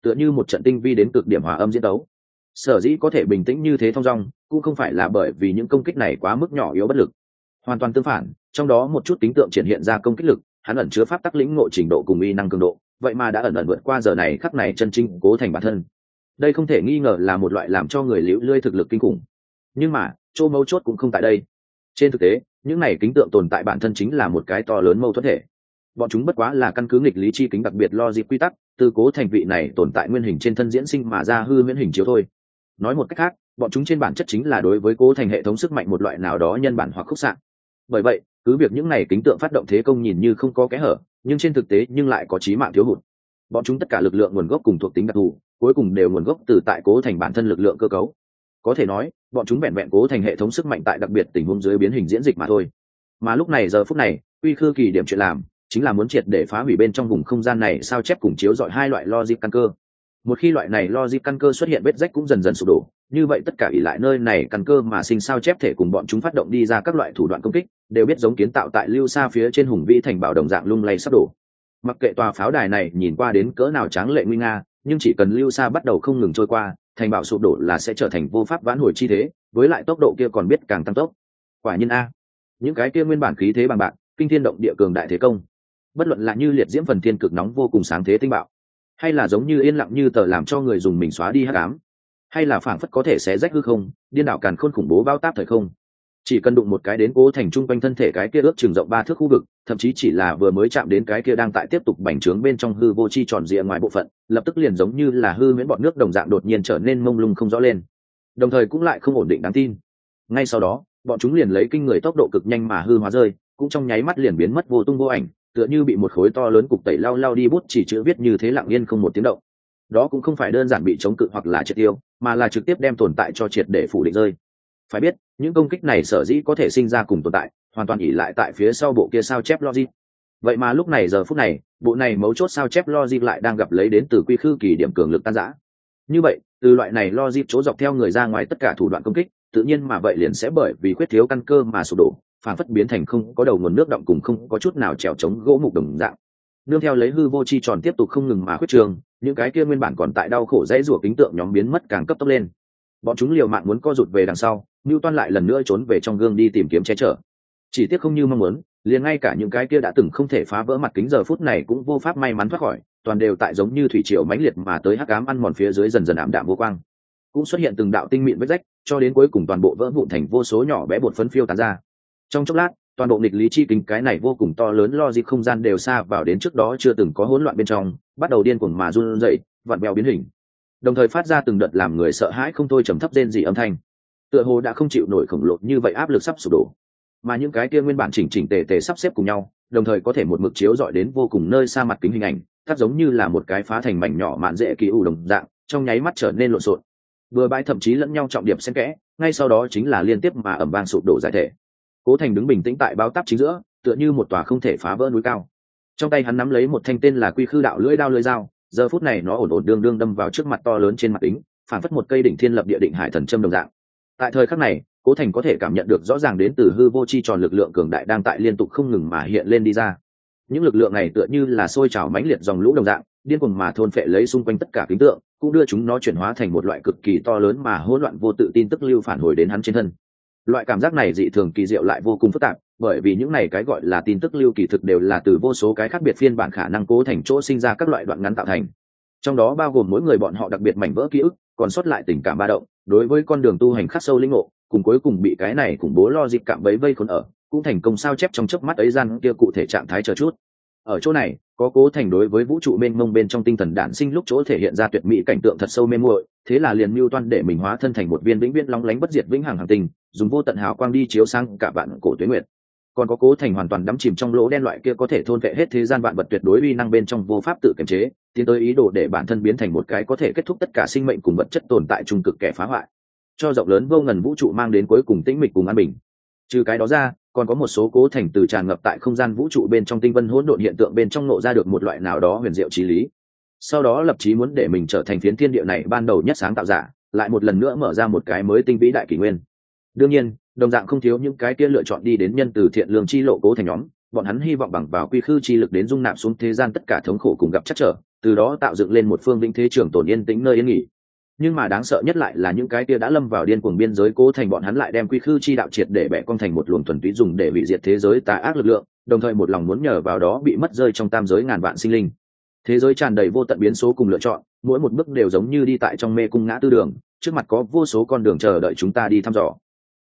tựa như một trận tinh vi đến cực điểm hòa âm diễn tấu. Sở dĩ có thể bình tĩnh như thế thong dong cũng không phải là bởi vì những công kích này quá mức nhỏ yếu bất lực, hoàn toàn tương phản, trong đó một chút tính tượng triển hiện ra công kích lực, hắn ẩn chứa pháp tắc lĩnh ngộ trình độ cùng uy năng cường độ, vậy mà đã ẩn ẩn vượt qua giờ này khắc này chân chính Cố Thành bản thân. Đây không thể nghi ngờ là một loại làm cho người liễu lươi thực lực kinh khủng. Nhưng mà chỗ mấu chốt cũng không tại đây. Trên thực tế, những này kính tượng tồn tại bản thân chính là một cái to lớn mâu thuẫn thể. Bọn chúng bất quá là căn cứ nghịch lý chi kính đặc biệt logic quy tắc, từ Cố Thành vị này tồn tại nguyên hình trên thân diễn sinh mà ra hư huyễn hình chiếu thôi. Nói một cách khác, bọn chúng trên bản chất chính là đối với Cố Thành hệ thống sức mạnh một loại nào đó nhân bản hoặc khúc xạ. Bởi vậy, cứ việc những này kính tượng phát động thế công nhìn như không có kẽ hở, nhưng trên thực tế nhưng lại có chí mạng thiếu hụt. Bọn chúng tất cả lực lượng nguồn gốc cùng thuộc tính đặc thù, cuối cùng đều nguồn gốc từ tại Cố Thành bản thân lực lượng cơ cấu. Có thể nói, bọn chúng vẹn vẹn Cố Thành hệ thống sức mạnh tại đặc biệt tình huống dưới biến hình diễn dịch mà thôi. Mà lúc này giờ phút này, Quy Khư Kỳ điểm chuyện làm, chính là muốn triệt để phá hủy bên trong vùng không gian này sao chép cùng chiếu dọi hai loại logic căn cơ. Một khi loại này logic căn cơ xuất hiện vết rách cũng dần dần sụp đổ, như vậy tất cả ỷ lại nơi này căn cơ mà sinh sao chép thể cùng bọn chúng phát động đi ra các loại thủ đoạn công kích, đều biết giống kiến tạo tại lưu xa phía trên hùng vĩ thành bảo đồng dạng lung lay sắp đổ. Mặc kệ tòa pháo đài này nhìn qua đến cỡ nào tráng lệ nguy nga, nhưng chỉ cần lưu xa bắt đầu không ngừng trôi qua, thành bảo sụp đổ là sẽ trở thành vô pháp vãn hồi chi thế, với lại tốc độ kia còn biết càng tăng tốc. Quả nhiên a, những cái kia nguyên bản khí thế bằng bạc, kinh thiên động địa cường đại thế công, bất luận là như liệt diễm phần thiên cực nóng vô cùng sáng thế tinh bạo, hay là giống như yên lặng như tờ làm cho người dùng mình xóa đi hắc ám, hay là phảng phất có thể xé rách hư không, điên đảo càn khôn khủng bố bao táp thời không, chỉ cần đụng một cái đến Cố Thành trung quanh thân thể cái kia ước chừng rộng ba thước khu vực, thậm chí chỉ là vừa mới chạm đến cái kia đang tại tiếp tục bành trướng bên trong hư vô chi tròn rìa ngoài bộ phận, lập tức liền giống như là hư huyễn bọt nước đồng dạng đột nhiên trở nên mông lung không rõ lên, đồng thời cũng lại không ổn định đáng tin. Ngay sau đó, bọn chúng liền lấy kinh người tốc độ cực nhanh mà hư hóa rơi, cũng trong nháy mắt liền biến mất vô tung vô ảnh, tựa như bị một khối to lớn cục tẩy lao lao đi bút chỉ chữ viết như thế lặng yên không một tiếng động. Đó cũng không phải đơn giản bị chống cự hoặc là triệt tiêu, mà là trực tiếp đem tồn tại cho triệt để phủ định rơi. Phải biết, những công kích này sở dĩ có thể sinh ra cùng tồn tại, hoàn toàn ỷ lại tại phía sau bộ kia sao chép logic. Vậy mà lúc này giờ phút này, bộ này mấu chốt sao chép logic lại đang gặp lấy đến từ Quy Khư Kỳ điểm cường lực tan rã. Như vậy, từ loại này logic chỗ dọc theo người ra ngoài tất cả thủ đoạn công kích, tự nhiên mà vậy liền sẽ bởi vì khuyết thiếu căn cơ mà sụp đổ, phản phất biến thành không có đầu nguồn nước động cùng không có chút nào trèo chống gỗ mục đồng dạng. Nương theo lấy hư vô chi tròn tiếp tục không ngừng mà khuyết trường, những cái kia nguyên bản còn tại đau khổ dãy rủa kính tượng nhóm biến mất càng cấp tốc lên. Bọn chúng liều mạng muốn co rụt về đằng sau, Newton lại lần nữa trốn về trong gương đi tìm kiếm che chở. Chỉ tiếc không như mong muốn, liền ngay cả những cái kia đã từng không thể phá vỡ mặt kính giờ phút này cũng vô pháp may mắn thoát khỏi, toàn đều tại giống như thủy triều mãnh liệt mà tới hắc ám ăn mòn phía dưới dần dần ảm đạm vô quang. Cũng xuất hiện từng đạo tinh mịn vết rách, cho đến cuối cùng toàn bộ vỡ vụn thành vô số nhỏ bé bột phấn phiêu tán ra. Trong chốc lát, toàn bộ nghịch lý chi kính cái này vô cùng to lớn logic không gian đều xa vào đến trước đó chưa từng có hỗn loạn bên trong, bắt đầu điên cuồng mà run rẩy, vặn vẹo biến hình, đồng thời phát ra từng đợt làm người sợ hãi không thôi trầm thấp rên rỉ âm thanh, tựa hồ đã không chịu nổi khổng lồ như vậy áp lực sắp sụp đổ. Mà những cái kia nguyên bản chỉnh chỉnh tề tề sắp xếp cùng nhau, đồng thời có thể một mực chiếu dọi đến vô cùng nơi xa mặt kính hình ảnh, thật giống như là một cái phá thành mảnh nhỏ mạn dễ kỳ u đồng dạng, trong nháy mắt trở nên lộn xộn, vừa bãi thậm chí lẫn nhau trọng điểm xen kẽ, ngay sau đó chính là liên tiếp mà ầm vang sụp đổ giải thể. Cố Thành đứng bình tĩnh tại bao táp chính giữa, tựa như một tòa không thể phá vỡ núi cao. Trong tay hắn nắm lấy một thanh tên là Quy Khư đạo lưỡi đao lưỡi dao, giờ phút này nó ổn ổn đương đương đâm vào trước mặt to lớn trên mặt kính, phản phất một cây đỉnh thiên lập địa định hải thần châm đồng dạng. Tại thời khắc này, Cố Thành có thể cảm nhận được rõ ràng đến từ hư vô chi tròn lực lượng cường đại đang tại liên tục không ngừng mà hiện lên đi ra. Những lực lượng này tựa như là sôi trào mãnh liệt dòng lũ đồng dạng, điên cuồng mà thôn phệ lấy xung quanh tất cả kính tượng, cũng đưa chúng nó chuyển hóa thành một loại cực kỳ to lớn mà hỗn loạn vô tự tin tức lưu phản hồi đến hắn trên thân. Loại cảm giác này dị thường kỳ diệu lại vô cùng phức tạp, bởi vì những này cái gọi là tin tức lưu kỳ thực đều là từ vô số cái khác biệt phiên bản khả năng Cố Thành chỗ sinh ra các loại đoạn ngắn tạo thành. Trong đó bao gồm mỗi người bọn họ đặc biệt mảnh vỡ ký ức, còn sót lại tình cảm ba động, đối với con đường tu hành khắc sâu linh ngộ, cùng cuối cùng bị cái này khủng bố lo dịp cạm bẫy vây khốn ở, cũng thành công sao chép trong chớp mắt ấy gian kia cụ thể trạng thái chờ chút. Ở chỗ này, có Cố Thành đối với vũ trụ mênh mông bên trong tinh thần đản sinh lúc chỗ thể hiện ra tuyệt mỹ cảnh tượng thật sâu mê muội, thế là liền mưu toan để mình hóa thân thành một viên vĩnh viễn long lánh bất diệt vĩnh hằng hành tinh, dùng vô tận hào quang đi chiếu sang cả vạn cổ tuế nguyệt. Còn có Cố Thành hoàn toàn đắm chìm trong lỗ đen loại kia có thể thôn vệ hết thế gian vạn vật tuyệt đối uy năng bên trong vô pháp tự kiềm chế, tiến tới ý đồ để bản thân biến thành một cái có thể kết thúc tất cả sinh mệnh cùng vật chất tồn tại trung cực kẻ phá hoại, cho rộng lớn vô ngần vũ trụ mang đến cuối cùng tĩnh mịch cùng an bình. Trừ cái đó ra, còn có một số Cố Thành từ tràn ngập tại không gian vũ trụ bên trong tinh vân hỗn độn hiện tượng bên trong nộ ra được một loại nào đó huyền diệu chí lý. Sau đó lập chí muốn để mình trở thành phiến thiên địa này ban đầu nhất sáng tạo giả, lại một lần nữa mở ra một cái mới tinh vĩ đại kỷ nguyên. Đương nhiên, đồng dạng không thiếu những cái kia lựa chọn đi đến nhân từ thiện lương chi lộ Cố Thành nhóm, bọn hắn hy vọng bằng vào quy khư chi lực đến dung nạp xuống thế gian tất cả thống khổ cùng gặp chắc trở, từ đó tạo dựng lên một phương vĩnh thế trường tồn yên tĩnh nơi yên nghỉ. Nhưng mà đáng sợ nhất lại là những cái kia đã lâm vào điên cuồng biên giới cố thành bọn hắn lại đem quy khư chi đạo triệt để bẻ cong thành một luồng thuần túy dùng để hủy diệt thế giới tà ác lực lượng, đồng thời một lòng muốn nhờ vào đó bị mất rơi trong tam giới ngàn vạn sinh linh. Thế giới tràn đầy vô tận biến số cùng lựa chọn, mỗi một bước đều giống như đi tại trong mê cung ngã tư đường, trước mặt có vô số con đường chờ đợi chúng ta đi thăm dò.